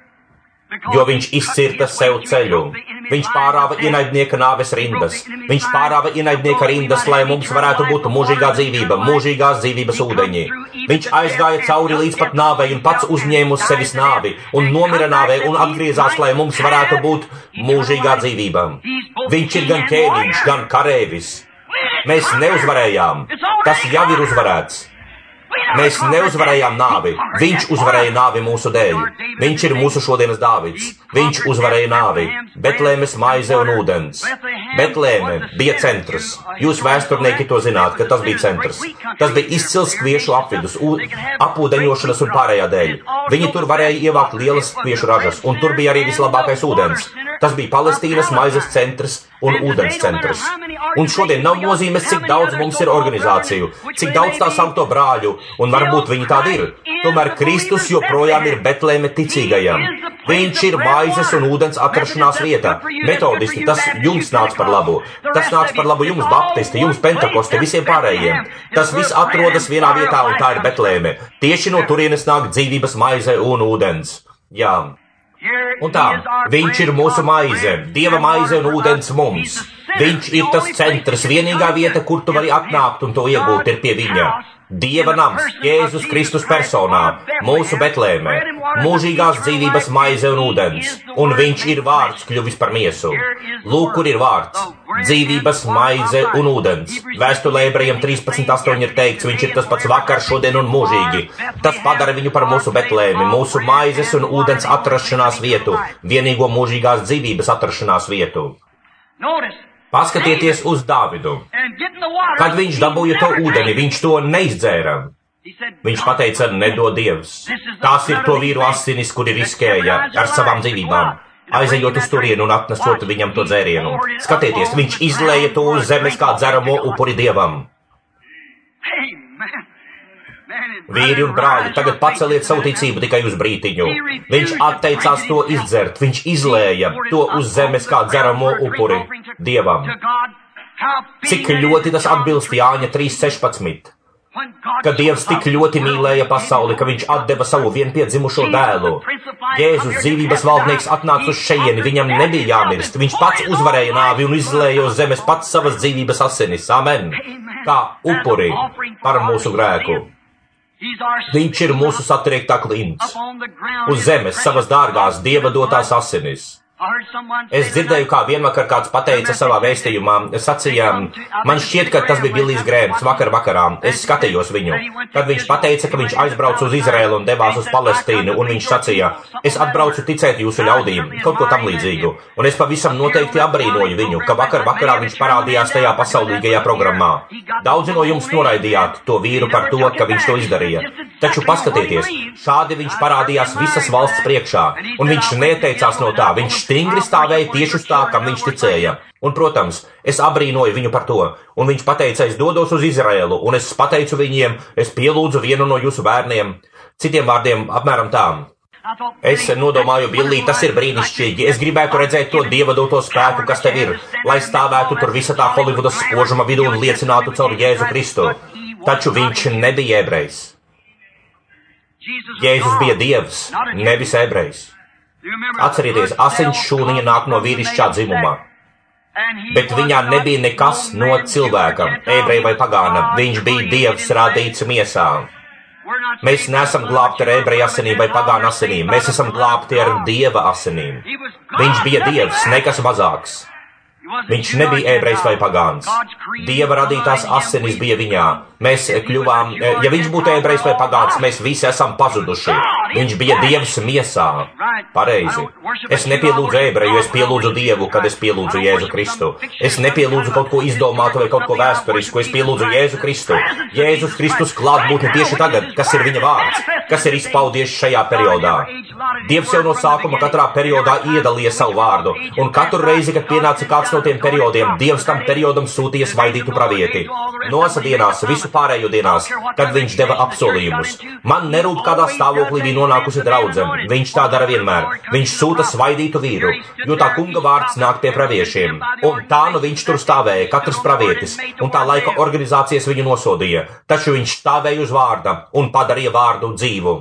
jo viņš izcirta sev ceļu. Viņš pārāva ienaidnieka nāves rindas. Viņš pārāva ienaidnieka rindas, lai mums varētu būt mūžīgā dzīvība, mūžīgās dzīvības ūdeņi. Viņš aizgāja cauri līdz pat nāvei un pats uzņēma uz sevis nāvi un nomira nāvei un atgriezās, lai mums varētu būt mūžīgā dzīvība. Viņš ir gan ķēniņš, gan karēvis. Mēs neuzvarējām. Tas jau ir uzvarēts. Mēs neuzvarējām nāvi. Viņš uzvarēja nāvi mūsu dēļ. Viņš ir mūsu šodienas Dāvids. Viņš uzvarēja nāvi. Betlēmes maize un ūdens. Betlēme bija centrs. Jūs vēsturnieki to zināt, ka tas bija centrs. Tas bija izcils kviešu apvidus, apūdeņošanas un pārējā dēļ. Viņi tur varēja ievākt lielas kviešu ražas, un tur bija arī vislabākais ūdens. Tas bija Palestīnas maizes centrs un ūdens centrs. Un šodien nav nozīmes, cik daudz mums ir organizāciju, cik daudz tā saukto brāļu, un varbūt viņi tādi ir. Tomēr Kristus joprojām ir Betlēme ticīgajam. Viņš ir maizes un ūdens atrašanās vieta. Metodisti, tas jums nāc par labu. Tas nāc par labu jums, baptisti, jums, pentekosti, visiem pārējiem. Tas viss atrodas vienā vietā, un tā ir Betlēme. Tieši no turienes nāk dzīvības maize un ūdens. Jā. Un tā, viņš ir mūsu maize, Dieva maize un ūdens mums. Viņš ir tas centrs, vienīgā vieta, kur tu vari atnākt un to iegūt, ir pie viņa. Dieva nams, Jēzus Kristus personā, mūsu Betlēmē, mūžīgās dzīvības maize un ūdens, un viņš ir vārds kļuvis par miesu. Lūk, kur ir vārds, dzīvības maize un ūdens. Vēstulē Ebrejiem 13:8 ir teikts, viņš ir tas pats vakar, šodien un mūžīgi. Tas padara viņu par mūsu Betlēmi, mūsu maizes un ūdens atrašanās vietu, vienīgo mūžīgās dzīvības atrašanās vietu. Paskatieties uz Dāvidu. Kad viņš dabūja to ūdeni, viņš to neizdzēra. Viņš pateica, nedod Dievs. Tās ir to vīru asinis, kuri riskēja ar savām dzīvībām, aizejot uz turienu un atnesot viņam to dzērienu. Skatieties, viņš izlēja to uz zemes kā dzeramo upuri Dievam. Vīri un brāļi, tagad paceliet savu ticību tikai uz brītiņu. Viņš atteicās to izdzert, viņš izlēja to uz zemes kā dzeramo upuri Dievam. Cik ļoti tas atbilst Jāņa 3:16, ka Dievs tik ļoti mīlēja pasauli, ka viņš atdeva savu vienpiedzimušo dēlu. Jēzus dzīvības valdnieks atnāca uz šejieni, viņam nebija jāmirst, viņš pats uzvarēja nāvi un izlēja uz zemes pats savas dzīvības asinis. Amen. Kā upuri par mūsu grēku. Viņš ir mūsu satriektā klints. Uz zemes savas dārgās Dieva dotās asinis. Es dzirdēju, kā vienvakar kāds pateica savā vēstījumā, sacīja, man šķiet, ka tas bija Billijs Grēms vakarā. Es skatījos viņu. Kad viņš pateica, ka viņš aizbrauca uz Izraēlu un devās uz Palestīnu, un viņš sacīja, es atbraucu ticēt jūsu ļaudīm, kaut ko tam līdzīgu. Un es pavisam noteikti abrīnoju viņu, ka vakarā viņš parādījās tajā pasaulīgajā programmā. Daudzi no jums noraidījāt to vīru par to, ka viņš to izdarīja. Taču paskatieties, šādi viņš parādījās visas valsts priekšā, un viņš neteicās no tā, viņš stingri stāvēja tieši uz tā, kam viņš ticēja. Un, protams, es abrīnoju viņu par to, un viņš pateica, es dodos uz Izraēlu, un es pateicu viņiem, es pielūdzu vienu no jūsu bērniem. Citiem vārdiem, apmēram tā. Es nodomāju, Billī, tas ir brīnišķīgi, es gribētu redzēt to Dieva doto spēku, kas tev ir, lai stāvētu tur visa tā Holivudas spožuma vidū un liecinātu caur Jēzu Kristu. Taču viņš nebija ebrejs. Jēzus bija Dievs, nevis ebrejs. Atcerieties, asins šūniņa nāk no vīrišķā dzimuma, bet viņā nebija nekas no cilvēka, ebreja vai pagāna. Viņš bija Dievs radīts miesā. Mēs neesam glābti ar ebreja asinīm vai pagāna asinīm, mēs esam glābti ar Dieva asinīm. Viņš bija Dievs, nekas mazāks. Viņš nebija ebrejs vai pagāns. Dieva radītās asinis bija viņā. Mēs kļuvām, ja viņš būtu ebrejs vai pagāns, mēs visi esam pazuduši. Viņš bija Dievs miesā. Pareizi. Es nepielūdzu ebreju, es pielūdzu Dievu, kad es pielūdzu Jēzu Kristu. Es nepielūdzu kaut ko izdomātu vai kaut ko vēsturisku, es pielūdzu Jēzu Kristu. Jēzus Kristus klātbūtne tieši tagad, kas ir viņa vārds, kas ir izpaudies šajā periodā. Dievs jau no sākuma katrā periodā iedalīja savu vārdu, un katru reizi, kad pienāca kāds no tiem periodiem, Dievs tam periodam sūtīja svaidītu pravieti. Nosa dienās, visu pārējo dienās, kad viņš deva apsolījumus. Man nerūp, kādā stāvoklī bija nonākusi draudzene. Viņš tā dara vienmēr. Viņš sūta svaidītu vīru, jo tā kunga vārds nāk pie praviešiem. Un tā nu viņš tur stāvēja, katrs pravietis, un tā laika organizācijas viņu nosodīja. Taču viņš stāvēja uz vārda un padarīja vārdu dzīvu.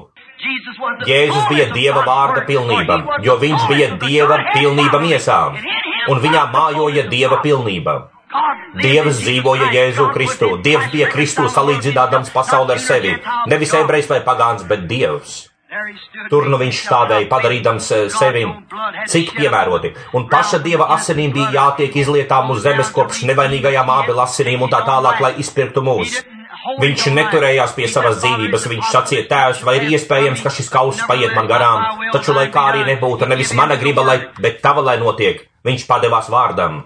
Jēzus bija Dieva vārda pilnība, jo viņš bija Dieva pilnība miesā, un viņā mājoja Dieva pilnība. Dievs dzīvoja Jēzu Kristu. Dievs bija Kristu salīdzinādams pasauli ar sevi. Nevis ebrejs vai pagāns, bet Dievs. Tur nu viņš stāvēja, padarīdams sevi cik piemēroti. Un paša Dieva asinīm bija jātiek izlietām uz zemes kopš nevainīgajām Ābela asinīm un tā tālāk, lai izpirktu mūs. Viņš neturējās pie savas dzīvības, viņš sacīja: Tēvs, vai ir iespējams, ka šis kauss paiet man garām? Taču, lai kā arī nebūtu, nevis mana griba, bet tava lai notiek. Viņš padevās vārdam.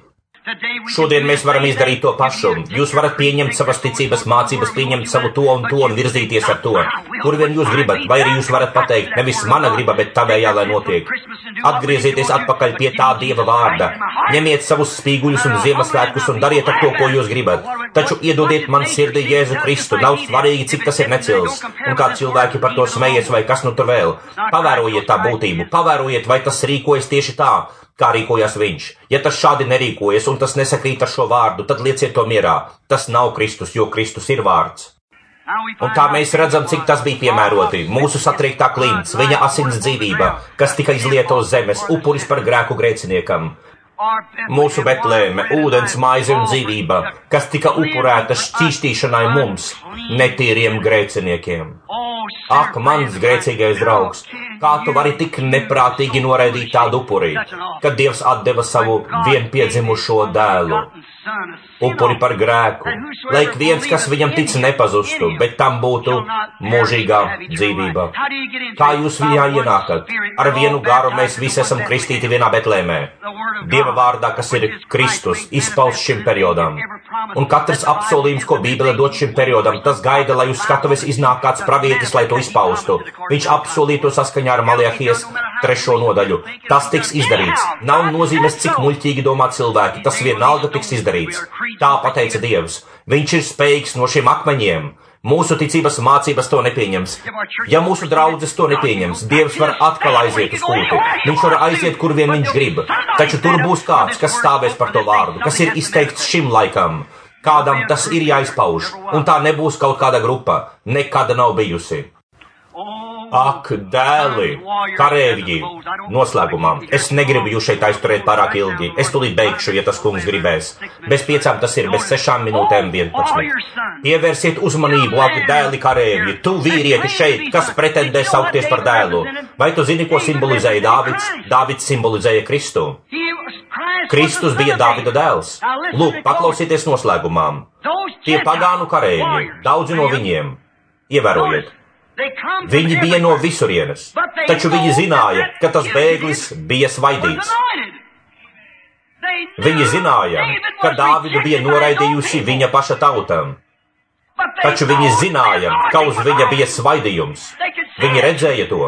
Šodien mēs varam izdarīt to pašu. Jūs varat pieņemt savas ticības mācības, pieņemt savu to un virzīties ar to. Kur vien jūs gribat, vai arī jūs varat pateikt: nevis mana griba, bet tavējā lai notiek. Atgriezieties atpakaļ pie tā Dieva vārda. Ņemiet savus spīguļus un Ziemassvētkus un dariet ar to, ko jūs gribat. Taču iedodiet man sirdī Jēzu Kristu. Nav svarīgi, cik tas ir necils. Un kā cilvēki par to smejies vai kas nu tur vēl. Pavērojiet tā būtību, pavērojiet, vai tas rīkojas tieši tā, kā rīkojas viņš. Ja tas šādi nerīkojas un tas nesakrīt ar šo vārdu, tad lieciet to mierā. Tas nav Kristus, jo Kristus ir vārds. Un tā mēs redzam, cik tas bija piemēroti. Mūsu satriektā klints, viņa asins dzīvība, kas tika izlieta uz zemes, upuris par grēku grēciniekam. Mūsu Betlēme, ūdens, maize un dzīvība, kas tika upurēta šķīstīšanai mums, netīriem grēciniekiem. Ak, mans grēcīgais draugs, kā tu vari tik neprātīgi noraidīt tādu upuri, kad Dievs atdeva savu vienpiedzimušo dēlu, upuri par grēku, lai ik viens, kas viņam tic, nepazustu, bet tam būtu mūžīgā dzīvība. Kā jūs viņā ienākat? Ar vienu garu mēs visi esam kristīti vienā Betlēmē. Dieva vārdā, kas ir Kristus, izpaust šim periodam. Un katrs apsolījums, ko Bībele dod šim periodam, tas gaida, lai uz skatuves iznāk kāds pravietis, lai to izpaustu. Viņš apsolīja to saskaņā ar Maliahijas 3. nodaļu. Tas tiks izdarīts. Nav nozīmes, cik muļķīgi domā cilvēki. Tas vienalga tiks izdarīts. Tā pateica Dievs. Viņš ir spējīgs no šiem akmeņiem. Mūsu ticības mācības to nepieņems. Ja mūsu draudzes to nepieņems, Dievs var atkal aiziet uz kultu. Viņš var aiziet, kur vien viņš grib. Taču tur būs kāds, kas stāvēs par to vārdu, kas ir izteikts šim laikam. Kādam tas ir jāizpauž, un tā nebūs kaut kāda grupa. Nekad nav bijusi. Ak, dēli, karēvji, noslēgumā. Es negribu jūs šeit aizturēt pārāk ilgi. Es tulīt beigšu, ja tas kungs gribēs. Bez 5 tas ir, bez 6 minūtēm 11. Pievērsiet uzmanību, ak, dēli, karēvji, tu vīrieti šeit, kas pretendē saukties par dēlu. Vai tu zini, ko simbolizēja Dāvids? Dāvids simbolizēja Kristu. Kristus bija Dāvida dēls. Lūk, paklausieties noslēgumā. Tie pagānu karēvji, daudzi no viņiem, ievērojiet. Viņi bija no visurienes, taču viņi zināja, ka tas bēglis bija svaidīts. Viņi zināja, ka Dāvidu bija noraidījusi viņa paša tautam, taču viņi zināja, ka uz viņa bija svaidījums. Viņi redzēja to.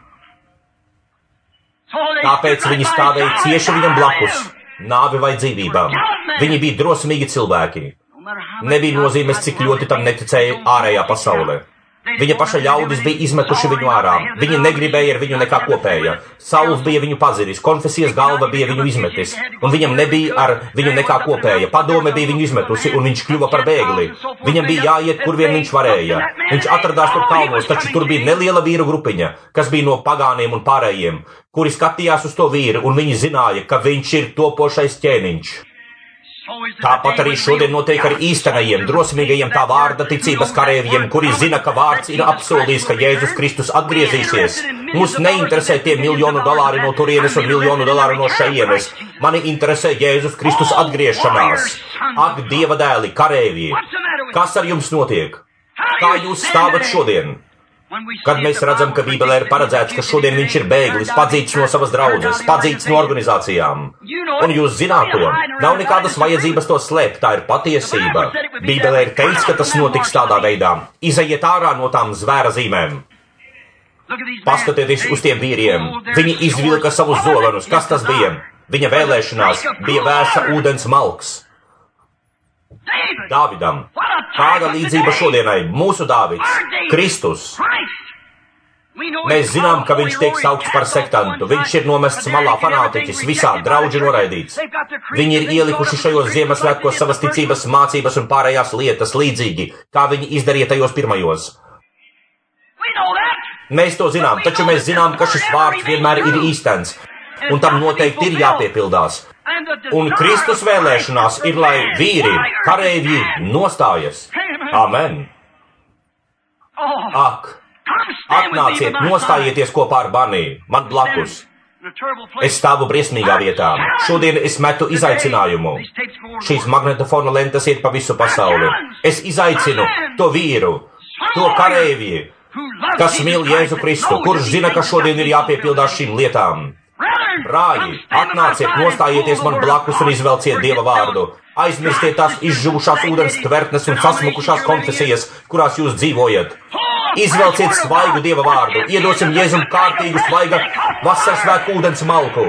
Tāpēc viņi stāvēja cieši viņam blakus, nāvi vai dzīvībām. Viņi bija drosmīgi cilvēki. Nebija nozīmes, cik ļoti tam neticēja ārējā pasaulē. Viņa paša ļaudis bija izmetuši viņu ārā. Viņi negribēja ar viņu nekā kopēja. Sauls bija viņu pazinis, konfesijas galva bija viņu izmetis, un viņam nebija ar viņu nekā kopēja. Padome bija viņu izmetusi, un viņš kļuva par bēgli. Viņam bija jāiet, kur vien viņš varēja. Viņš atradās tur kalnos, taču tur bija neliela vīru grupiņa, kas bija no pagāniem un pārējiem, kuri skatījās uz to vīru, un viņi zināja, ka viņš ir topošais ķēniņš. Tāpat arī šodien notiek ar īstenajiem, drosmīgajiem tā vārda ticības karēvjiem, kuri zina, ka vārds ir apsolījis, ka Jēzus Kristus atgriezīsies. Mūs neinteresē tie $1 miljonu no turienes un $1 miljonu no šejienes. Mani interesē Jēzus Kristus atgriešanās. Ak, Dieva dēli, karēvji, kas ar jums notiek? Kā jūs stāvat šodien? Kad mēs redzam, ka Bībelē ir paredzēts, ka šodien viņš ir bēglis, padzīts no savas draudzes, padzīts no organizācijām. Un jūs zināt to, nav nekādas vajadzības to slēpt, tā ir patiesība. Bībelē ir teikts, ka tas notiks tādā veidā. Izejiet ārā no tām zvēra zīmēm. Paskatieties uz tiem vīriem. Viņi izvilka savus zolenus. Kas tas bija? Viņa vēlēšanās bija vēsa ūdens malks. Dāvidam. Kāda līdzība šodienai? Mūsu Dāvids, Kristus. Mēs zinām, ka viņš tiek saukts par sektantu. Viņš ir nomests malā, fanātiķis, visādi draudži noraidīts. Viņi ir ielikuši šajos Ziemassvētkos savas ticības, mācības un pārējās lietas līdzīgi, kā viņi izdarīja tajos pirmajos. Mēs to zinām, taču mēs zinām, ka šis vārds vienmēr ir īstens, un tam noteikti ir jāpiepildās. Un Kristus vēlēšanās ir, lai vīri, kareivji nostājas. Amen. Ak, atnāciet, nostājieties kopā ar mani, man blakus. Es stāvu briesmīgā vietā. Šodien es metu izaicinājumu. Šīs magnetofona lentes iet pa visu pasauli. Es izaicinu to vīru, to kareivji, kas mīl Jēzu Kristu, kurš zina, ka šodien ir jāpiepildās šīm lietām. Brāļi, atnāciet, nostājieties man blakus un izvelciet Dieva vārdu. Aizmirstiet tās izžuvušās ūdens tvertnes un sasmukušās konfesijas, kurās jūs dzīvojat. Izvelciet svaigu Dieva vārdu, iedosim Jēzum kārtīgu svaiga vasarsvētku ūdens malku.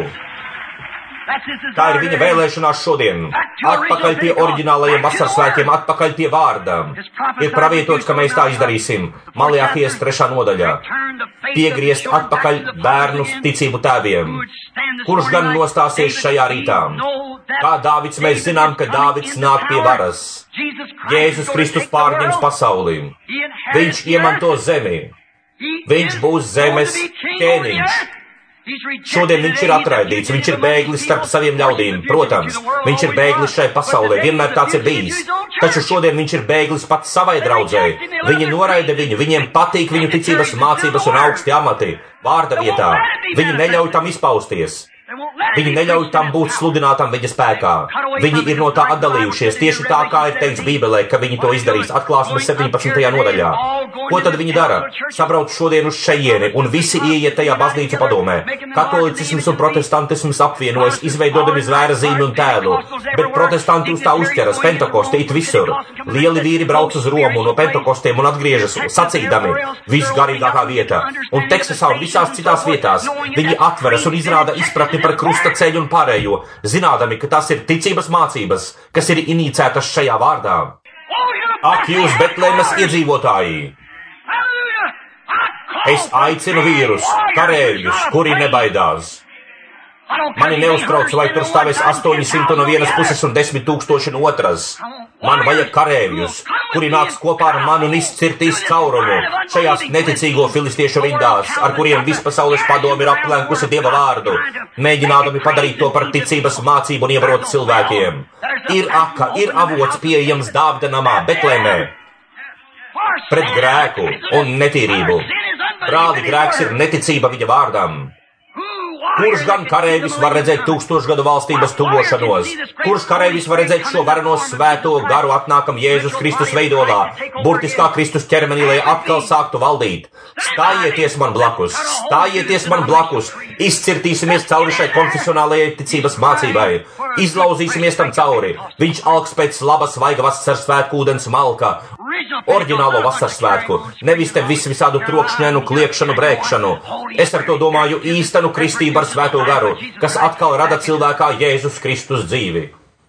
Tā ir viņa vēlēšanās šodien. Atpakaļ pie oriģinālajiem vasarsvētkiem, atpakaļ pie vārdām. Ir pravietots, ka mēs tā izdarīsim. Malajāhijas 3. nodaļā. Piegriezt atpakaļ bērnus ticību tēviem. Kurš gan nostāsies šajā rītā? Kā Dāvids mēs zinām, ka Dāvids nāk pie varas. Jēzus Kristus pārņems pasauli. Viņš iemanto zemi. Viņš būs zemes ķēniņš. Šodien viņš ir atraidīts, viņš ir bēglis starp saviem ļaudīm. Protams, viņš ir bēglis šai pasaulē, vienmēr tāds ir bijis. Taču šodien viņš ir bēglis pats savai draudzei. Viņi noraida viņu, viņiem patīk viņu ticības mācības un augsti amati. Vārda vietā. Viņi neļauj tam izpausties. Viņi neļauj tam būt sludinātam viņa spēkā. Viņi ir no tā atdalījušies, tieši tā, kā ir teikts Bībelē, ka viņi to izdarīs. Atklāsmes 17. nodaļā. Ko tad viņi dara? Sabrauc šodien uz šejieni, un visi ieiet tajā baznīcu padomē. Katolicisms un protestantisms apvienojas, izveidodami zvēra zīmi un tēlu. Bet protestanti uz tā uzķeras, Pentekoste it visur. Lieli vīri brauc uz Romu no Pentekostiem un atgriežas, sacīdami, visgarīgākā vieta. Un Teksasā un visās citās vietās viņi atveras un izrāda izpratni par krusta ceļu un pārējo, zinādami, ka tas ir ticības mācības, kas ir inicētas šajā vārdā. Ak, jūs Betlēmes iedzīvotāji! Es aicinu vīrus, kareivjus, kuri nebaidās. Mani neuztrauc, vai tur stāvēs 800 no vienas puses un 10 000 no otras. Man vajag kareivjus, kuri nāks kopā ar mani un izcirtīs caurumu šajās neticīgo filistiešu rindās, ar kuriem vispasaules padomi ir aplenkusi Dieva vārdu, mēģinādami padarīt to par ticības mācību un ievarot cilvēkiem. Ir aka, ir avots pieejams Dāvida namā, Betlēmē, pret grēku un netīrību. Brāli, grēks ir neticība viņa vārdam. Kurš gan kareivis var redzēt 1000 gadu valstības tuvošanos? Kurš kareivis var redzēt šo vareno svēto garu atnākam Jēzus Kristus veidolā, burtiskā Kristus ķermenī, lai atkal sāktu valdīt? Stājieties man blakus, izcirtīsimies cauri šai konfesionālajai ticības mācībai, izlauzīsimies tam cauri. Viņš alks pēc labas svaiga vasarsvētku ūdens malka, oriģinālo vasarsvētku, nevis te visādu trokšņainu, kliekšanu, brēkšanu. Es ar to domāju īstenu kristību ar svēto garu, kas atkal rada cilvēkā Jēzus Kristus dzīvi.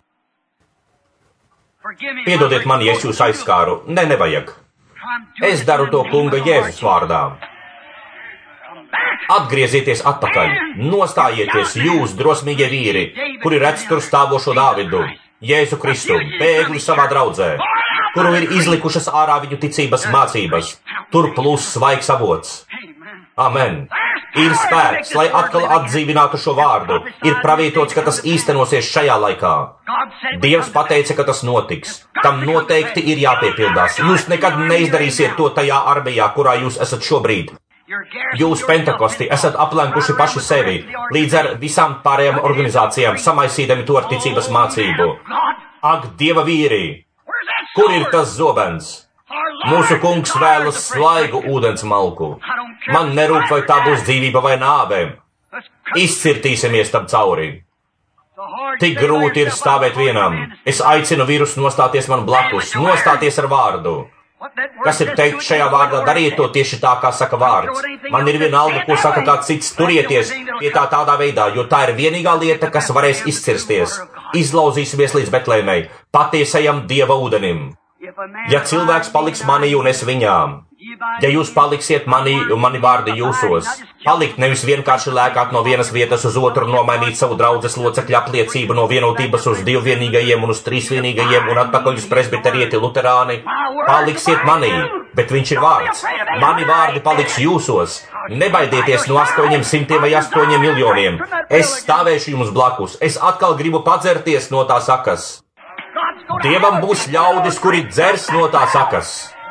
Piedodiet man, ja es jūs aizskāru. Nevajag. Es daru to kunga Jēzus vārdā. Atgriezieties atpakaļ, nostājieties jūs, drosmīgie vīri, kuri redz tur stāvošo Dāvidu, Jēzu Kristu, bēgli savā draudzē, kuru ir izlikušas ārā viņu ticības mācības. Tur plūs svaigs avots. Amen. Ir spēks, lai atkal atdzīvinātu šo vārdu. Ir pravietots, ka tas īstenosies šajā laikā. Dievs pateica, ka tas notiks. Tam noteikti ir jāpiepildās. Jūs nekad neizdarīsiet to tajā armijā, kurā jūs esat šobrīd. Jūs Pentekosti esat aplenkuši paši sevi, līdz ar visām pārējām organizācijām, samaisīdami to ar ticības mācību. Ak, Dieva vīri! Kur ir tas zobens? Mūsu kungs vēlas svaigu ūdens malku. Man nerūp, vai tā būs dzīvība vai nāve. Izcirtīsimies tam cauri. Tik grūti ir stāvēt vienam. Es aicinu vīrusu nostāties man blakus, nostāties ar vārdu. Kas ir teikt šajā vārdā, dariet to tieši tā, kā saka vārds. Man ir vienalga, ko saka kāds cits, turieties pie tā tādā veidā, jo tā ir vienīgā lieta, kas varēs izcirsties. Izlauzīsimies līdz Betlēmei, patiesajam Dieva ūdenim. Ja cilvēks paliks manī un es viņām, ja jūs paliksiet manī un mani vārdi jūsos, palikt nevis vienkārši lēkāt no vienas vietas uz otru, nomainīt savu draudzes locekļu apliecību no vienotības uz divvienīgajiem un uz trīsvienīgajiem un atpakaļ uz presbiterieti luterāni, paliksiet manī, bet viņš ir vārds. Mani vārdi paliks jūsos. Nebaidieties no 800 vai 8 miljoniem. Es stāvēšu jums blakus. Es atkal gribu padzerties no tās akas. Dievam būs ļaudis, kuri dzers no tās akas.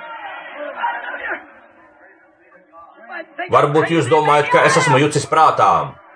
Varbūt jūs domājat, ka es esmu jucis prātā.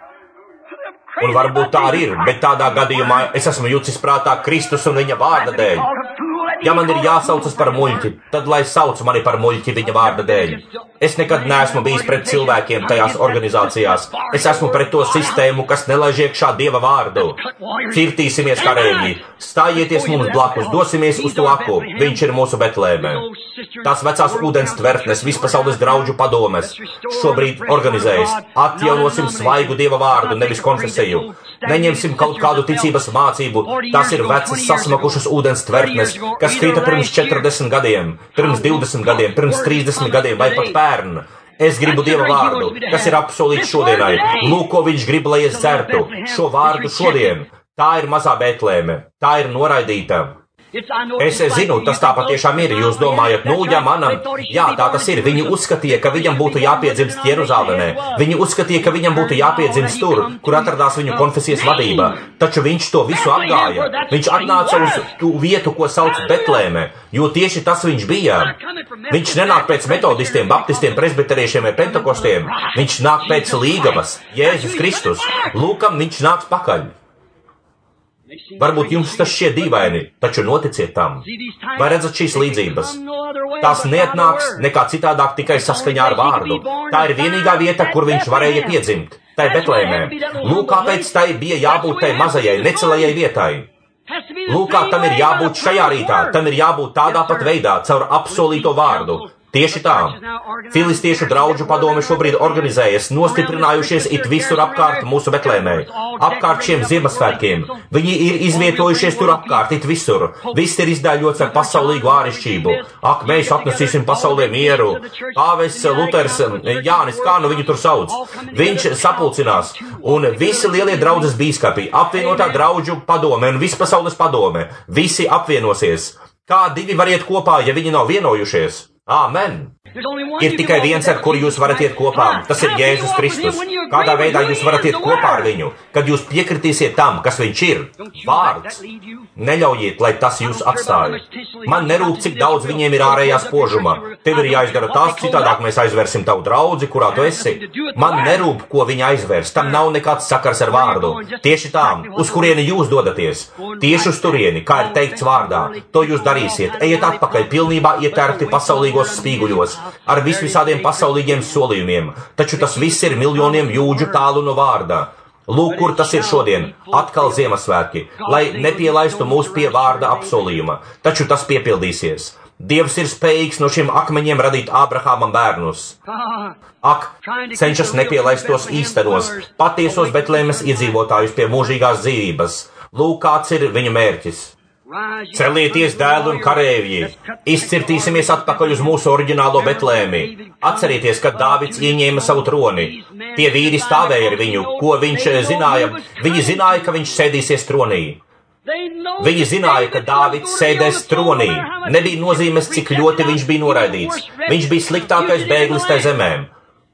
Un varbūt tā arī ir, bet tādā gadījumā es esmu jucis prātā Kristus un viņa vārda dēļ. Ja man ir jāsaucas par muļķi, tad lai sauc mani par muļķi viņa vārda dēļ. Es nekad neesmu bijis pret cilvēkiem tajās organizācijās. Es esmu pret to sistēmu, kas nelaiž iekšā Dieva vārdu. Cirtīsimies kareivji, stājieties mums blakus, dosimies uz to aku. Viņš ir mūsu Betlēmē. Tās vecās ūdens tvertnes, vispasaules draudžu padomes šobrīd organizējas. Atjaunosim svaigu Dieva vārdu, nevis konfesiju. Neņemsim kaut kādu ticības mācību. Tās ir vecas sasmakušas ūdens tvertnes, kas krita pirms 40 gadiem, pirms 20 gadiem, pirms 30 gadiem vai pat pērn. Es gribu Dieva vārdu, kas ir apsolīts šodienai. Lūk, ko viņš grib, lai es dzertu. Šo vārdu šodien. Tā ir mazā Betlēme. Tā ir noraidīta. Es zinu, tas tā patiešām ir. Jūs domājat, ja manam, jā, tā tas ir. Viņi uzskatīja, ka viņam būtu jāpiedzimst Jeruzālēmē. Viņi uzskatīja, ka viņam būtu jāpiedzimst tur, kur atradās viņu konfesijas vadība. Taču viņš to visu apgāja. Viņš atnāca uz tu vietu, ko sauc Betlēmē, jo tieši tas viņš bija. Viņš nenāk pēc metodistiem, baptistiem, presbiteriešiem vai pentekostiem. Viņš nāk pēc līgavas, Jēzus Kristus. Lūkam, viņš nāks pakaļ. Varbūt jums tas šķiet dīvaini, taču noticiet tam. Vai redzat šīs līdzības? Tās neatnāks nekā citādāk tikai saskaņā ar vārdu. Tā ir vienīgā vieta, kur viņš varēja piedzimt. Tai Betlēmē. Lūk, kāpēc tai bija jābūt tai mazajai, necelajai vietai. Lūk, kā tam ir jābūt šajā rītā. Tam ir jābūt tādā pat veidā, caur apsolīto vārdu. Tieši tā. Filistiešu draudžu padome šobrīd organizējas, nostiprinājušies it visur apkārt mūsu Betlēmē. Apkārt šiem Ziemassvētkiem. Viņi ir izvietojušies tur apkārt, it visur. Viss ir izdēļots ar pasaulīgu ārišķību. Ak, mēs atnesīsim pasaulē mieru. Pāvests Luters, Jānis, kā nu viņu tur sauc. Viņš sapulcinās. Un visi lielie draudzes bīskapi, apvienotā draudžu padome un vispasaules padome. Visi apvienosies. Kā divi var iet kopā, ja viņi nav vienojušies? Āmen! Ir tikai viens, ar kuru jūs varat iet kopā. Tas ir Jēzus Kristus. Kādā veidā jūs varat iet kopā ar viņu? Kad jūs piekritīsiet tam, kas viņš ir. Vārds. Neļaujiet, lai tas jūs atstāja. Man nerūp, cik daudz viņiem ir ārējā spožuma. Tev ir jāizdara tās, citādāk mēs aizvērsim tavu draudzi, kurā tu esi. Man nerūp, ko viņa aizvērs. Tam nav nekāds sakars ar vārdu. Tieši tā, uz kurieni jūs dodaties. Tieši uz turieni, kā ir teikts vārdā. To jūs darīsiet. Ejiet atpakaļ, pilnībā ietērti pasaulīgos spīguļos. Ar visādiem pasaulīgiem solījumiem, taču tas viss ir miljoniem jūdžu tālu no vārda. Lūk, kur tas ir šodien, atkal Ziemassvētki, lai nepielaistu mūs pie vārda apsolījuma, taču tas piepildīsies. Dievs ir spējīgs no šiem akmeņiem radīt Ābrahāmam bērnus. Ak, cenšas nepielaist tos īstenos, patiesos Betlēmes iedzīvotājus pie mūžīgās dzīvības. Lūk, kāds ir viņu mērķis. Celieties, dēli un kareivji, izcirtīsimies atpakaļ uz mūsu oriģinālo Betlēmi. Atcerieties, kad Dāvids ieņēma savu troni. Tie vīri stāvēja ar viņu, ko viņš zināja. Viņi zināja, ka viņš sēdīsies tronī. Viņi zināja, ka Dāvids sēdēs tronī. Nebija nozīmes, cik ļoti viņš bija noraidīts. Viņš bija sliktākais bēglis tai zemēm.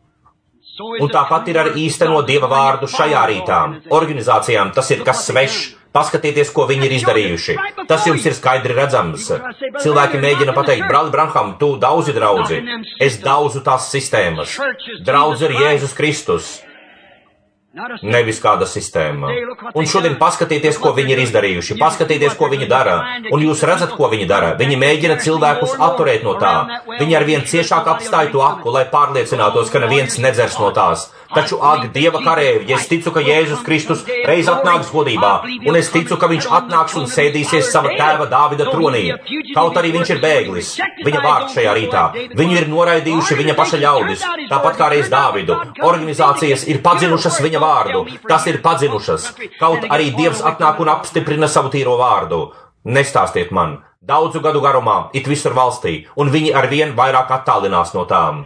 Un tāpat ir ar īsteno Dieva vārdu šajā rītā. Organizācijām tas ir kas svešs. Paskatieties, ko viņi ir izdarījuši. Tas jums ir skaidri redzams. Cilvēki mēģina pateikt, brāli Branham, tu daudzi draudzi. Es daudzu tās sistēmas. Draudz ir Jēzus Kristus. nevis kāda sistēma. Un šodien paskatieties, ko viņi ir izdarījuši, paskatieties, ko viņi dara, un jūs redzat, ko viņi dara. Viņi mēģina cilvēkus atturēt no tā. Viņi arvien ciešāk apstāj to aku, lai pārliecinātos, ka neviens nedzers no tās. Taču, ak, Dieva karēvi, es ticu, ka Jēzus Kristus reiz atnāks godībā, un es ticu, ka viņš atnāks un sēdīsies sava tēva Dāvida tronī. Kaut arī viņš ir bēglis, viņa vārds šajā rītā. Viņu ir noraidījuši viņa paša ļaudis, tāpat kā reiz Dāvidu. Organizācijas ir padzinušas viņa vārdu, tas ir padzinušas. Kaut arī Dievs atnāk un apstiprina savu tīro vārdu. Nestāstiet man, daudzu gadu garumā, it visur valstī, un viņi arvien vairāk attālinās no tām.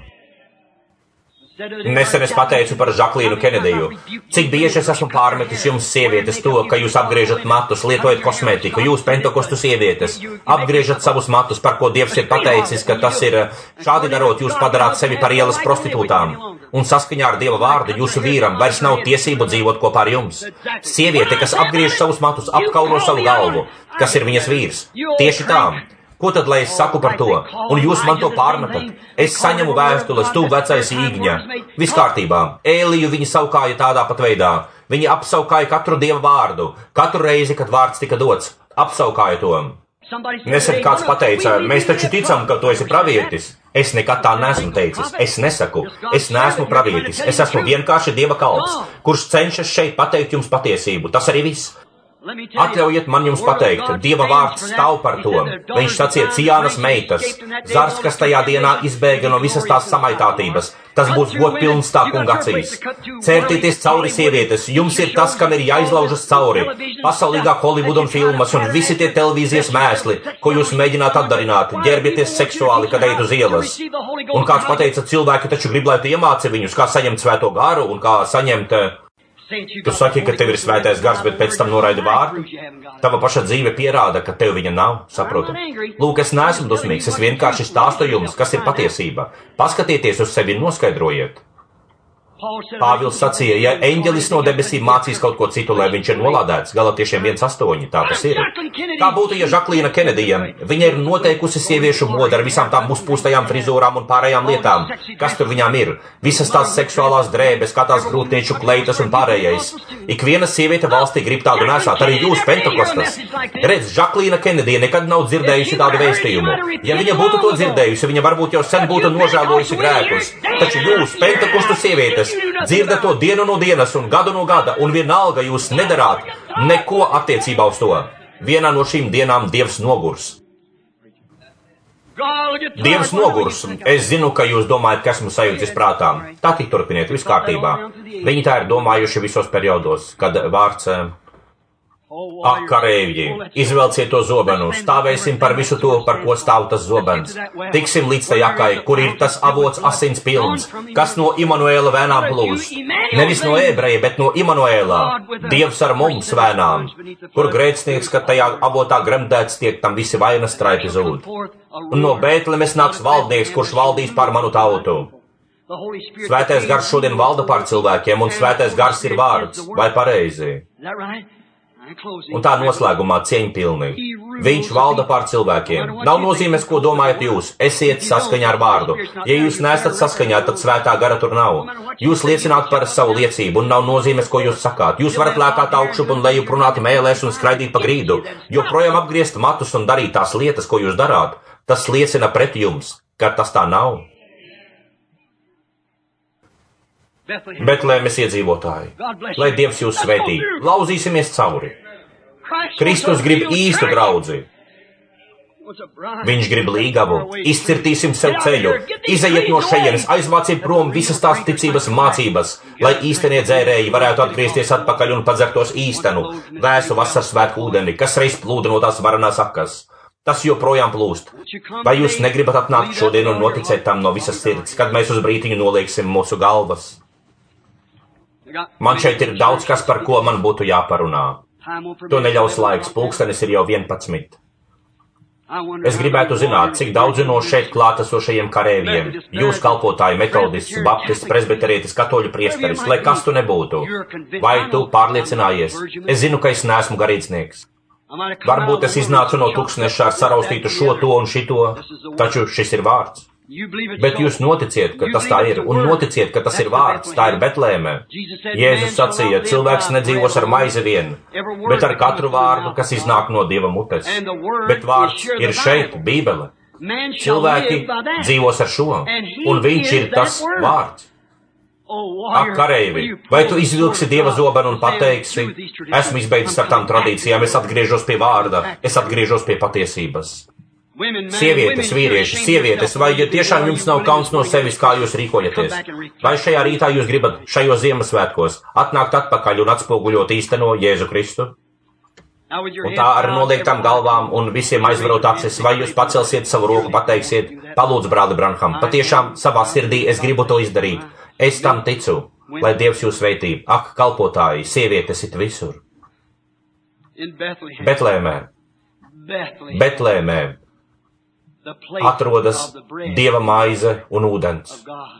Nesen es pateicu par Žaklīnu Kenediju. Cik bieži es esmu pārmetis jums sievietes to, ka jūs apgriežat matus, lietojat kosmētiku, jūs pentekostu sievietes, apgriežat savus matus, par ko Dievs ir pateicis, ka tas ir šādi darot, jūs padarāt sevi par ielas prostitūtām. Un saskaņā ar Dieva vārdu jūsu vīram vairs nav tiesību dzīvot kopā ar jums. Sieviete, kas apgriež savus matus, apkauro savu galvu, kas ir viņas vīrs. Tieši tā. Ko tad, lai es saku par to? Un jūs man to pārmetat. Es saņemu vēstules, tu vecais īgņa. Viss kārtībā. Ēliju viņi saukāja tādā pat veidā. Viņi apsaukāja katru Dieva vārdu. Katru reizi, kad vārds tika dots, apsaukāja to. Nesen kāds pateica, mēs taču ticam, ka tu esi pravietis. Es nekad tā neesmu teicis. Es nesaku. Es neesmu pravietis. Es esmu vienkārši Dieva kalps, kurš cenšas šeit pateikt jums patiesību. Tas arī viss. Atļaujiet man jums pateikt, Dieva vārds stāv par to. Viņš sacīja Cijānas meitas, zars, kas tajā dienā izbēga no visas tās samaitātības. Tas būs godpilns tā kunga acīs. Cērtieties cauri sievietes, jums ir tas, kam ir jāizlaužas cauri. Pasaulīgā Holivuda un filmas un visi tie televīzijas mēsli, ko jūs mēģināt atdarināt, ģērbieties seksuāli, kad ejat uz ielas. Un kāds pateica, cilvēki taču grib, lai tu iemāci viņus, kā saņemt svēto garu un kā saņemt... Tu saki, ka tev ir svētais gars, bet pēc tam noraidi vārdu? Tava paša dzīve pierāda, ka tev viņa nav, saproti? Lūk, es neesmu dusmīgs, es vienkārši stāstu jums, kas ir patiesība. Paskatieties uz sevi un noskaidrojiet. Pāvils sacīja, ja eņģelis no debesīm mācīs kaut ko citu, lai viņš ir nolādēts, Galatiešiem 1:8, tā tas ir. Kā būtu, ja Žaklīna Kenedija, viņa ir noteikusi sieviešu modu ar visām tām uzpūstajām frizūrām un pārējām lietām, kas tur viņām ir, visas tās seksuālās drēbes, kā tās grūtnieču kleitas un pārējais. Ikviena sieviete valstī grib tādu nesāt, arī jūs, pentekostas. Redz, Žaklīna Kenedija nekad nav dzirdējusi tādu vēstījumu. Ja viņa būtu to dzirdējusi, viņa varbūt jau sen būtu nožēlojusi grēkus. Taču jūs, pentekostu sievietes, dzirdat to dienu no dienas un gadu no gada, un vienalga jūs nedarāt neko attiecībā uz to. Vienā no šīm dienām Dievs nogurs. Dievs nogurs. Es zinu, ka jūs domājat, ka esmu sajūtis prātā. Tā tik turpiniet, viss kārtībā. Viņi tā ir domājuši visos periodos, kad vārds... Ak, karēvji, izvelciet to zobenu, stāvēsim par visu to, par ko stāv tas zobens. Tiksim līdz tai akai, kur ir tas avots asins pilns, kas no Imanuēla vēnām plūst. Nevis no ebreja, bet no Imanuēlā. Dievs ar mums vēnām. Kur grēcinieks, kad tajā avotā gremdēts tiek, tam visi vainas straipi zūd. Un no Bētlemes nāks valdnieks, kurš valdīs pār manu tautu. Svētais gars šodien valda pār cilvēkiem, un svētais gars ir vārds, vai pareizi? Un tā noslēgumā cieņpilni. Viņš valda pār cilvēkiem. Nav nozīmes, ko domājat jūs. Esiet saskaņā ar vārdu. Ja jūs neesat saskaņā, tad svētā gara tur nav. Jūs liecināt par savu liecību, un nav nozīmes, ko jūs sakāt. Jūs varat lēkāt augšup un lejup runāt mēlēs un skraidīt pa grīdu. Joprojām apgriezt matus un darīt tās lietas, ko jūs darāt. Tas liecina pret jums, ka tas tā nav. Betlēmes iedzīvotāji, lai Dievs jūs svētī, lauzīsimies cauri. Kristus grib īstu draudzi. Viņš grib līgavu, izcirtīsim sev ceļu, izejiet no šejienes, aizvāciet prom visas tās ticības mācības, lai īstenie dzērēji varētu atgriezties atpakaļ un padzertos īstenu, vēsu vasaras svētku ūdeni, kas reiz plūda no tās varanās akas. Tas joprojām plūst. Vai jūs negribat atnākt šodien un noticēt tam no visas sirds, kad mēs uz brītiņu nolieksim mūsu galvas? Man šeit ir daudz kas, par ko man būtu jāparunā. To neļaus laiks, pulkstenis ir jau 11. Es gribētu zināt, cik daudzi no šeit klātesošajiem karēviem, jūs kalpotāji, metodists, baptists, presbiterietis, katoļu priesteris, lai kas tu nebūtu. Vai tu pārliecinājies? Es zinu, ka es neesmu garīdznieks. Varbūt es iznācu no tūkstneša ar saraustītu šo, to un šito, taču šis ir vārds. Bet jūs noticiet, ka tas tā ir, un noticiet, ka tas ir vārds, tā ir Betlēmē. Jēzus sacīja, cilvēks nedzīvos ar maizi vien, bet ar katru vārdu, kas iznāk no Dieva mutes. Bet vārds ir šeit, Bībele. Cilvēki dzīvos ar šo, un viņš ir tas vārds. Ak, kareivi, vai tu izvilksi Dieva zobenu un pateiksi, esmu izbeidzis ar tām tradīcijām, es atgriežos pie vārda, es atgriežos pie patiesības. Sievietes, vīrieši, sievietes, vai tiešām jums nav kauns no sevis, kā jūs rīkojaties? Vai šajā rītā jūs gribat šajos Ziemassvētkos atnākt atpakaļ un atspoguļot īsteno Jēzu Kristu? Un tā ar noliektām galvām un visiem aizvarot acis, vai jūs pacelsiet savu roku, pateiksiet, palūdz, brāli Branham, patiešām savā sirdī es gribu to izdarīt. Es tam ticu, lai Dievs jūs sveitī. Ak, kalpotāji, sievietes it visur. Betlēmē atrodas Dieva maize un ūdens.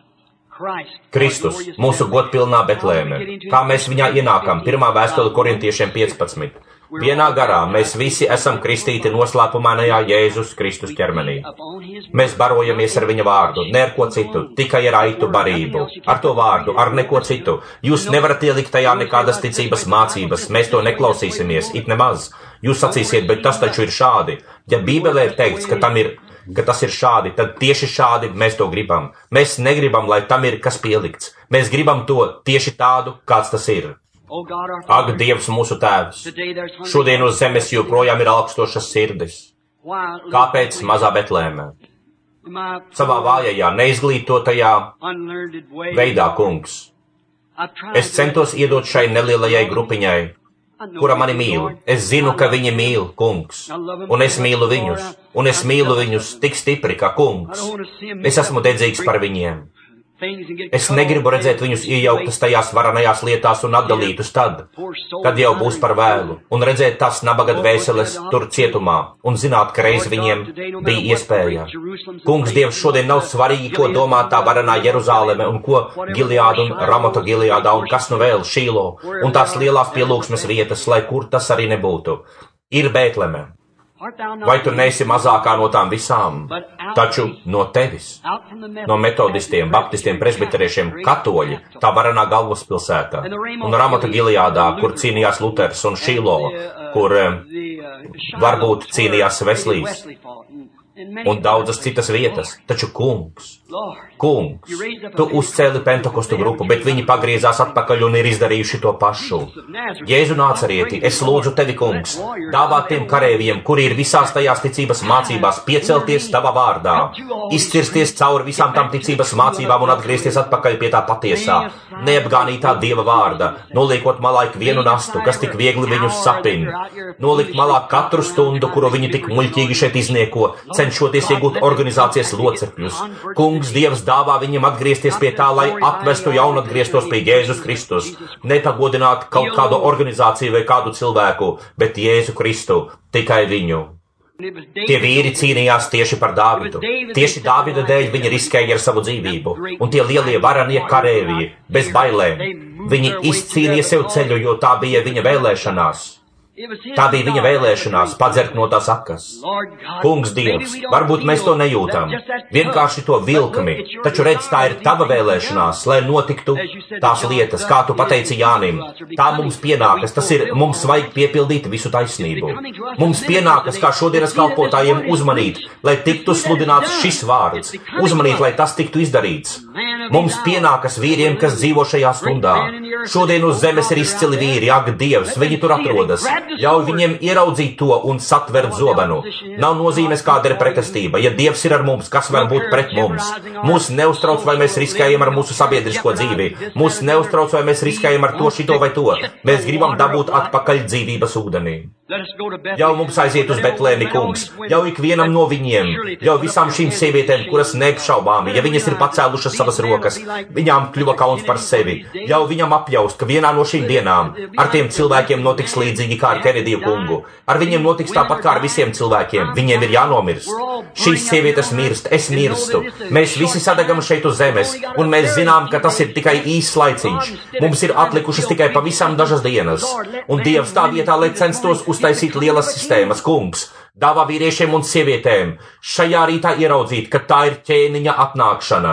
Kristus, mūsu godpilnā Betlēmē. Kā mēs viņā ienākam? 1. vēstule Korintiešiem 15. Vienā garā mēs visi esam kristīti noslēpumainajā Jēzus Kristus ķermenī. Mēs barojamies ar viņa vārdu, ne ar ko citu, tikai ar aitu barību. Ar to vārdu, ar neko citu. Jūs nevarat ielikt tajā nekādas ticības mācības, mēs to neklausīsimies, it nemaz. Jūs sacīsiet, bet tas taču ir šādi. Ja Bībelē ir teikts, ka tas ir šādi, tad tieši šādi mēs to gribam. Mēs negribam, lai tam ir kas pielikts. Mēs gribam to tieši tādu, kāds tas ir. Ak, Dievs mūsu tēvs, šodien uz zemes joprojām ir augstošas sirdis. Kāpēc mazā Betlēmē? Savā vājajā, neizglītotajā veidā, kungs. Es centos iedot šai nelielajai grupiņai, kura mani mīl. Es zinu, ka viņi mīl, kungs, un es mīlu viņus tik stipri, kā kungs. Es esmu dedzīgs par viņiem. Es negribu redzēt viņus iejauktas tajās varanajās lietās un atdalītus tad, kad jau būs par vēlu, un redzēt tās nabaga dvēseles tur cietumā, un zināt, ka reiz viņiem bija iespēja. Kungs, Dievs, šodien nav svarīgi, ko domā tā varanā Jeruzāleme, un ko Gileāda un Ramota Gileādā, un kas nu vēl Šīlo, un tās lielās pielūgsmes vietas, lai kur tas arī nebūtu. Ir Bētleme. Vai tu neesi mazākā no tām visām, taču no tevis, no metodistiem, baptistiem, presbiteriešiem, katoļi, tā varanā galvaspilsēta, un Ramota Gileādā, kur cīnījās Luters, un Šīlo, kur varbūt cīnījās Veslīs, un daudzas citas vietas, taču kungs, tu uzcēli Pentekostu grupu, bet viņi pagriezās atpakaļ un ir izdarījuši to pašu. Jēzu Nācarieti, es lūdzu tevi, kungs, dāvāt tiem kareiviem, kuri ir visās tajās ticības mācībās, piecelties tavā vārdā, izcirsties cauri visām tām ticības mācībām un atgriezties atpakaļ pie tā patiesā, neapgānītā Dieva vārda, noliekot malā ikvienu nastu, kas tik viegli viņus sapin, nolikt malā katru stundu, kuru viņi tik muļķīgi šeit iznieko, cenšoties iegūt organizācijas locekļus. Kungs, Dievs dāvā viņam atgriezties pie tā, lai atvestu jaunatgrieztos pie Jēzus Kristus, nepagodināt kaut kādu organizāciju vai kādu cilvēku, bet Jēzu Kristu, tikai viņu. Tie vīri cīnījās tieši par Dāvidu. Tieši Dāvida dēļ viņi riskēja ar savu dzīvību, un tie lielie varanie kareivji, bez bailēm, viņi izcīnīja sev ceļu, jo tā bija viņa vēlēšanās. Tā bija viņa vēlēšanās padzert no tās akas. Kungs, Dievs, varbūt mēs to nejūtam, vienkārši to vilkami, taču redz, tā ir tava vēlēšanās, lai notiktu tās lietas, kā tu pateici Jānim. Tā mums pienākas, tas ir, mums vajag piepildīt visu taisnību. Mums pienākas, kā šodienas kalpotājiem, uzmanīt, lai tiktu sludināts šis vārds, uzmanīt, lai tas tiktu izdarīts. Mums pienākas vīriem, kas dzīvo šajā stundā. Šodien uz zemes ir izcili vīri, ak, Dievs, viņi tur atrodas. Ļauj viņiem ieraudzīt to un satvert zobenu. Nav nozīmes, kāda ir pretestība. Ja Dievs ir ar mums, kas var būt pret mums? Mūs neuztrauc, vai mēs riskējam ar mūsu sabiedrisko dzīvi. Mūs neuztrauc, vai mēs riskējam ar to, šito vai to. Mēs gribam dabūt atpakaļ dzīvības ūdenī. Ļauj mums aiziet uz Betlēmi, kungs. Ļauj ikvienam no viņiem. Ļauj visām šīm sievietēm, kuras neapšaubāmi, ja viņas ir pacēlušas savas rokas, viņām kļuva kauns par sevi. Ļauj viņam apjaust, ka vienā no šīm dienām ar tiem cilvēkiem notiks līdzīgi kā ar Kenediju kungu. Ar viņiem notiks tāpat kā ar visiem cilvēkiem. Viņiem ir jānomirst. Šīs sievietes mirst, es mirstu. Mēs visi sadegam šeit uz zemes, un mēs zinām, ka tas ir tikai īsts laiciņš. Mums ir atlikušas tikai pavisam dažas dienas. Un Dievs tā vietā, lai censtos uztaisīt lielas sistēmas, kungs, Dāvā vīriešiem un sievietēm šajā rītā ieraudzīt, ka tā ir ķēniņa atnākšana.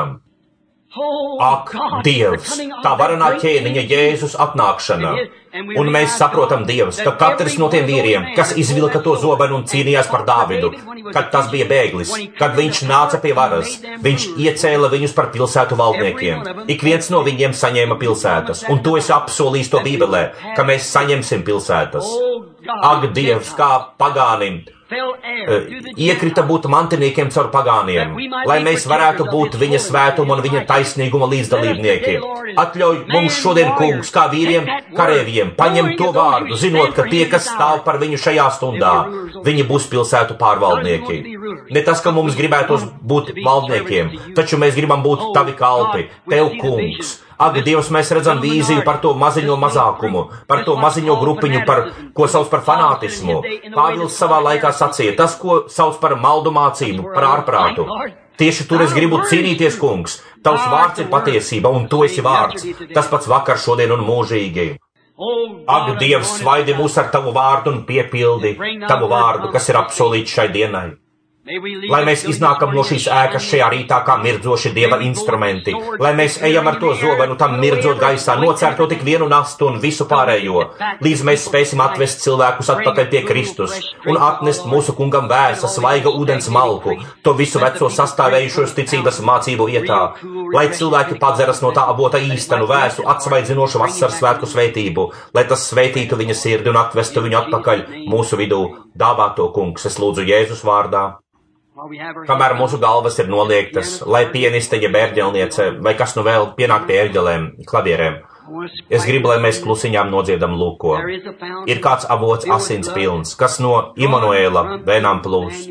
Ak, Dievs, tā varenā ķēniņa Jēzus atnākšana. Un mēs saprotam, Dievs, ka katrs no tiem vīriem, kas izvilka to zobenu un cīnījās par Dāvidu, kad tas bija bēglis, kad viņš nāca pie varas, viņš iecēla viņus par pilsētu valdniekiem. Ik viens no viņiem saņēma pilsētas, un tu esi apsolījis to Bībelē, ka mēs saņemsim pilsētas. Ak, Dievs, kā pagānim iekrita būt mantiniekiem caur pagāniem, lai mēs varētu būt viņa svētuma un viņa taisnīguma līdzdalībnieki. Atļauj mums šodien, kungs, kā vīriem, kareiviem, paņemt to vārdu, zinot, ka tie, kas stāv par viņu šajā stundā, viņi būs pilsētu pārvaldnieki. Ne tas, ka mums gribētos būt valdniekiem, taču mēs gribam būt tavi kalpi, tev, kungs. Ak, Dievs, mēs redzam vīziju par to maziņo mazākumu, par to maziņo grupiņu, ko sauc par fanātismu. Pāvils savā laikā sacīja, tas, ko sauc par maldu mācību, par ārprātu. Tieši tur es gribu cīnīties, kungs. Tavs vārds ir patiesība, un tu esi vārds. Tas pats vakar, šodien un mūžīgi. Ak, Dievs, svaidi mūs ar tavu vārdu un piepildi tavu vārdu, kas ir apsolīts šai dienai. Lai mēs iznākam no šīs ēkas šajā rītā kā mirdzoši Dieva instrumenti, lai mēs ejam ar to zobenu tam mirdzot gaisā, nocērto tik vienu nastu un visu pārējo, līdz mēs spēsim atvest cilvēkus atpakaļ pie Kristus un atnest mūsu kungam vēsa, svaiga ūdens malku, to visu veco sastāvējušos ticības mācību vietā, lai cilvēki padzeras no tā avota īstenu vēsu, atsvaidzinošu vasaras svētku svētību, lai tas svētītu viņa sirdi un atvestu viņu atpakaļ mūsu vidū. Dāvā to, kungs, es lūdzu Jēzus vārdā. Kamēr mūsu galvas ir noliektas, lai pianiste, ja ērģelniece, vai kas nu vēl pienāk pie ērģelēm, klavierēm, es gribu, lai mēs klusiņām nodziedam lūko. Ir kāds avots asins pilns, kas no Imanuēla vēnām plūst.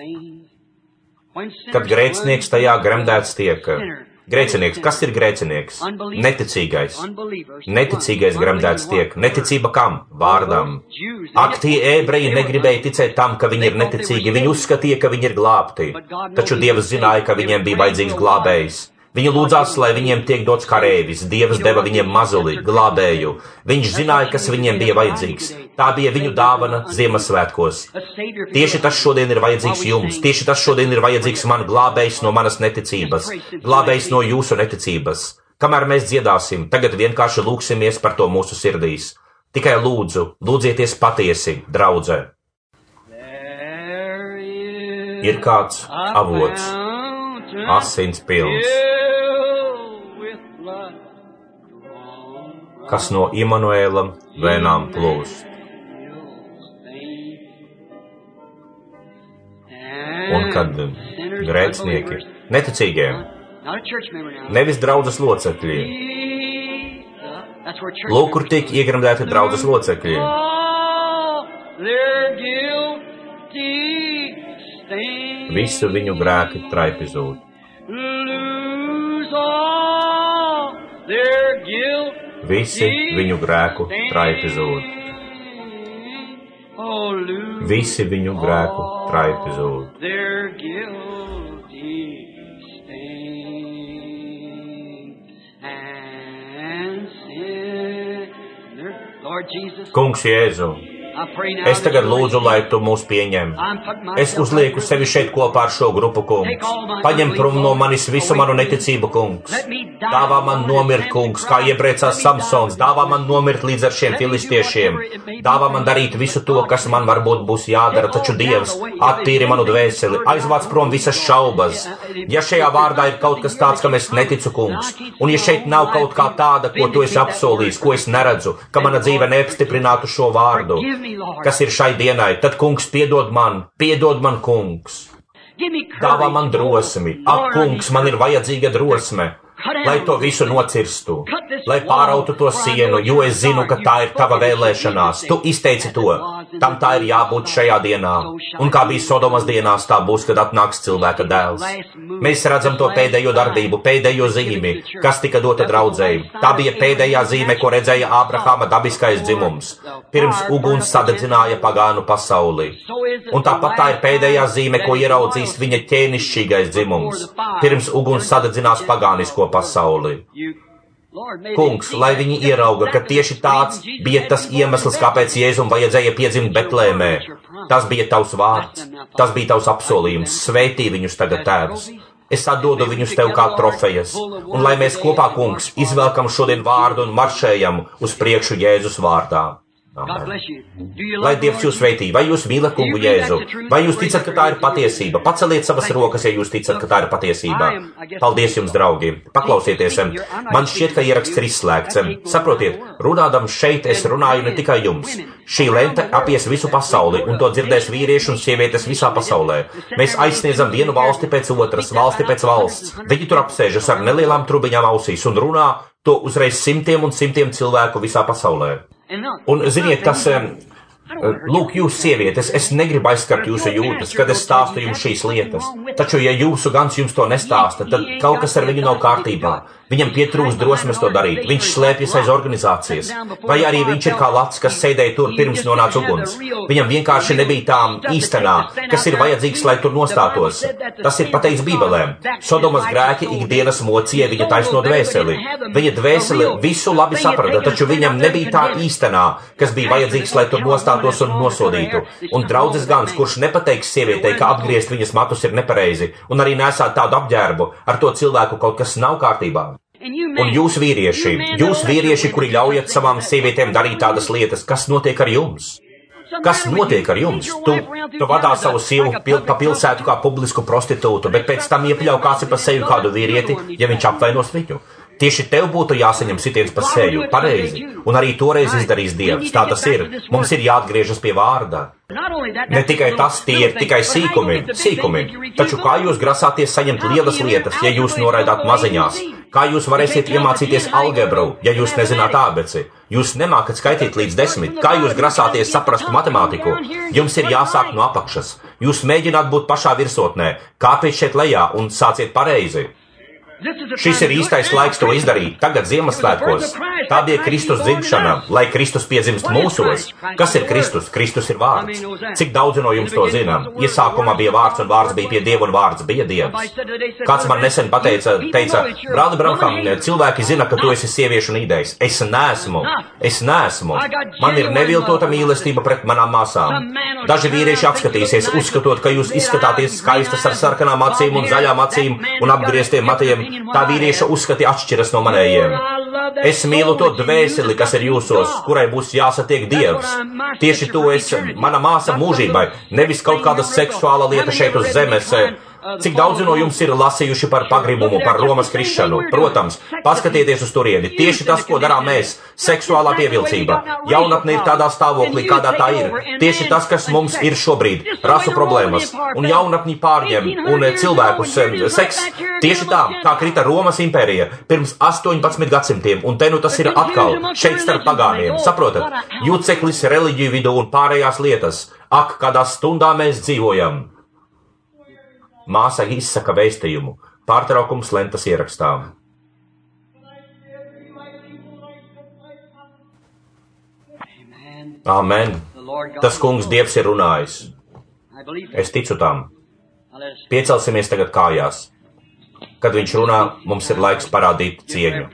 Kad grēcinieks tajā gremdēts tiek. Grēcinieks, kas ir grēcinieks? Neticīgais. Neticīgais gremdēts tiek. Neticība kam? Vārdam. Ak, tie ebreji negribēja ticēt tam, ka viņi ir neticīgi. Viņi uzskatīja, ka viņi ir glābti. Taču Dievs zināja, ka viņiem bija vajadzīgs glābējs. Viņi lūdzās, lai viņiem tiek dots kareivis. Dievs deva viņiem mazuli, glābēju. Viņš zināja, kas viņiem bija vajadzīgs. Tā bija viņu dāvana Ziemassvētkos. Tieši tas šodien ir vajadzīgs jums. Tieši tas šodien ir vajadzīgs man, glābējs no manas neticības. Glābējs no jūsu neticības. Kamēr mēs dziedāsim, tagad vienkārši lūksimies par to mūsu sirdīs. Tikai lūdzu, lūdzieties patiesi, draudzē. Ir kāds avots, asins pilns, kas no Imanuēla vēnām plūst. Un kad grēcinieki, neticīgiem, nevis draudzes locekļi, lūk, kur tiek iegremdēti draudzes locekļi, visu viņu grēki traipi zūd. Visi viņu grēku traipi zūd. Visi viņu grēku traipi zūd. Kungs Jēzu, es tagad lūdzu, lai tu mūs pieņem. Es uzlieku sevi šeit kopā ar šo grupu, kungs. Paņem prom no manis visu manu neticību, kungs. Dāvā man nomirt, kungs, kā iepriecās Samsons. Dāvā man nomirt līdz ar šiem filistiešiem. Dāvā man darīt visu to, kas man varbūt būs jādara, taču Dievs, attīri manu dvēseli, aizvāc prom visas šaubas. Ja šajā vārdā ir kaut kas tāds, kam es neticu, kungs, un ja šeit nav kaut kā tāda, ko tu esi apsolījis, ko es neredzu, ka mana dzīve neapstiprinātu šo vārdu, kas ir šai dienai, tad, kungs, piedod man, kungs. Dāvā man drosmi. Ak, kungs, man ir vajadzīga drosme, lai to visu nocirstu, lai pārautu to sienu, jo es zinu, ka tā ir tava vēlēšanās. Tu izteici to. Tam tā ir jābūt šajā dienā. Un kā bija Sodomas dienās, tā būs, kad atnāks cilvēka dēls. Mēs redzam to pēdējo darbību, pēdējo zīmi, kas tika dota draudzēji. Tā bija pēdējā zīme, ko redzēja Ābrahama dabiskais dzimums. Pirms uguns sadedzināja pagānu pasauli. Un tāpat tā ir pēdējā zīme, ko ieraudzīs viņa ķēnišķīgais dzimums. Pirms uguns sadedzinās pagānisko pasauli. Kungs, lai viņi ierauga, ka tieši tāds bija tas iemesls, kāpēc Jēzum vajadzēja piedzimt Betlēmē. Tas bija tavs vārds, tas bija tavs apsolījums. Svētī viņus tagad, Tēvs. Es atdodu viņus tev kā trofejas, un lai mēs kopā, Kungs, izvelkam šodien vārdu un maršējam uz priekšu Jēzus vārdā. Amen. Lai Dievs jūs sveitī, vai jūs mīlat Kungu Jēzu, vai jūs ticat, ka tā ir patiesība? Paceliet savas rokas, ja jūs ticat, ka tā ir patiesība. Paldies jums, draugi. Paklausieties, man šķiet, ka ieraksts ir izslēgts. Saprotiet, runādam šeit es runāju ne tikai jums. Šī lente apies visu pasauli, un to dzirdēs vīrieši un sievietes visā pasaulē. Mēs aizsniedzam vienu valsti pēc otras, valsti pēc valsts. Viņi tur apsēžas ar nelielām trubiņām ausīs un runā to uzreiz simtiem un simtiem cilvēku visā pasaulē. Un ziniet, tas, lūk, jūs sievietes, es negribu aizskart jūsu jūtas, kad es stāstu jums šīs lietas. Taču, ja jūsu gans jums to nestāsta, tad kaut kas ar viņu nav kārtībā. Viņam pietrūkst drosmes to darīt. Viņš slēpjas aiz organizācijas. Vai arī viņš ir kā lats, kas sēdēja tur pirms nonāca uguns. Viņam vienkārši nebija tā īstenā, kas ir vajadzīgs, lai tur nostātos. Tas ir pateikts Bībelē. Sodomas grēki ikdienas mocīja viņa taisno dvēseli. Viņa dvēseli visu labi saprata, taču viņam nebija tā īstenā, kas bija vajadzīgs, lai tur nostātos un nosodītu. Un draudzes gans, kurš nepateiks sievietei, ka apgriezt viņas matus ir nepareizi, un arī nesāt tādu apģērbu, ar to cilvēku kaut kas nav kārtībā. Un jūs vīrieši, kuri ļaujat savām sievietēm darīt tādas lietas, kas notiek ar jums? Kas notiek ar jums? Tu vadā savu sievu pa pilsētu kā publisku prostitūtu, bet pēc tam iepļauj kāsi pa seju kādu vīrieti, ja viņš apvainos viņu. Tieši tev būtu jāsaņem sitiens pa seju, pareizi, un arī toreiz izdarīs Dievs. Tā tas ir. Mums ir jāatgriežas pie vārda. Ne tikai tas, tie ir tikai sīkumi. Taču kā jūs grasāties saņemt lielas lietas, ja jūs noraidāt maziņās? Kā jūs varēsiet iemācīties algebru, ja jūs nezināt ābeci? Jūs nemākat skaitīt līdz 10. Kā jūs grasāties saprast matemātiku? Jums ir jāsāk no apakšas. Jūs mēģināt būt pašā virsotnē. Kāpēc šeit lejā un sāciet pareizi? Šis ir īstais laiks to izdarīt, tagad Ziemassvētkos. Tā bija Kristus dzimšana, lai Kristus piedzimst mūsos. Kas ir Kristus? Kristus ir vārds. Cik daudzi no jums to zina? Iesākumā bija vārds, un vārds bija pie Dieva, un vārds bija Dievs. Kāds man nesen teica, brāli Branham, cilvēki zina, ka tu esi sieviešu nīdējs. Es neesmu. Man ir neviltota mīlestība pret manām māsām. Daži vīrieši apskatīsies, uzskatot, ka jūs izskatāties skaistas ar sarkanām acīm un zaļām acīm un apgrieztiem matiem. Tā vīrieša uzskati atšķiras no manējiem. Es mīlu to dvēseli, kas ir jūsos, kurai būs jāsatiek Dievs. Tieši to es, mana māsa mūžībai, nevis kaut kāda seksuāla lieta šeit uz zemes. Cik daudzi no jums ir lasījuši par pagrimumu, par Romas krišanu? Protams, paskatieties uz turieni. Tieši tas, ko darām mēs, seksuālā pievilcība. Jaunatne ir tādā stāvoklī, kādā tā ir. Tieši tas, kas mums ir šobrīd, rasu problēmas, un jaunatni pārņem, un cilvēkus seks. Tieši tā, kā krita Romas impērija pirms 18 gadsimtiem, un te nu tas ir atkal, šeit starp pagāniem. Saprotat? Juceklis, reliģiju vidu un pārējās lietas. Ak, kādā stundā mēs dzīvojam! Māsa izsaka vēstījumu. Pārtraukums lentas ierakstām. Amen. Tas kungs Dievs ir runājis. Es ticu tam. Piecelsimies tagad kājās. Kad viņš runā, mums ir laiks parādīt cieņu.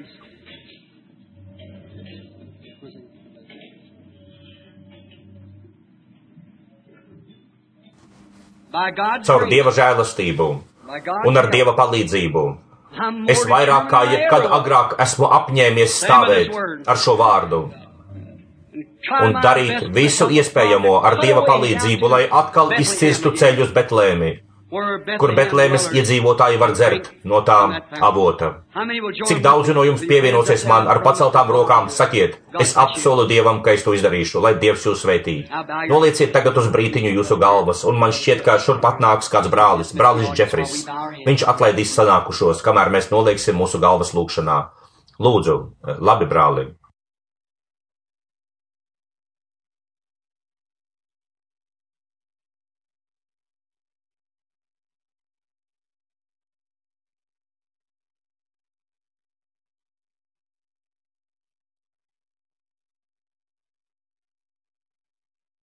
Caur Dieva žēlastību un ar Dieva palīdzību. Es vairāk kā jebkad agrāk esmu apņēmies stāvēt ar šo vārdu un darīt visu iespējamo ar Dieva palīdzību, lai atkal izcirstu ceļu uz Betlēmi, kur Betlēmes iedzīvotāji var dzert no tām avota. Cik daudzi no jums pievienosies man ar paceltām rokām, sakiet, es apsolu Dievam, ka es to izdarīšu, lai Dievs jūs svētī. Nolieciet tagad uz brītiņu jūsu galvas, un man šķiet, ka šurpat nāks kāds brālis Džefris. Viņš atlaidīs sanākušos, kamēr mēs nolieksim mūsu galvas lūkšanā. Lūdzu, labi, brāli.